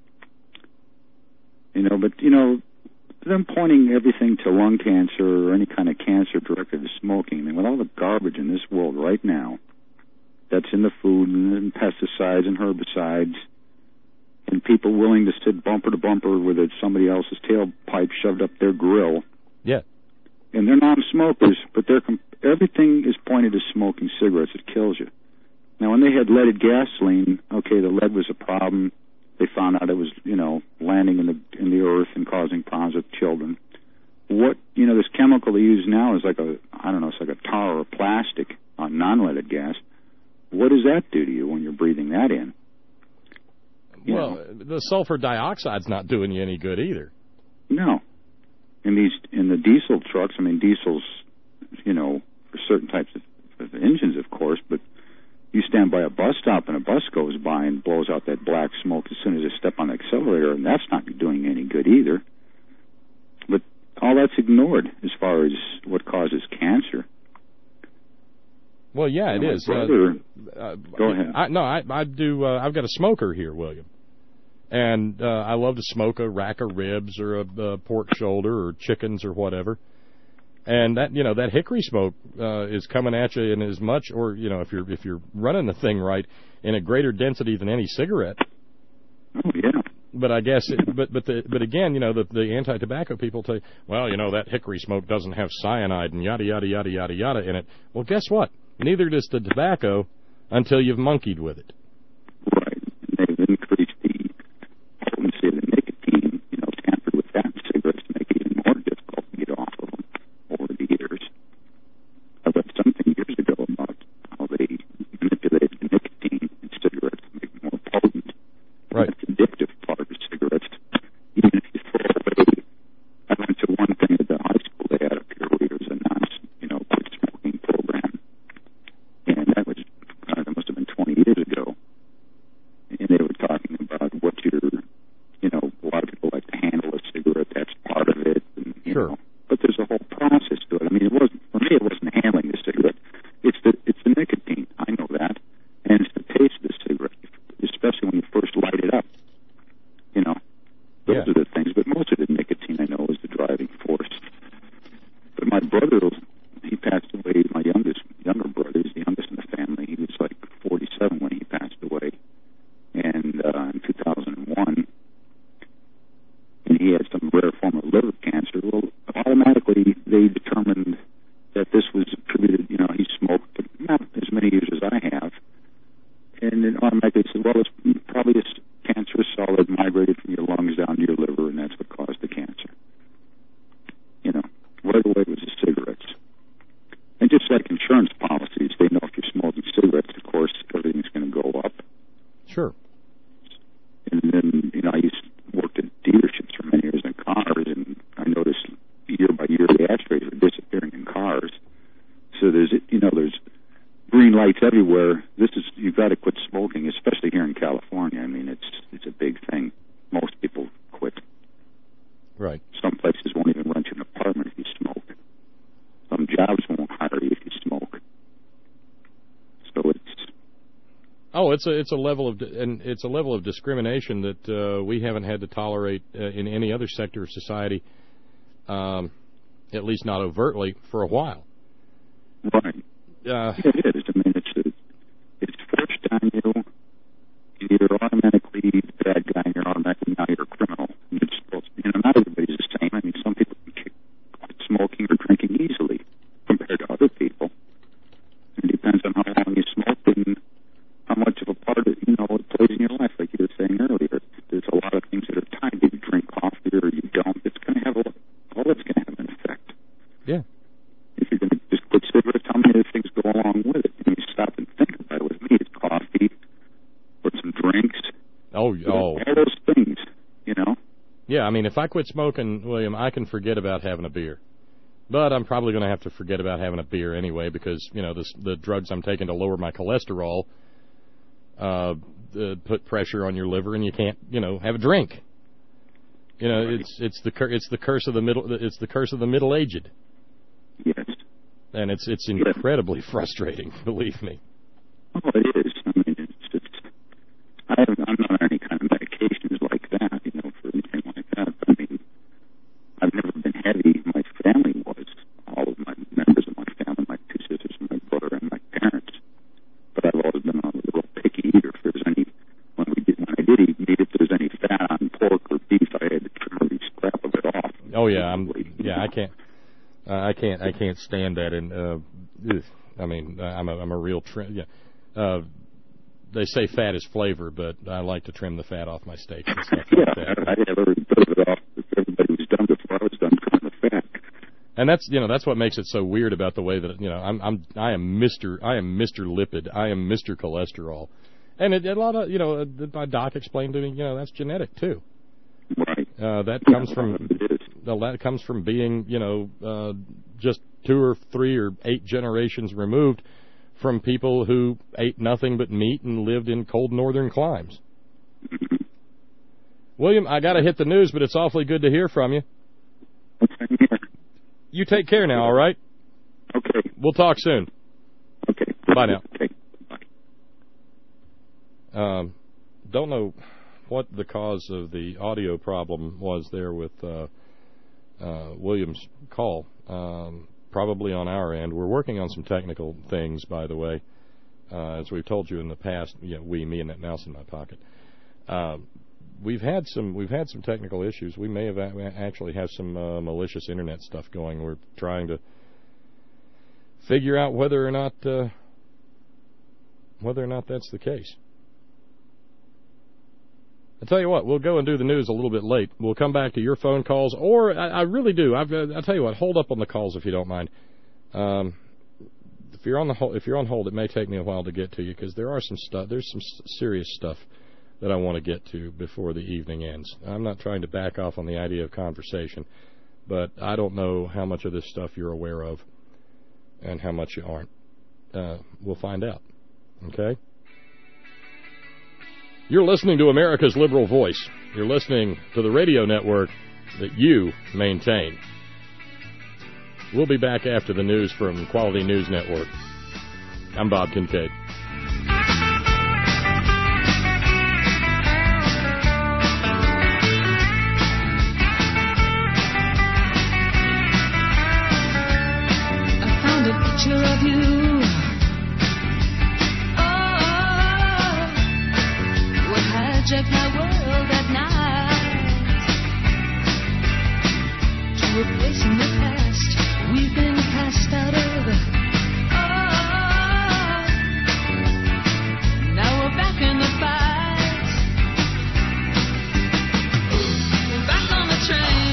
You know, but you know. Them pointing everything to lung cancer or any kind of cancer directed to smoking. I mean, with all the garbage in this world right now that's in the food and in pesticides and herbicides and people willing to sit bumper to bumper with it, somebody else's tailpipe shoved up their grill. Yeah. And they're non-smokers, but they're comp- everything is pointed to smoking cigarettes. It kills you. Now, when they had leaded gasoline, okay, the lead was a problem. They found out it was, you know, landing in the in the earth and causing problems with children. What, you know, this chemical they use now is like a, I don't know, it's like a tar or plastic on non-leaded gas. What does that do to you when you're breathing that in? You well, know? The sulfur dioxide's not doing you any good either. No. In these, in the diesel trucks, I mean, diesels, you know, for certain types of, of engines, of course, but you stand by a bus stop and a bus goes by and blows out that black smoke as soon as they step on the accelerator, and that's not doing any good either. But all that's ignored as far as what causes cancer. Well, yeah, it my is. Brother, uh, uh, go ahead. I, no, I, I do. Uh, I've got a smoker here, William, and uh, I love to smoke a rack of ribs or a, a pork shoulder or chickens or whatever. And that, you know, that hickory smoke uh, is coming at you in as much, or you know, if you're if you're running the thing right, in a greater density than any cigarette. Oh yeah. But I guess, it, but but the but again, you know, the the anti-tobacco people say, well, you know, that hickory smoke doesn't have cyanide and yada yada yada yada yada in it. Well, guess what? Neither does the tobacco until you've monkeyed with it. Right. They've increased the potency of the nicotine, you know, tampered with that in cigarettes to make it even more difficult to get off of them over the years. I read something years ago about how they manipulated the nicotine in cigarettes to make it more potent. Right. That's the addictive part of cigarettes. Even if you throw away, I went to one thing at the high school they had up here where there was a non, you know, quit smoking program. And that was, uh, that must have been twenty years ago. And they were talking about what you're, you know, a lot of people like to handle a cigarette, that's part of it. And, you Sure. know, but there's a whole process to it. I mean, it wasn't, for me, it wasn't handling the cigarette. It's the, it's the nicotine. I know that. And it's the taste of the cigarette, especially when you first light it up. You know, those Yeah. are the things. But most of the nicotine, I know, is the driving force. But my brother, he passed away, my youngest, younger brother, he's the youngest in the family. He was like forty-seven when he passed away. And uh, in two thousand one, and he had some rare form of liver cancer. Well, automatically they determined that this was attributed, you know, he smoked, but not as many years as I have. And then automatically said, well, it's probably a cancerous cell that migrated from your lungs down to your liver, and that's what caused the cancer. You know, right away it was the cigarettes. And just like insurance policies, they know if you're smoking cigarettes, of course, everything's going to go up. Sure. And then, you know, I used to work at dealerships for many years in cars, and I noticed year by year the ashtrays were disappearing in cars. So there's, you know, there's green lights everywhere. This is, you've got to quit smoking, especially here in California. I mean, it's it's a big thing. Most people quit. Right. Some places won't even rent you an apartment if you smoke. Some jobs won't hire you if you smoke. So it's Oh, it's a it's a level of and it's a level of discrimination that uh, we haven't had to tolerate uh, in any other sector of society, um, at least not overtly, for a while. right. Uh, It is. I mean, it's a, it's forced on you. You're automatically the bad guy, and you're automatically now you're a criminal. And it's supposed, you know, not everybody's the same. I mean, some people can kick, quit smoking or drinking easily compared to other people. It depends on how long you smoke and how much of a part of, you know, it plays in your life. Like you were saying earlier, there's a lot of things that are tied to drinking yeah, I mean, if I quit smoking, William, I can forget about having a beer. But I'm probably going to have to forget about having a beer anyway because, you know, this, the drugs I'm taking to lower my cholesterol uh, uh, put pressure on your liver and you can't, you know, have a drink. You know, right. it's it's the cur- it's the curse of the middle it's the curse of the middle-aged. Yes. And it's it's incredibly yes. frustrating, believe me. Oh, it is. I mean, it's just I haven't, I'm not on any kind of medications like that, you know, for anything like that. I mean, I've never been heavy. My family was. All of my members of my family, my two sisters, my brother, and my parents. But I've always been a little picky eater. If there's any, when we did, when I did eat meat, if there's any fat on pork or beef, I had to trim every scrap of it off. Oh yeah, I'm. Yeah, I can't. Uh, I can't. I can't stand that. And uh, ugh, I mean, I'm a. I'm a real trim. Yeah. Uh, they say fat is flavor, but I like to trim the fat off my steaks and stuff yeah, like that. I, I have every bit of it off. Everybody was done before I was done trimming the fat. And that's you know that's what makes it so weird about the way that you know I'm I'm I am Mister I am Mister Lipid I am Mister Cholesterol, and it, a lot of you know my doc explained to me you know that's genetic too. Right. Uh, that comes from that comes from being you know uh, just two or three or eight generations removed from people who ate nothing but meat and lived in cold northern climes. Mm-hmm. William, I got to hit the news, but it's awfully good to hear from you. Okay. You take care now, all right? Okay. We'll talk soon. Okay. Bye now. Okay. Bye. Um, don't know what the cause of the audio problem was there with uh, uh, William's call. Um, probably on our end. We're working on some technical things, by the way. Uh, as we've told you in the past, you know, we, me, and that mouse in my pocket. Um, We've had some we've had some technical issues. We may have a- actually have some uh, malicious internet stuff going. We're trying to figure out whether or not uh, whether or not that's the case. I tell you what, we'll go and do the news a little bit late. We'll come back to your phone calls, or I, I really do. I've, I'll tell you what, hold up on the calls if you don't mind. Um, if you're on the hold, if you're on hold, it may take me a while to get to you because there are some stuff. There's some serious stuff that I want to get to before the evening ends. I'm not trying to back off on the idea of conversation, but I don't know how much of this stuff you're aware of and how much you aren't. Uh, we'll find out. Okay? You're listening to America's Liberal Voice. You're listening to the radio network that you maintain. We'll be back after the news from Quality News Network. I'm Bob Kincaid. Picture of you. Oh, what hijacked my world at night to a place in the past we've been cast out of. Oh, now we're back in the fight. We're back on the train.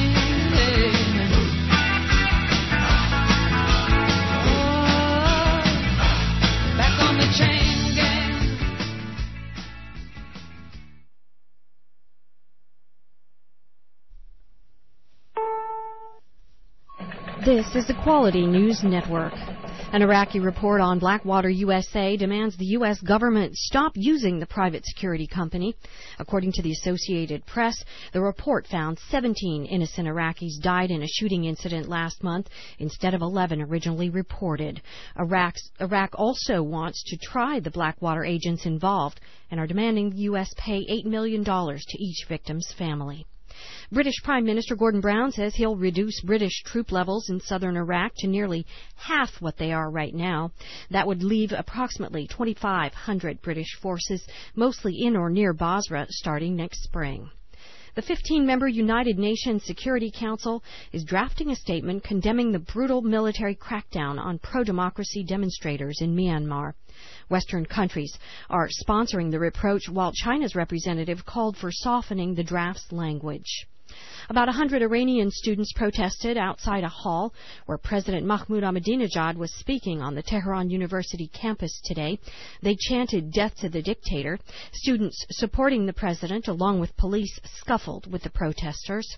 This is the Quality News Network. An Iraqi report on Blackwater U S A demands the U S government stop using the private security company. According to the Associated Press, the report found seventeen innocent Iraqis died in a shooting incident last month instead of eleven originally reported. Iraq's, Iraq also wants to try the Blackwater agents involved and are demanding the U S pay eight million dollars to each victim's family. British Prime Minister Gordon Brown says he'll reduce British troop levels in southern Iraq to nearly half what they are right now. That would leave approximately twenty-five hundred British forces, mostly in or near Basra, starting next spring. The fifteen-member United Nations Security Council is drafting a statement condemning the brutal military crackdown on pro-democracy demonstrators in Myanmar. Western countries are sponsoring the reproach, while China's representative called for softening the draft's language. About one hundred Iranian students protested outside a hall where President Mahmoud Ahmadinejad was speaking on the Tehran University campus today. They chanted "Death to the dictator." Students supporting the president, along with police, scuffled with the protesters.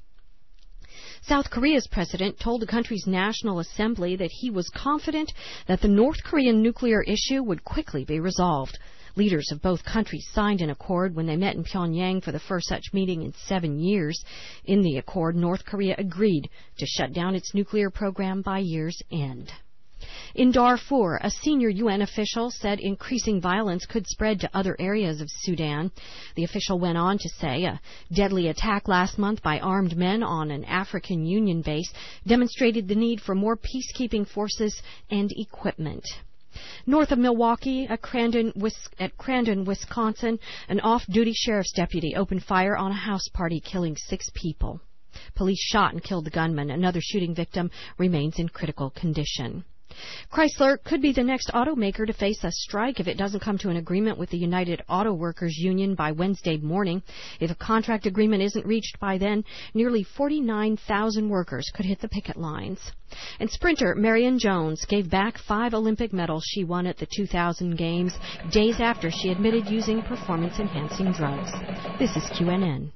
South Korea's president told the country's National Assembly that he was confident that the North Korean nuclear issue would quickly be resolved. Leaders of both countries signed an accord when they met in Pyongyang for the first such meeting in seven years. In the accord, North Korea agreed to shut down its nuclear program by year's end. In Darfur, a senior U N official said increasing violence could spread to other areas of Sudan. The official went on to say a deadly attack last month by armed men on an African Union base demonstrated the need for more peacekeeping forces and equipment. North of Milwaukee, at Crandon, at Crandon, Wisconsin, an off-duty sheriff's deputy opened fire on a house party, killing six people. Police shot and killed the gunman. Another shooting victim remains in critical condition. Chrysler could be the next automaker to face a strike if it doesn't come to an agreement with the United Auto Workers Union by Wednesday morning. If a contract agreement isn't reached by then, nearly forty-nine thousand workers could hit the picket lines. And sprinter Marion Jones gave back five Olympic medals she won at the two thousand Games days after she admitted using performance-enhancing drugs. This is Q N N.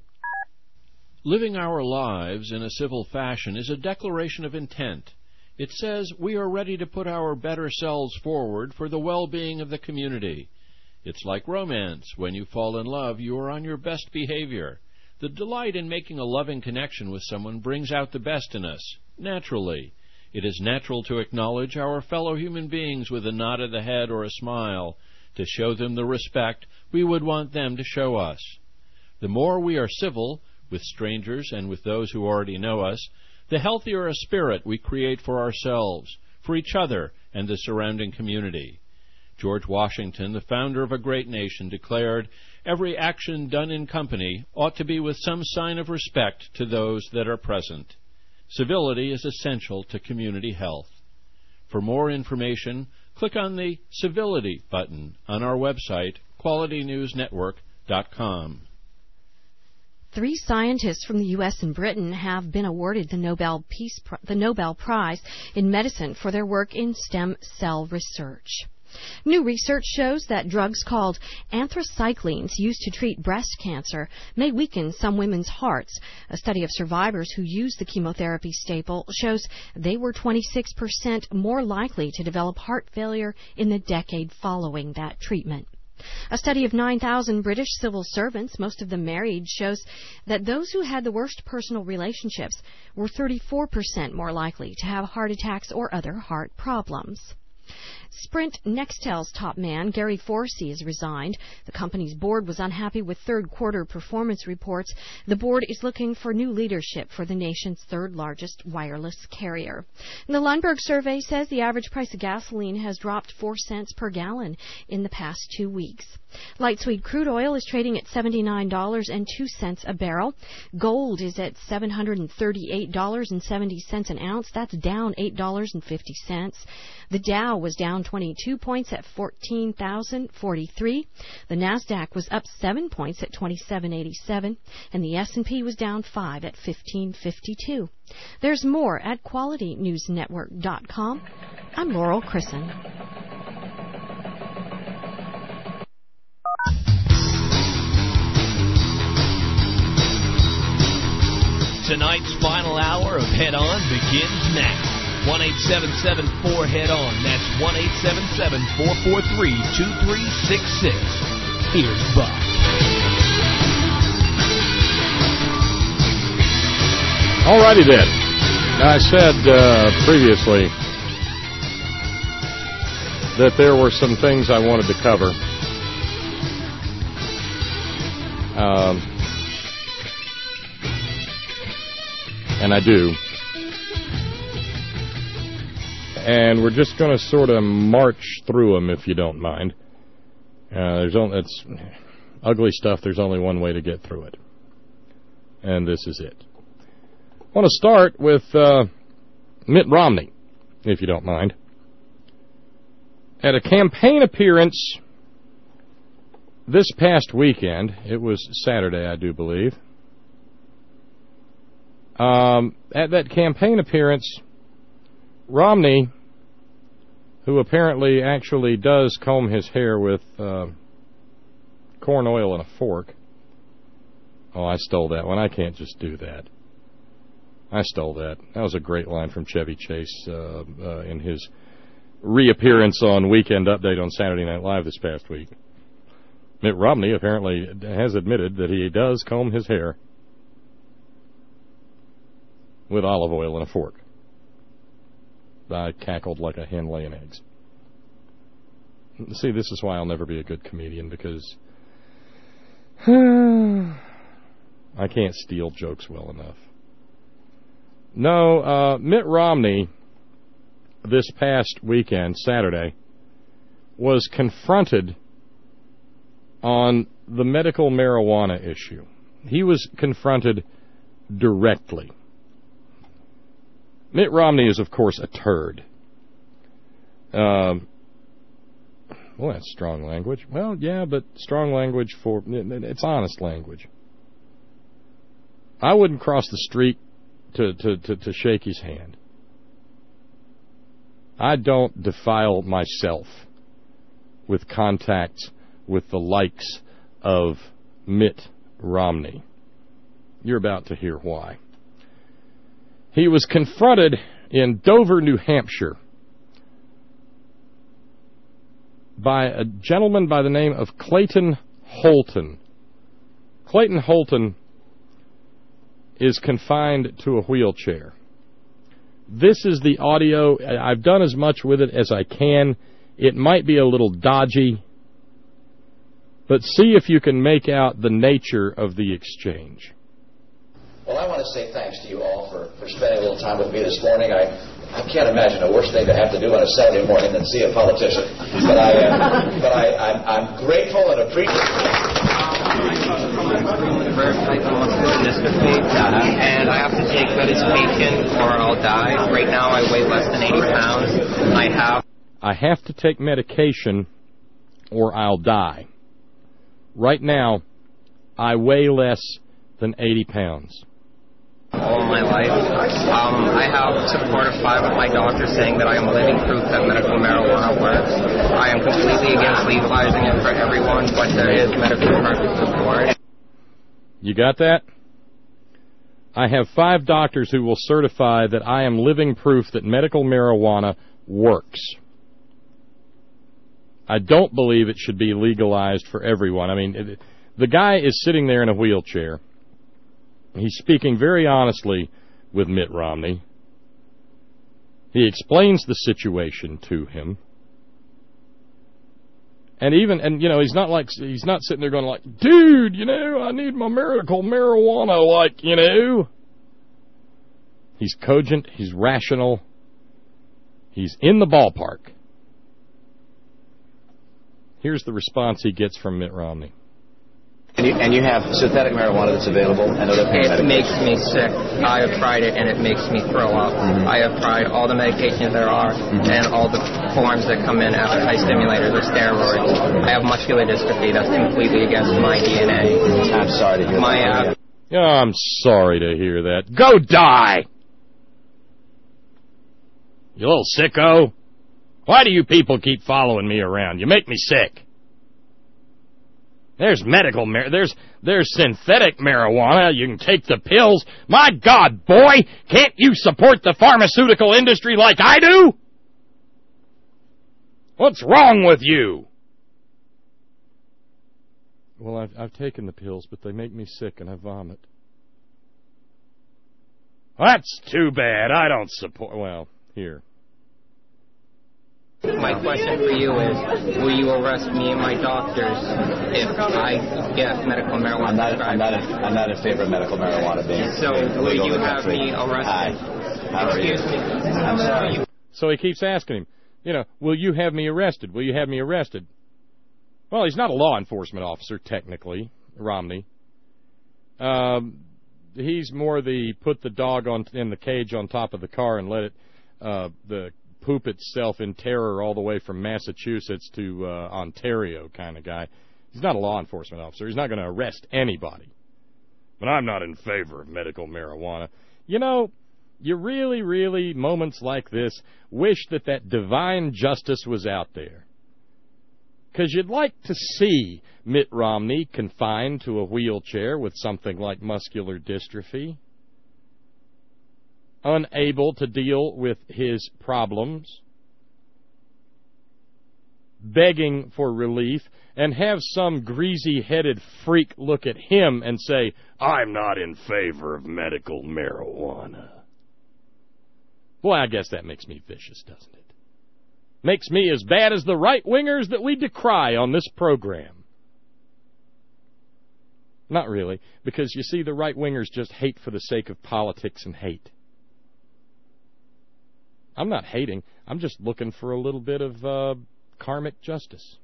Living our lives in a civil fashion is a declaration of intent. It says we are ready to put our better selves forward for the well-being of the community. It's like romance. When you fall in love, you are on your best behavior. The delight in making a loving connection with someone brings out the best in us, naturally. It is natural to acknowledge our fellow human beings with a nod of the head or a smile, to show them the respect we would want them to show us. The more we are civil with strangers and with those who already know us, the healthier a spirit we create for ourselves, for each other, and the surrounding community. George Washington, the founder of a great nation, declared, "Every action done in company ought to be with some sign of respect to those that are present." Civility is essential to community health. For more information, click on the Civility button on our website, quality news network dot com. Three scientists from the U S and Britain have been awarded the Nobel Peace, the Nobel Prize in Medicine for their work in stem cell research. New research shows that drugs called anthracyclines used to treat breast cancer may weaken some women's hearts. A study of survivors who used the chemotherapy staple shows they were twenty-six percent more likely to develop heart failure in the decade following that treatment. A study of nine thousand British civil servants, most of them married, shows that those who had the worst personal relationships were thirty-four percent more likely to have heart attacks or other heart problems. Sprint Nextel's top man, Gary Forsey, has resigned. The company's board was unhappy with third-quarter performance reports. The board is looking for new leadership for the nation's third-largest wireless carrier. And the Lundberg survey says the average price of gasoline has dropped four cents per gallon in the past two weeks. Light sweet crude oil is trading at seventy-nine dollars and two cents a barrel. Gold is at seven hundred thirty-eight dollars and seventy cents an ounce. That's down eight dollars and fifty cents. The Dow was down twenty-two points at fourteen thousand forty-three. The Nasdaq was up seven points at twenty-seven eighty-seven, and the S and P was down five at fifteen fifty-two. There's more at quality news network dot com. I'm Laurel Chrisson. Tonight's final hour of Head On begins now. one eight seven seven four head on. That's one eight seven seven four four three two three six six. Here's Buck. All righty then. Now, I said uh, previously that there were some things I wanted to cover. Um... And I do. And we're just going to sort of march through them, if you don't mind. Uh, there's only, it's ugly stuff. There's only one way to get through it. And this is it. I want to start with uh, Mitt Romney, if you don't mind. At a campaign appearance this past weekend, it was Saturday, I do believe, Um, at that campaign appearance, Romney, who apparently actually does comb his hair with uh, corn oil and a fork. Oh, I stole that one. I can't just do that. I stole that. That was a great line from Chevy Chase uh, uh, in his reappearance on Weekend Update on Saturday Night Live this past week. Mitt Romney apparently has admitted that he does comb his hair with olive oil and a fork. I cackled like a hen laying eggs. See, this is why I'll never be a good comedian, because I can't steal jokes well enough. No, uh, Mitt Romney, this past weekend, Saturday, was confronted on the medical marijuana issue. He was confronted directly. Mitt Romney is, of course, a turd. Um, well, that's strong language. Well, yeah, but strong language for... It's honest language. I wouldn't cross the street to, to, to, to shake his hand. I don't defile myself with contacts with the likes of Mitt Romney. You're about to hear why. He was confronted in Dover, New Hampshire, by a gentleman by the name of Clayton Holton. Clayton Holton is confined to a wheelchair. This is the audio. I've done as much with it as I can. It might be a little dodgy, but see if you can make out the nature of the exchange. Well, I want to say thanks to you all for, for spending a little time with me this morning. I, I can't imagine a worse thing to have to do on a Saturday morning than see a politician. But, I, uh, but I, I'm, I'm grateful and appreciative. And I have to take medication or I'll die. Right now I weigh less than eighty pounds. I have... I have to take medication or I'll die. Right now, I weigh less than eighty pounds. All my life. Um, I have support of five of my doctors saying that I am living proof that medical marijuana works. I am completely against legalizing it for everyone, but there is medical support. You got that? I have five doctors who will certify that I am living proof that medical marijuana works. I don't believe it should be legalized for everyone. I mean, it, the guy is sitting there in a wheelchair. He's speaking very honestly with Mitt Romney. He explains the situation to him. And even, and you know, he's not like, he's not sitting there going like, dude, you know, I need my medical marijuana, like, you know. He's cogent, he's rational, he's in the ballpark. Here's the response he gets from Mitt Romney. And you, and you have synthetic marijuana that's available and other pain It medications. makes me sick. I have tried it and it makes me throw up. Mm-hmm. I have tried all the medications there are mm-hmm. and all the forms that come in, appetite stimulators or steroids. I have muscular dystrophy. That's completely against my D N A. I'm sorry to hear my that. Oh, I'm sorry to hear that. Go die! You little sicko. Why do you people keep following me around? You make me sick. There's medical mar- there's there's synthetic marijuana. You can take the pills. My God, boy, can't you support the pharmaceutical industry like I do? What's wrong with you? Well, I've I've taken the pills, but they make me sick and I vomit. That's too bad. I don't support. Well, here. My question for you is, will you arrest me and my doctors if I get medical marijuana? I'm not, I'm not, in, I'm not in favor of medical marijuana being So will you have me arrested? Hi. How are you? Excuse me. I'm sorry. So he keeps asking him, you know, will you have me arrested? Will you have me arrested? Well, he's not a law enforcement officer, technically, Romney. Um, he's more the put the dog on in the cage on top of the car and let it uh, the poop itself in terror all the way from Massachusetts to uh, Ontario kind of guy. He's not a law enforcement officer. He's not going to arrest anybody. But I'm not in favor of medical marijuana. You know, you really, really, moments like this, wish that that divine justice was out there. Because you'd like to see Mitt Romney confined to a wheelchair with something like muscular dystrophy, unable to deal with his problems, begging for relief, and have some greasy-headed freak look at him and say, I'm not in favor of medical marijuana. Boy, I guess that makes me vicious, doesn't it? Makes me as bad as the right-wingers that we decry on this program. Not really, because you see, the right-wingers just hate for the sake of politics and hate. I'm not hating. I'm just looking for a little bit of uh, karmic justice.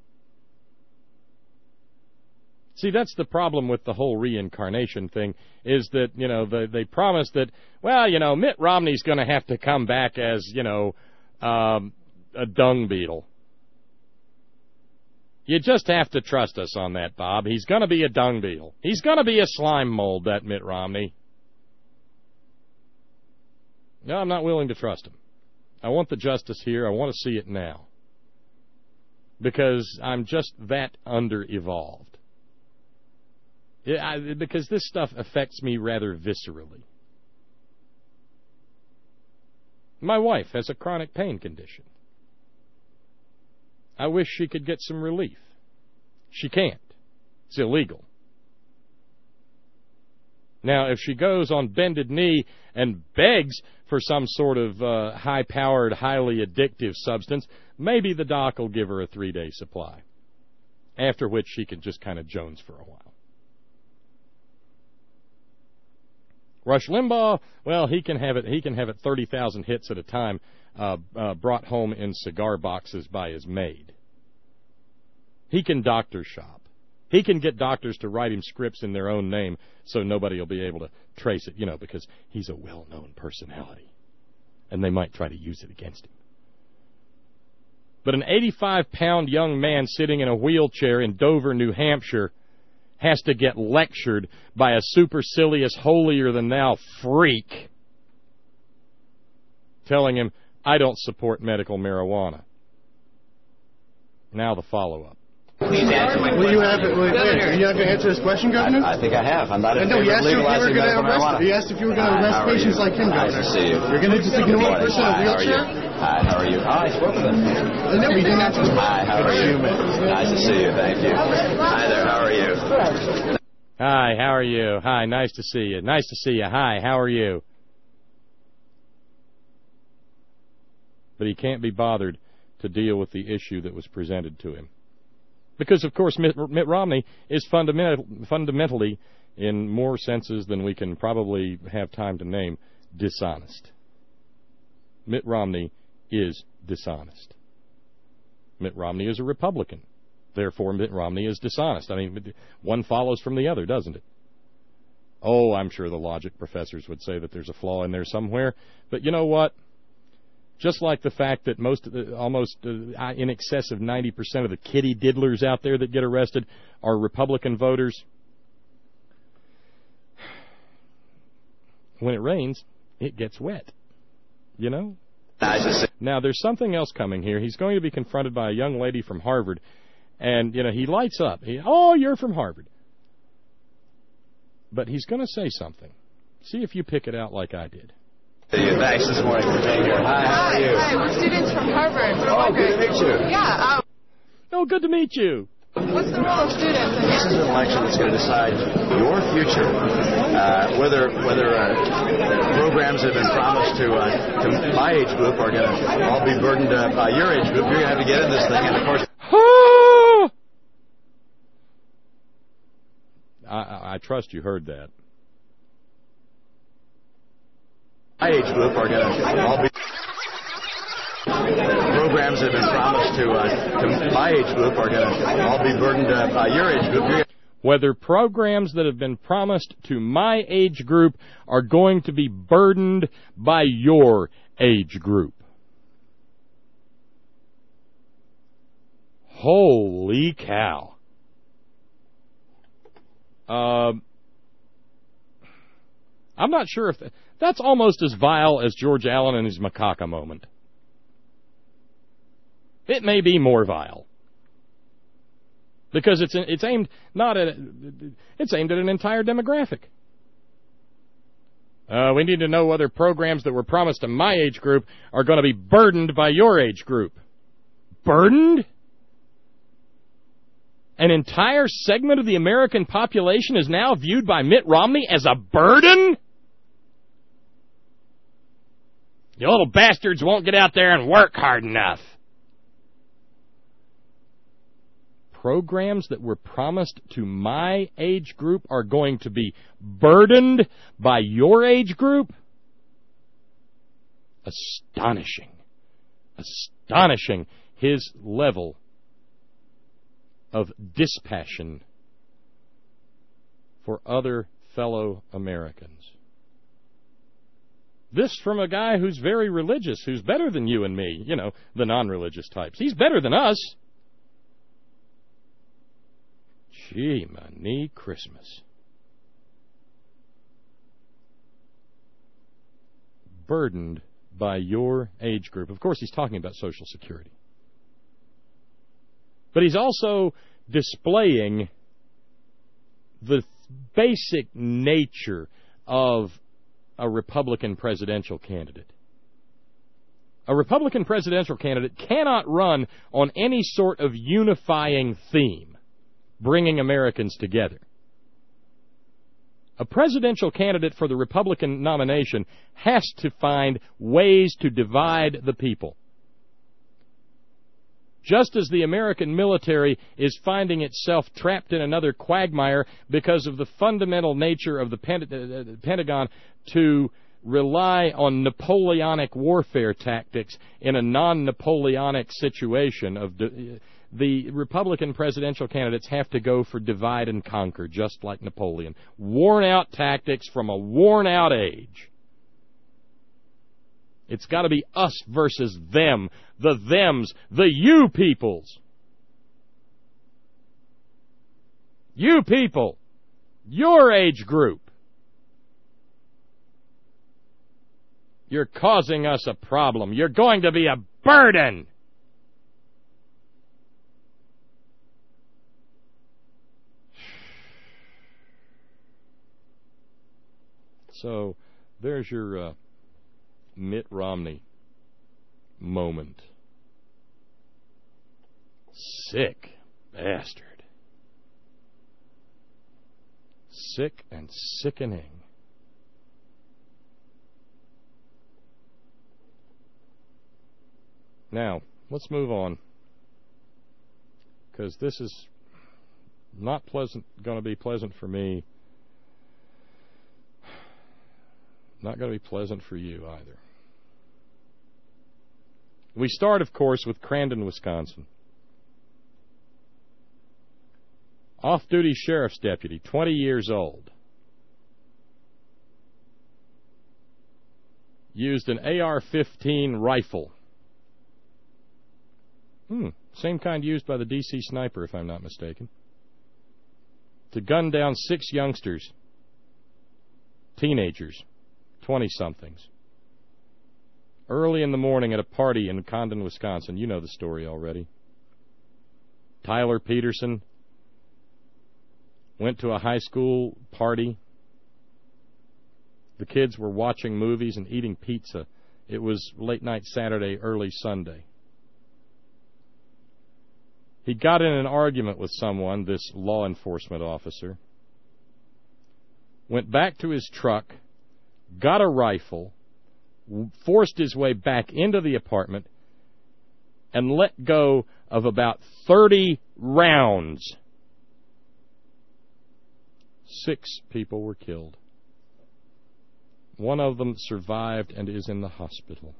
See, that's the problem with the whole reincarnation thing, is that, you know, they, they promise that, well, you know, Mitt Romney's going to have to come back as, you know, um, a dung beetle. You just have to trust us on that, Bob. He's going to be a dung beetle. He's going to be a slime mold, that Mitt Romney. No, I'm not willing to trust him. I want the justice here. I want to see it now. Because I'm just that under-evolved. Yeah, I, because this stuff affects me rather viscerally. My wife has a chronic pain condition. I wish she could get some relief. She can't. It's illegal. Now, if she goes on bended knee and begs for some sort of uh, high-powered, highly addictive substance, maybe the doc will give her a three-day supply, after which she can just kind of jones for a while. Rush Limbaugh, well, he can have it. He can have it thirty thousand hits at a time, uh, uh, brought home in cigar boxes by his maid. He can doctor shop. He can get doctors to write him scripts in their own name so nobody will be able to trace it, you know, because he's a well-known personality, and they might try to use it against him. But an eighty-five pound young man sitting in a wheelchair in Dover, New Hampshire, has to get lectured by a supercilious, holier-than-thou freak telling him, I don't support medical marijuana. Now the follow-up. Please answer my Will question. you have it? Wait, wait. Are you not going to answer this question, Governor? I, I think I have. I'm not in no, favor he of asked you if you were legalizing going to medical arrest. marijuana. He asked if you were going to Hi, arrest how are patients you? like him, Nice Governor. to see you. You're going to just ignore a person in a Hi, how are you? wheelchair? Hi, how are you? Oh, I spoke with him. Uh, no, he didn't answer. Hi, how are you? Nice to see you. Thank you. Hi there. How are you? Hi, how are you? Hi, nice to see you. Nice to see you. Hi, how are you? But he can't be bothered to deal with the issue that was presented to him. Because, of course, Mitt, Mitt Romney is fundamental, fundamentally, in more senses than we can probably have time to name, dishonest. Mitt Romney is dishonest. Mitt Romney is a Republican. Therefore, Mitt Romney is dishonest. I mean, one follows from the other, doesn't it? Oh, I'm sure the logic professors would say that there's a flaw in there somewhere. But you know what? Just like the fact that most, of the, almost uh, in excess of ninety percent of the kitty diddlers out there that get arrested are Republican voters. When it rains, it gets wet. You know? Now, there's something else coming here. He's going to be confronted by a young lady from Harvard. And, you know, he lights up. He, oh, you're from Harvard. But he's going to say something. See if you pick it out like I did. Thanks this morning for being here. Hi, how are you? Hi, we're students from Harvard. We're Oh, good to meet you. Yeah. Uh, oh, good to meet you. What's the role of students? This is an election that's going to decide your future. Uh, whether whether uh, programs that have been promised to, uh, to my age group are going to all be burdened uh, by your age group. You're going to have to get in this thing, and of course. I, I trust you heard that. My age group are going to all be programs that have been promised to, uh, to my age group are going to all be burdened uh, by your age group. You're Whether programs that have been promised to my age group are going to be burdened by your age group. Holy cow. Um, I'm not sure if... That, That's almost as vile as George Allen and his macaca moment. It may be more vile. Because it's it's aimed not at it's aimed at an entire demographic. Uh, we need to know whether programs that were promised to my age group are going to be burdened by your age group. Burdened? An entire segment of the American population is now viewed by Mitt Romney as a burden? You little bastards won't get out there and work hard enough. Programs that were promised to my age group are going to be burdened by your age group? Astonishing. Astonishing his level of dispassion for other fellow Americans. This from a guy who's very religious, who's better than you and me, you know, the non-religious types. He's better than us. Gee, money Christmas. Burdened by your age group. Of course, he's talking about Social Security. But he's also displaying the basic nature of a Republican presidential candidate. A Republican presidential candidate cannot run on any sort of unifying theme, bringing Americans together. A presidential candidate for the Republican nomination has to find ways to divide the people. Just as the American military is finding itself trapped in another quagmire because of the fundamental nature of the Pentagon to rely on Napoleonic warfare tactics in a non-Napoleonic situation of de- the Republican presidential candidates have to go for divide and conquer, just like Napoleon. Worn-out tactics from a worn-out age. It's got to be us versus them, the thems, the you peoples. You people, your age group. You're causing us a problem. You're going to be a burden. So, there's your uh, Mitt Romney moment. Sick bastard. Sick and sickening. Now, let's move on, because this is not pleasant, going to be pleasant for me. Not going to be pleasant for you either. We start, of course, with Crandon, Wisconsin. Off-duty sheriff's deputy, twenty years old, used an A R fifteen rifle. Hmm, same kind used by the D C sniper, if I'm not mistaken, to gun down six youngsters, teenagers, twenty-somethings, early in the morning at a party in Condon, Wisconsin. You know the story already. Tyler Peterson went to a high school party. The kids were watching movies and eating pizza. It was late night Saturday, early Sunday. He got in an argument with someone, this law enforcement officer, went back to his truck, got a rifle, forced his way back into the apartment, and let go of about thirty rounds. Six people were killed. One of them survived and is in the hospital.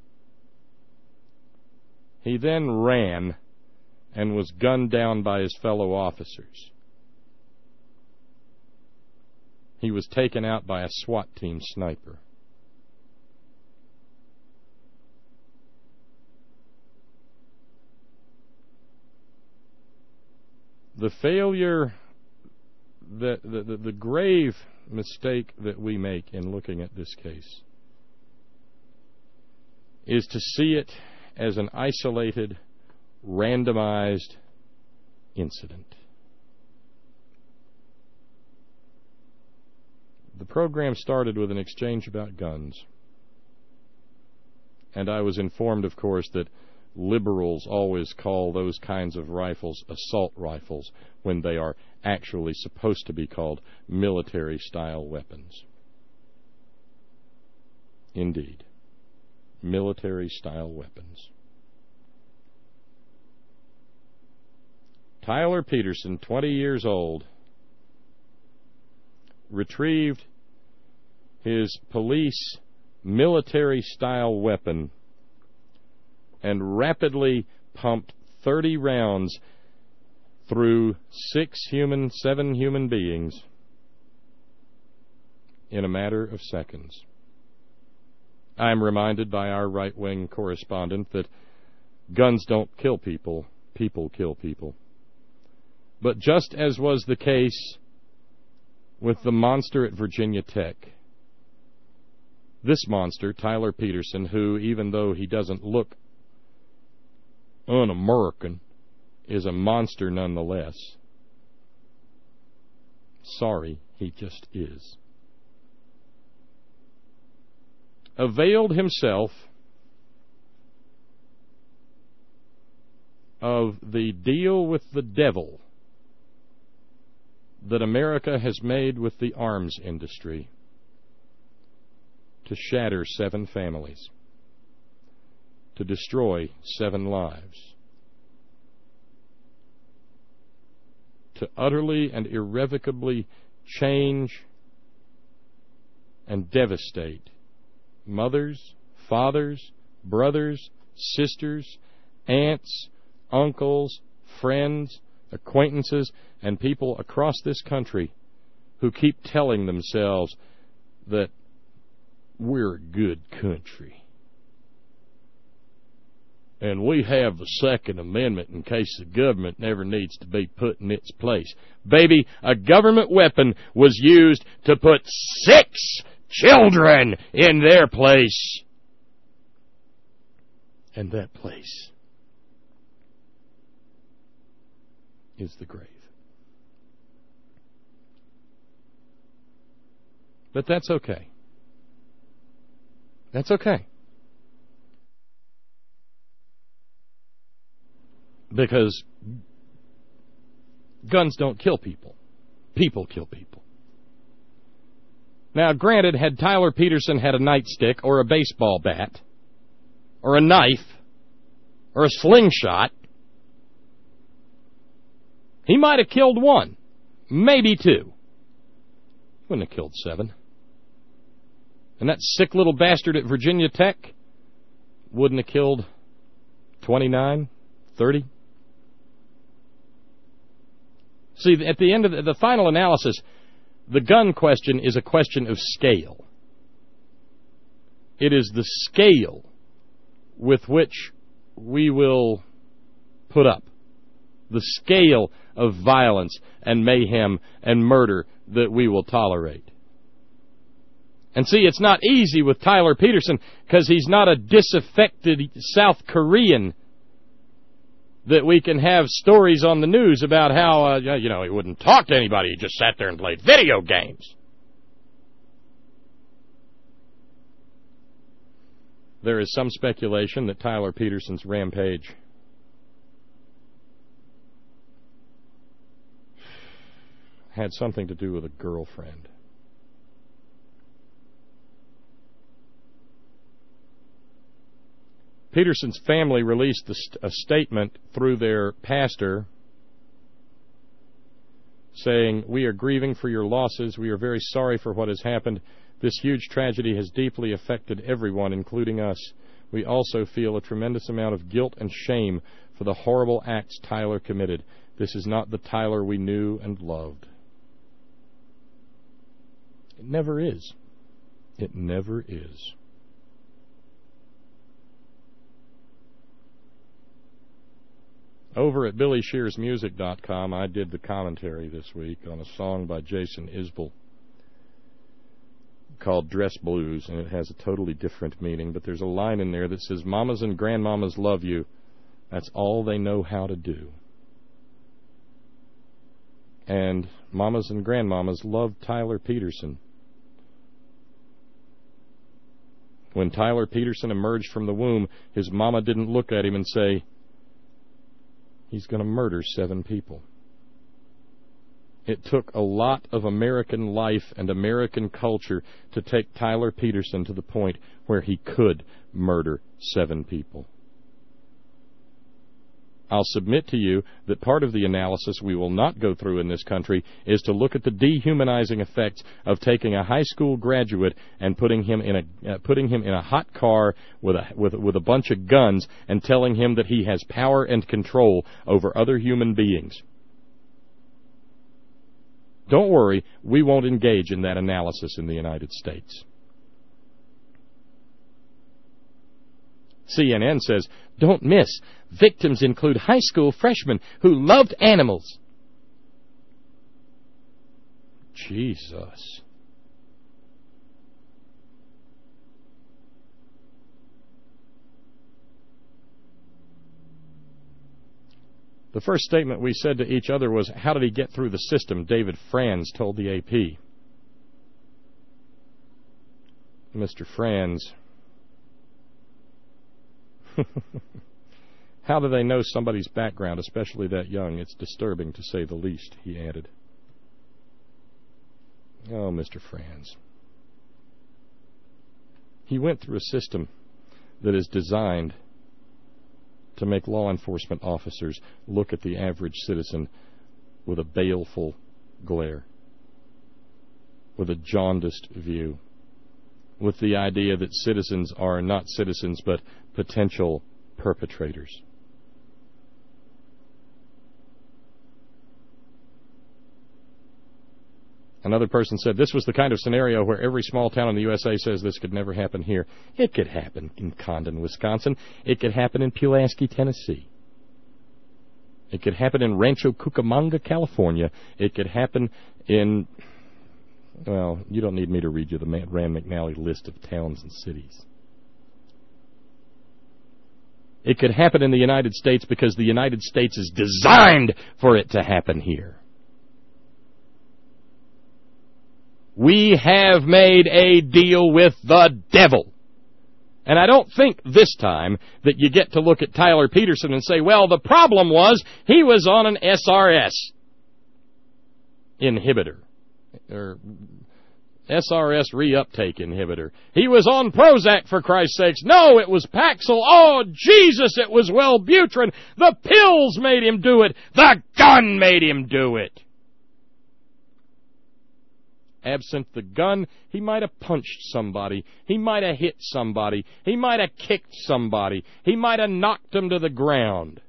He then ran and was gunned down by his fellow officers. He was taken out by a SWAT team sniper. The failure the, the, the, the grave mistake that we make in looking at this case is to see it as an isolated, randomized incident. The program started with an exchange about guns. And I was informed, of course, that liberals always call those kinds of rifles assault rifles when they are actually supposed to be called military-style weapons. Indeed. Military-style weapons. Tyler Peterson, twenty years old, retrieved his police military-style weapon and rapidly pumped thirty rounds through six human, seven human beings in a matter of seconds. I'm reminded by our right-wing correspondent that guns don't kill people, people kill people. But just as was the case with the monster at Virginia Tech, this monster, Tyler Peterson, who, even though he doesn't look un-American, is a monster nonetheless. Sorry, he just is. Availed himself of the deal with the devil that America has made with the arms industry to shatter seven families, to destroy seven lives, to utterly and irrevocably change and devastate mothers, fathers, brothers, sisters, aunts, uncles, friends, acquaintances, and people across this country who keep telling themselves that we're a good country and we have the Second Amendment in case the government never needs to be put in its place. Baby, a government weapon was used to put six children in their place. And that place is the grave. But that's okay. That's okay. Because guns don't kill people. People kill people. Now, granted, had Tyler Peterson had a nightstick or a baseball bat or a knife or a slingshot, he might have killed one, maybe two. Wouldn't have killed seven. And that sick little bastard at Virginia Tech wouldn't have killed twenty-nine, thirty. See, at the end of the, the final analysis, the gun question is a question of scale. It is the scale with which we will put up. The scale of violence and mayhem and murder that we will tolerate. And see, it's not easy with Tyler Peterson because he's not a disaffected South Korean that we can have stories on the news about how, uh, you know, he wouldn't talk to anybody. He just sat there and played video games. There is some speculation that Tyler Peterson's rampage had something to do with a girlfriend. Peterson's family released a statement through their pastor saying, "We are grieving for your losses. We are very sorry for what has happened. This huge tragedy has deeply affected everyone, including us. We also feel a tremendous amount of guilt and shame for the horrible acts Tyler committed. This is not the Tyler we knew and loved." It never is. It never is. Over at billy shears music dot com, I did the commentary this week on a song by Jason Isbell called Dress Blues, and it has a totally different meaning, but there's a line in there that says, "Mamas and grandmamas love you. That's all they know how to do." And mamas and grandmamas loved Tyler Peterson. When Tyler Peterson emerged from the womb, his mama didn't look at him and say, "He's going to murder seven people." It took a lot of American life and American culture to take Tyler Peterson to the point where he could murder seven people. I'll submit to you that part of the analysis we will not go through in this country is to look at the dehumanizing effects of taking a high school graduate and putting him in a uh, putting him in a hot car with a with with a bunch of guns and telling him that he has power and control over other human beings. Don't worry, we won't engage in that analysis in the United States. C N N says, "Don't miss. Victims include high school freshmen who loved animals." Jesus. The first statement we said to each other was, "How did he get through the system?" David Franz told the A P. Mister Franz. "How do they know somebody's background, especially that young? It's disturbing, to say the least," he added. Oh, Mister Franz. He went through a system that is designed to make law enforcement officers look at the average citizen with a baleful glare, with a jaundiced view, with the idea that citizens are not citizens but potential perpetrators. Another person said this was the kind of scenario where every small town in the U S A says this could never happen here. It could happen in Condon, Wisconsin. It could happen in Pulaski, Tennessee. It could happen in Rancho Cucamonga, California. It could happen in, well, you don't need me to read you the Rand McNally list of towns and cities. It could happen in the United States because the United States is designed for it to happen here. We have made a deal with the devil. And I don't think this time that you get to look at Tyler Peterson and say, well, the problem was he was on an S R S inhibitor, or S R S reuptake inhibitor. He was on Prozac, for Christ's sakes. No, it was Paxil. Oh, Jesus, it was Wellbutrin. The pills made him do it. The gun made him do it. Absent the gun, he might have punched somebody. He might have hit somebody. He might have kicked somebody. He might have knocked them to the ground.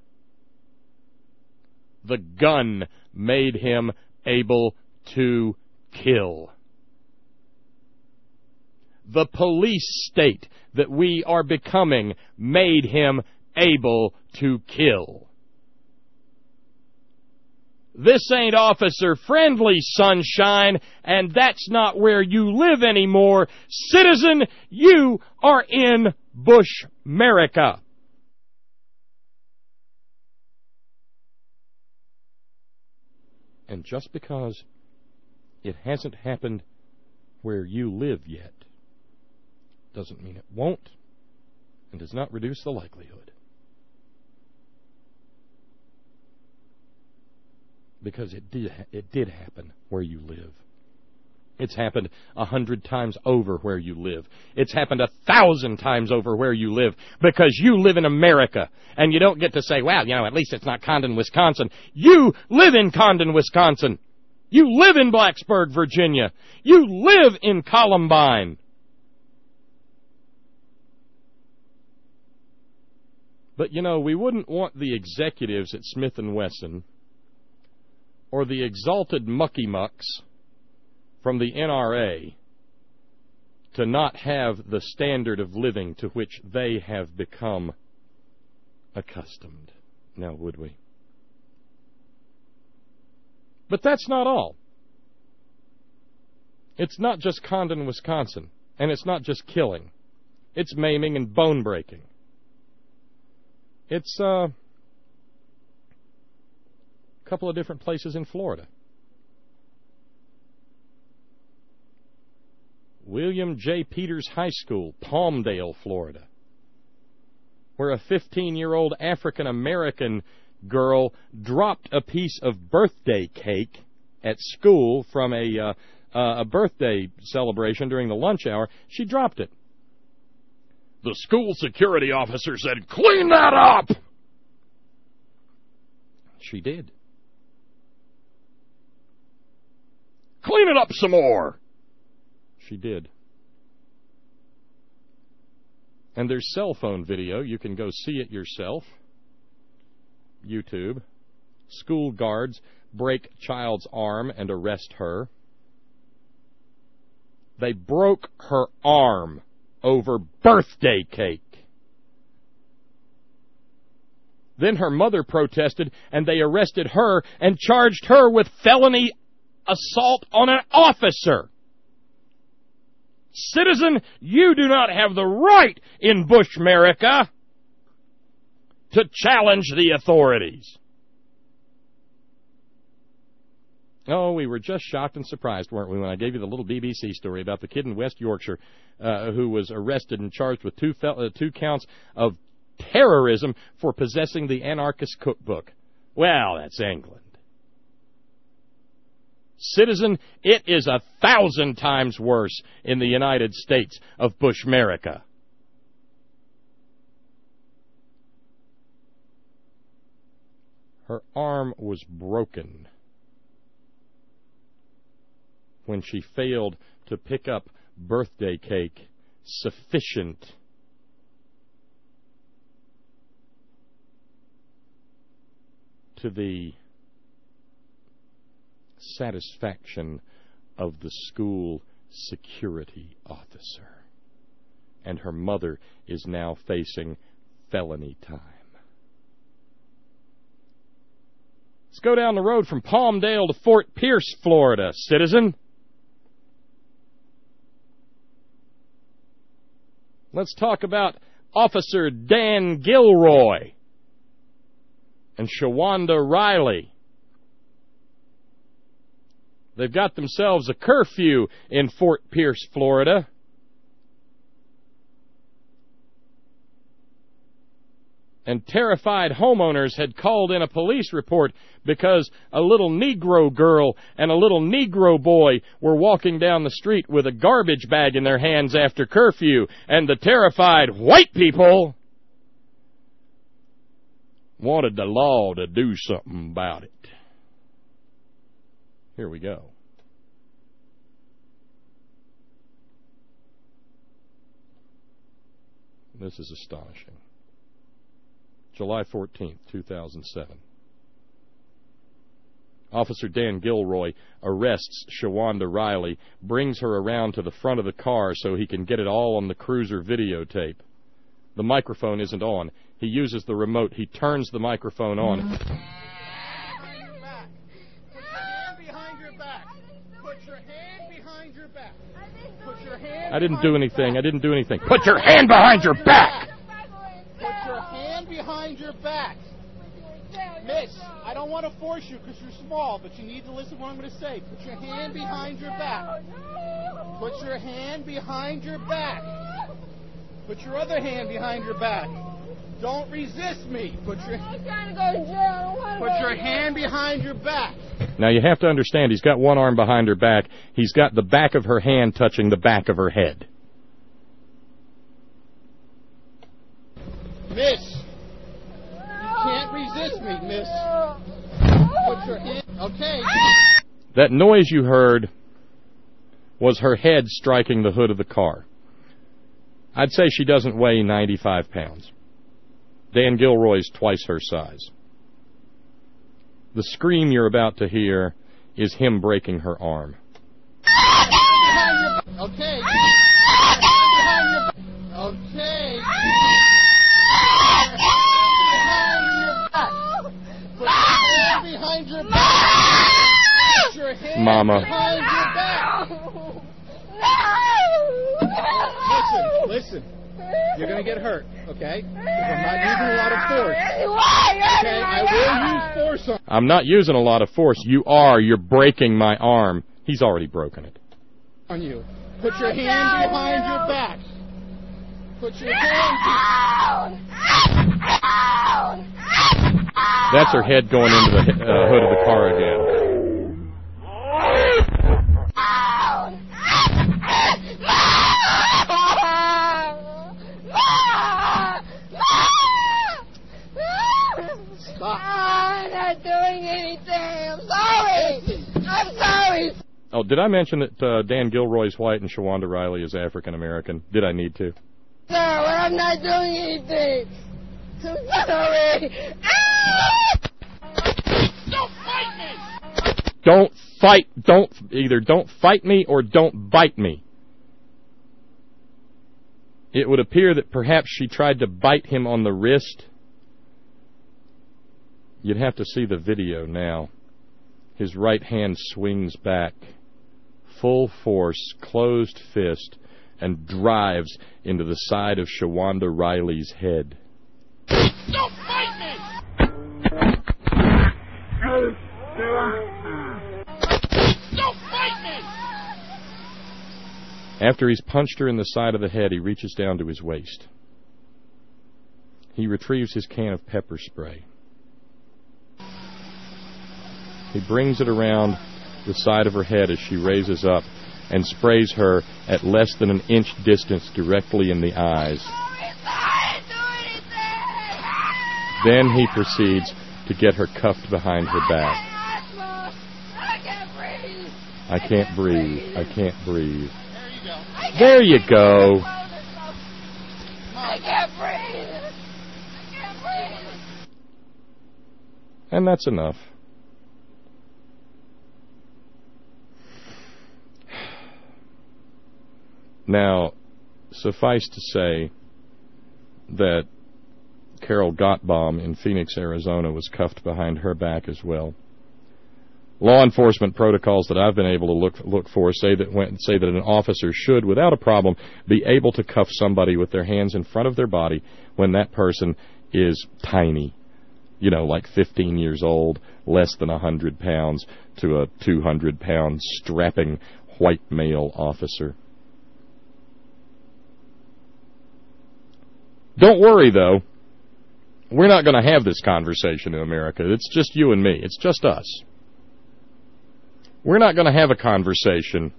The gun made him able to kill. The police state that we are becoming made him able to kill. This ain't officer-friendly, sunshine, and that's not where you live anymore. Citizen, you are in Bush-America. And just because it hasn't happened where you live yet doesn't mean it won't, and does not reduce the likelihood. Because it did, it did happen where you live. It's happened a hundred times over where you live. It's happened a thousand times over where you live, because you live in America, and you don't get to say, well, you know, at least it's not Condon, Wisconsin. You live in Condon, Wisconsin. You live in Blacksburg, Virginia. You live in Columbine. But, you know, we wouldn't want the executives at Smith and Wesson or the exalted mucky mucks from the N R A to not have the standard of living to which they have become accustomed. Now, would we? But that's not all. It's not just Condon, Wisconsin, and it's not just killing. It's maiming and bone-breaking. It's uh, a couple of different places in Florida. William J. Peters High School, Palmdale, Florida, where a fifteen-year-old African-American girl dropped a piece of birthday cake at school from a, uh, uh, a birthday celebration during the lunch hour. She dropped it. The school security officer said, "Clean that up!" She did. "Clean it up some more!" She did. And there's cell phone video. You can go see it yourself. YouTube. School guards break child's arm and arrest her. They broke her arm over birthday cake. Then her mother protested, and they arrested her and charged her with felony assault on an officer. Citizen, you do not have the right in Bushmerica to challenge the authorities. Oh, we were just shocked and surprised, weren't we, when I gave you the little B B C story about the kid in West Yorkshire uh, who was arrested and charged with two, fel- uh, two counts of terrorism for possessing the anarchist cookbook. Well, that's England. Citizen, it is a thousand times worse in the United States of Bushmerica. Her arm was broken when she failed to pick up birthday cake sufficient to the satisfaction of the school security officer. And her mother is now facing felony time. Let's go down the road from Palmdale to Fort Pierce, Florida, citizen. Let's talk about Officer Dan Gilroy and Shawanda Riley. They've got themselves a curfew in Fort Pierce, Florida. And terrified homeowners had called in a police report because a little Negro girl and a little Negro boy were walking down the street with a garbage bag in their hands after curfew, and the terrified white people wanted the law to do something about it. Here we go. This is astonishing. July fourteenth, two thousand seven. Officer Dan Gilroy arrests Shawanda Riley, brings her around to the front of the car so he can get it all on the cruiser videotape. The microphone isn't on. He uses the remote. He turns the microphone on. I didn't do anything. I didn't do anything. Put your hand behind your back! Put your hand behind your back. Miss, I don't want to force you because you're small, but you need to listen to what I'm going to say. Put your hand behind your back. Put your hand behind your back. Put your other hand behind your back. Don't resist me. Put your, put your hand behind your back. Now, you have to understand, he's got one arm behind her back. He's got the back of her hand touching the back of her head. Miss, you can't resist me, miss. Put your hand... Okay. That noise you heard was her head striking the hood of the car. I'd say she doesn't weigh ninety-five pounds. Dan Gilroy's twice her size. The scream you're about to hear is him breaking her arm. Okay. Okay. Put your hand behind your back. Obama. Behind your back. Listen, listen. You're going to get hurt, okay? Because I'm not using a lot of force. Okay, I will use force on I'm not using a lot of force. You are. You're breaking my arm. He's already broken it. on you. Put your hand behind your back. Put your hand behind. That's her head going into the uh, hood of the car again. Stop. I'm not doing anything. I'm sorry. I'm sorry. Oh, did I mention that uh, Dan Gilroy's white and Shawanda Riley is African American? Did I need to? Sir, but I'm not doing anything. I'm sorry. Don't fight me! Don't fight. Don't either. Don't fight me or don't bite me. It would appear that perhaps she tried to bite him on the wrist. You'd have to see the video now. His right hand swings back, full force, closed fist, and drives into the side of Shawanda Riley's head. Don't fight me! Don't fight me! After he's punched her in the side of the head, he reaches down to his waist. He retrieves his can of pepper spray. He brings it around the side of her head as she raises up and sprays her at less than an inch distance directly in the eyes. Then he proceeds to get her cuffed behind her back. I can't breathe. I can't breathe. There you go. I can't breathe. I can't breathe. And that's enough. Now, suffice to say that Carol Gottbaum in Phoenix, Arizona was cuffed behind her back as well. Law enforcement protocols that I've been able to look look for say that when, say that an officer should, without a problem, be able to cuff somebody with their hands in front of their body when that person is tiny. You know, like fifteen years old, less than one hundred pounds, to a two hundred pound strapping white male officer. Don't worry, though. We're not going to have this conversation in America. It's just you and me. It's just us. We're not going to have a conversation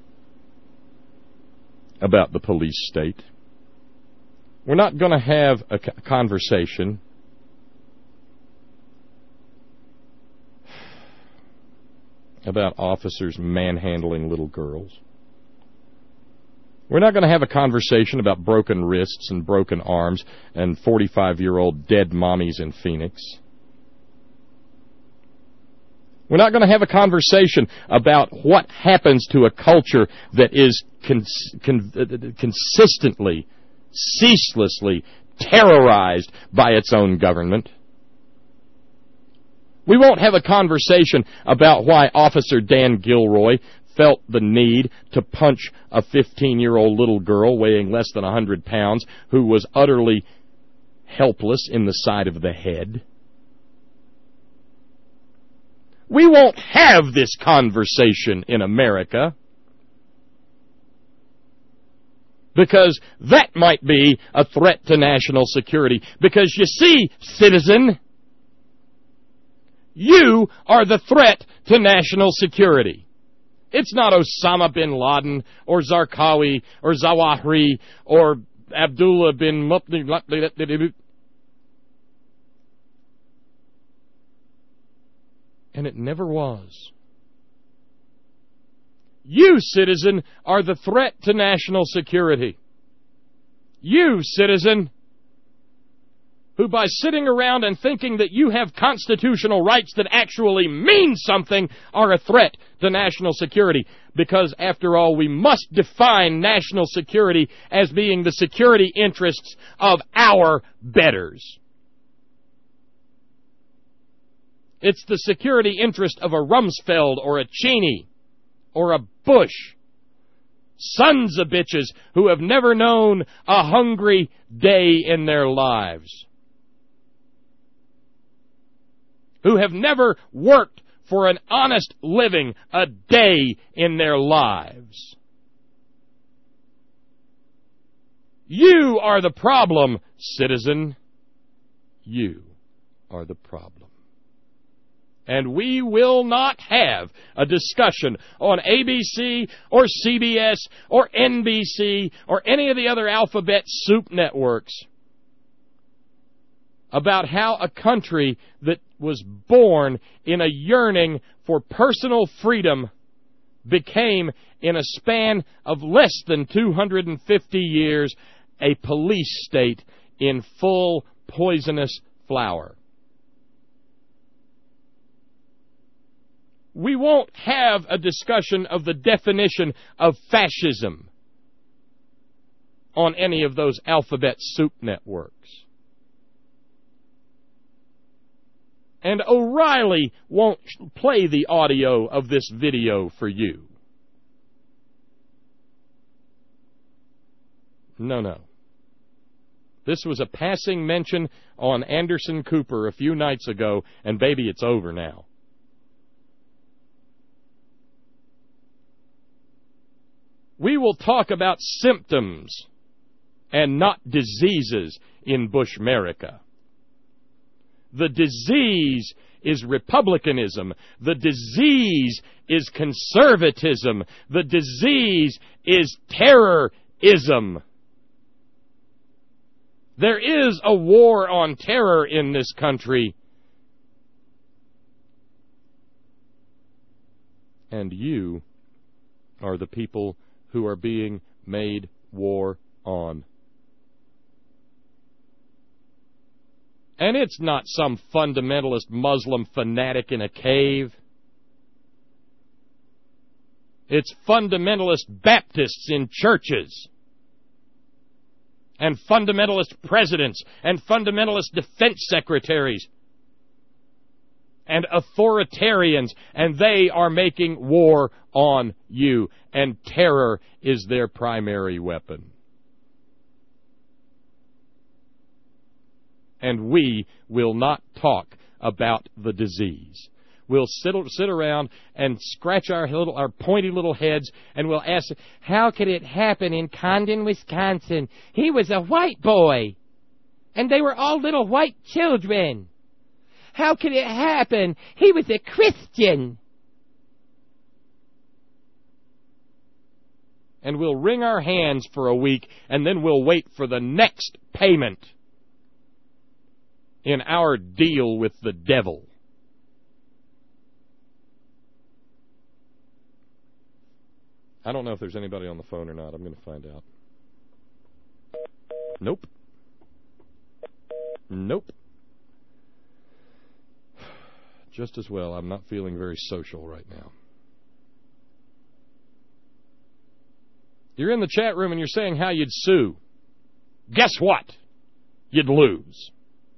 about the police state. We're not going to have a conversation about officers manhandling little girls. We're not going to have a conversation about broken wrists and broken arms and forty-five-year-old dead mommies in Phoenix. We're not going to have a conversation about what happens to a culture that is cons- con- consistently, ceaselessly terrorized by its own government. We won't have a conversation about why Officer Dan Gilroy felt the need to punch a fifteen-year-old little girl weighing less than one hundred pounds who was utterly helpless in the side of the head. We won't have this conversation in America because that might be a threat to national security. Because you see, citizen, you are the threat to national security. It's not Osama bin Laden or Zarqawi or Zawahiri or Abdullah bin Mutli. And it never was. You, citizen, are the threat to national security. You, citizen, who by sitting around and thinking that you have constitutional rights that actually mean something are a threat to national security. Because, after all, we must define national security as being the security interests of our betters. It's the security interest of a Rumsfeld or a Cheney or a Bush. Sons of bitches who have never known a hungry day in their lives. Who have never worked for an honest living a day in their lives. You are the problem, citizen. You are the problem. And we will not have a discussion on A B C or C B S or N B C or any of the other alphabet soup networks about how a country that was born in a yearning for personal freedom became, in a span of less than two hundred fifty years, a police state in full poisonous flower. We won't have a discussion of the definition of fascism on any of those alphabet soup networks. And O'Reilly won't play the audio of this video for you. No, no. This was a passing mention on Anderson Cooper a few nights ago, and baby, it's over now. We will talk about symptoms and not diseases in Bushmerica. The disease is republicanism. The disease is conservatism. The disease is terrorism. There is a war on terror in this country. And you are the people who are being made war on. And it's not some fundamentalist Muslim fanatic in a cave. It's fundamentalist Baptists in churches. And fundamentalist presidents. And fundamentalist defense secretaries. And authoritarians. And they are making war on you. And terror is their primary weapon. And we will not talk about the disease. We'll sit, sit around and scratch our little, our pointy little heads, and we'll ask, how could it happen in Condon, Wisconsin? He was a white boy, and they were all little white children. How could it happen? He was a Christian. And we'll wring our hands for a week, and then we'll wait for the next payment in our deal with the devil. I don't know if there's anybody on the phone or not. I'm going to find out. Nope. Nope. Just as well, I'm not feeling very social right now. You're in the chat room and you're saying how you'd sue. Guess what? You'd lose.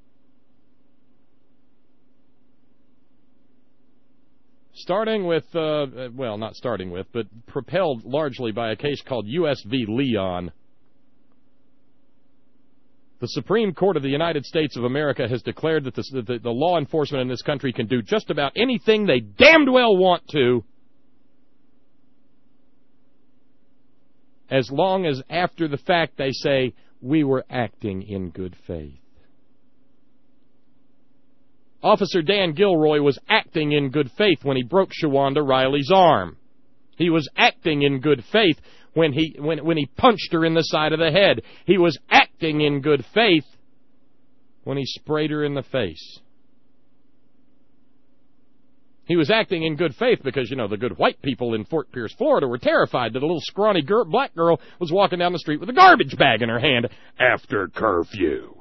Starting with, uh, well, not starting with, but propelled largely by a case called U S v. Leon. The Supreme Court of the United States of America has declared that the, the, the law enforcement in this country can do just about anything they damned well want to, as long as after the fact they say, we were acting in good faith. Officer Dan Gilroy was acting in good faith when he broke Shawanda Riley's arm. He was acting in good faith when he when when he punched her in the side of the head. He was acting in good faith when he sprayed her in the face. He was acting in good faith because, you know, the good white people in Fort Pierce, Florida were terrified that a little scrawny girl, black girl was walking down the street with a garbage bag in her hand after curfew.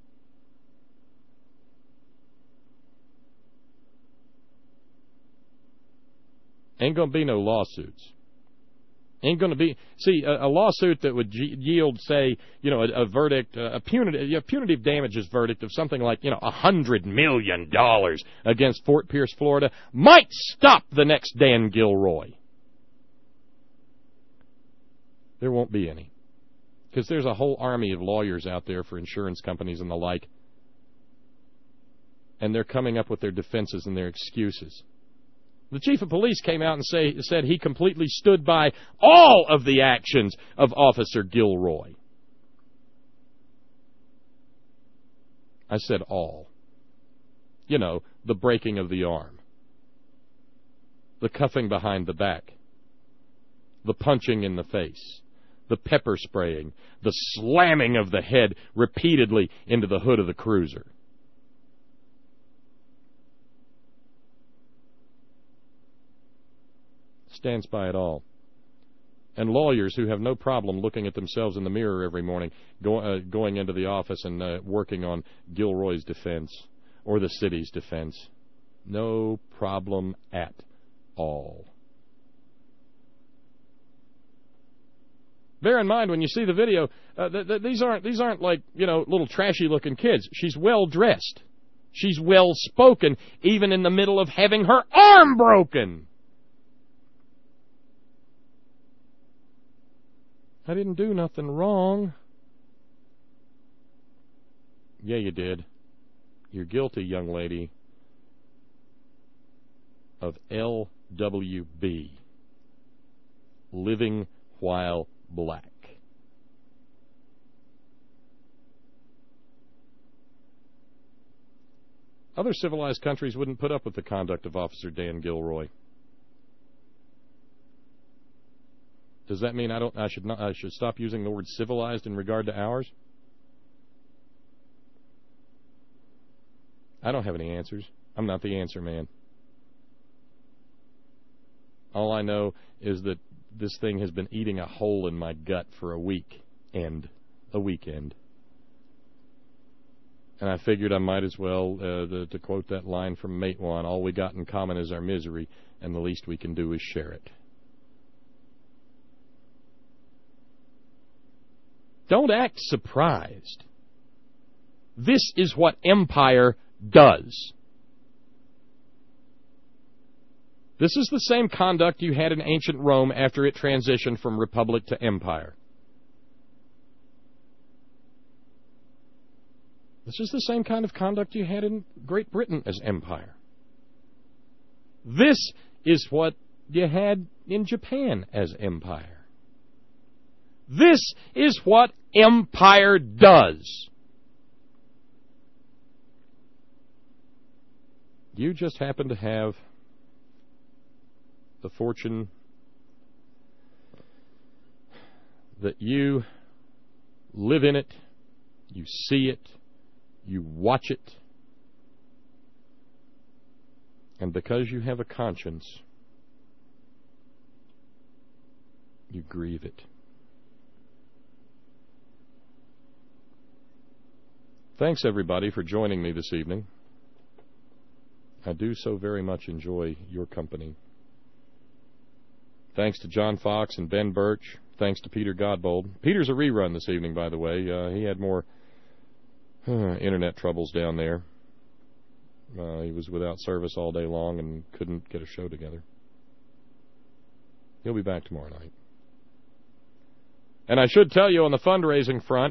Ain't going to be no lawsuits. Ain't going to be... See, a, a lawsuit that would g- yield, say, you know, a, a verdict, a punitive, a punitive damages verdict of something like, you know, a hundred million dollars against Fort Pierce, Florida, might stop the next Dan Gilroy. There won't be any. Because there's a whole army of lawyers out there for insurance companies and the like. And they're coming up with their defenses and their excuses. The chief of police came out and say, said he completely stood by all of the actions of Officer Gilroy. I said all. You know, the breaking of the arm, the cuffing behind the back, the punching in the face, the pepper spraying, the slamming of the head repeatedly into the hood of the cruiser. Stands by it all. And lawyers who have no problem looking at themselves in the mirror every morning, go, uh, going into the office and uh, working on Gilroy's defense or the city's defense. No problem at all. Bear in mind when you see the video, uh, th- th- these aren't these aren't like, you know, little trashy looking kids. She's well dressed. She's well spoken, even in the middle of having her arm broken. I didn't do nothing wrong. Yeah, you did. You're guilty, young lady, of L W B, living while black. Other civilized countries wouldn't put up with the conduct of Officer Dan Gilroy. Does that mean I don't? I should not. I should stop using the word civilized in regard to ours? I don't have any answers. I'm not the answer man. All I know is that this thing has been eating a hole in my gut for a week and a weekend. And I figured I might as well, uh, to, to quote that line from Matewan, all we got in common is our misery, and the least we can do is share it. Don't act surprised. This is what empire does. This is the same conduct you had in ancient Rome after it transitioned from republic to empire. This is the same kind of conduct you had in Great Britain as empire. This is what you had in Japan as empire. This is what empire does. You just happen to have the fortune that you live in it, you see it, you watch it, and because you have a conscience, you grieve it. Thanks, everybody, for joining me this evening. I do so very much enjoy your company. Thanks to John Fox and Ben Birch. Thanks to Peter Godbold. Peter's a rerun this evening, by the way. Uh, he had more uh, internet troubles down there. Uh, he was without service all day long and couldn't get a show together. He'll be back tomorrow night. And I should tell you, on the fundraising front,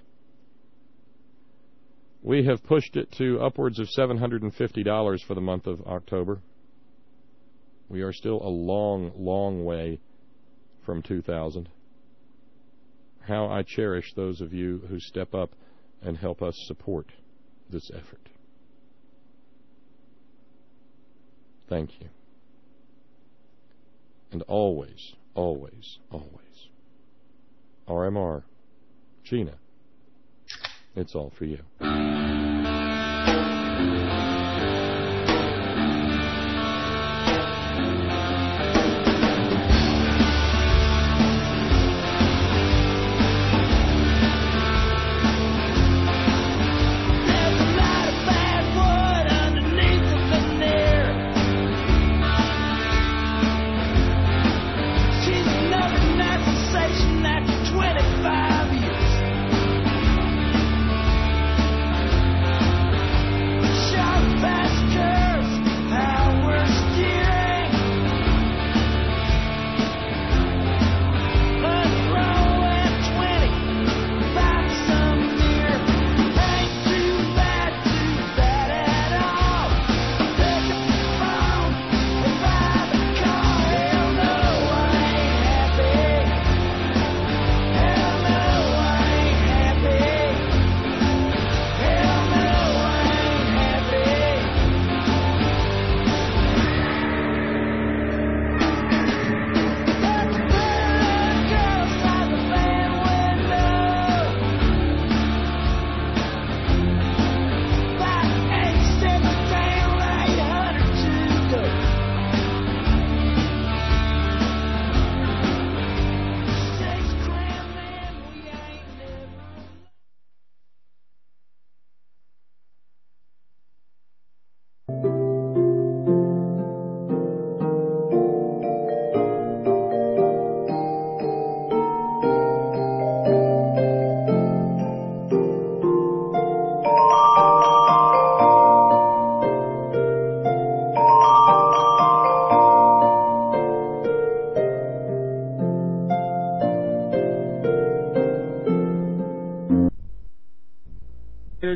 we have pushed it to upwards of seven hundred fifty dollars for the month of October. We are still a long, long way from two thousand. How I cherish those of you who step up and help us support this effort. Thank you. And always, always, always, R M R, Gina, it's all for you. After twenty-five years,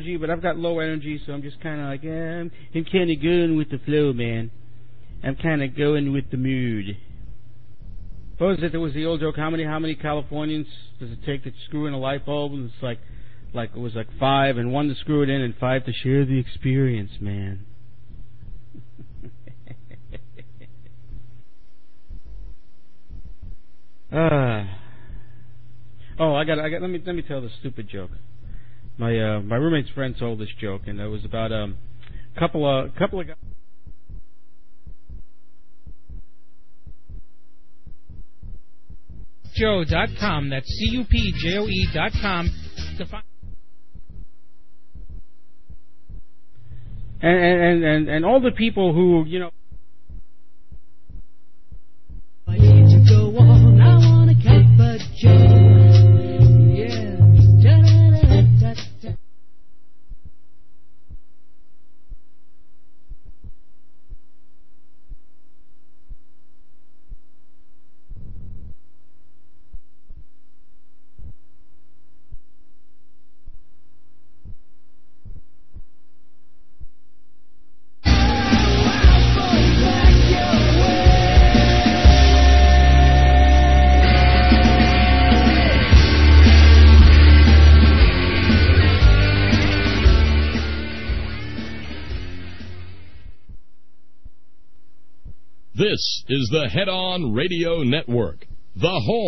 energy, but I've got low energy, so I'm just kind of like, eh, I'm, I'm kind of going with the flow, man. I'm kind of going with the mood. What was it? There was the old joke. How many how many Californians does it take to screw in a light bulb? And it's like, like it was like five, and one to screw it in, and five to share the experience, man. Ah. uh, oh, I got. I got. Let me let me tell this stupid joke. My uh, my roommate's friend told this joke, and it was about um, a couple of couple of guys. Joe dot com. That's C U P J O E dot com. To find. And, and and and all the people who, you know. I need to go on. I want to keep a Joe. Yeah. Da-da-da-da-da. This is the Head On Radio Network, the home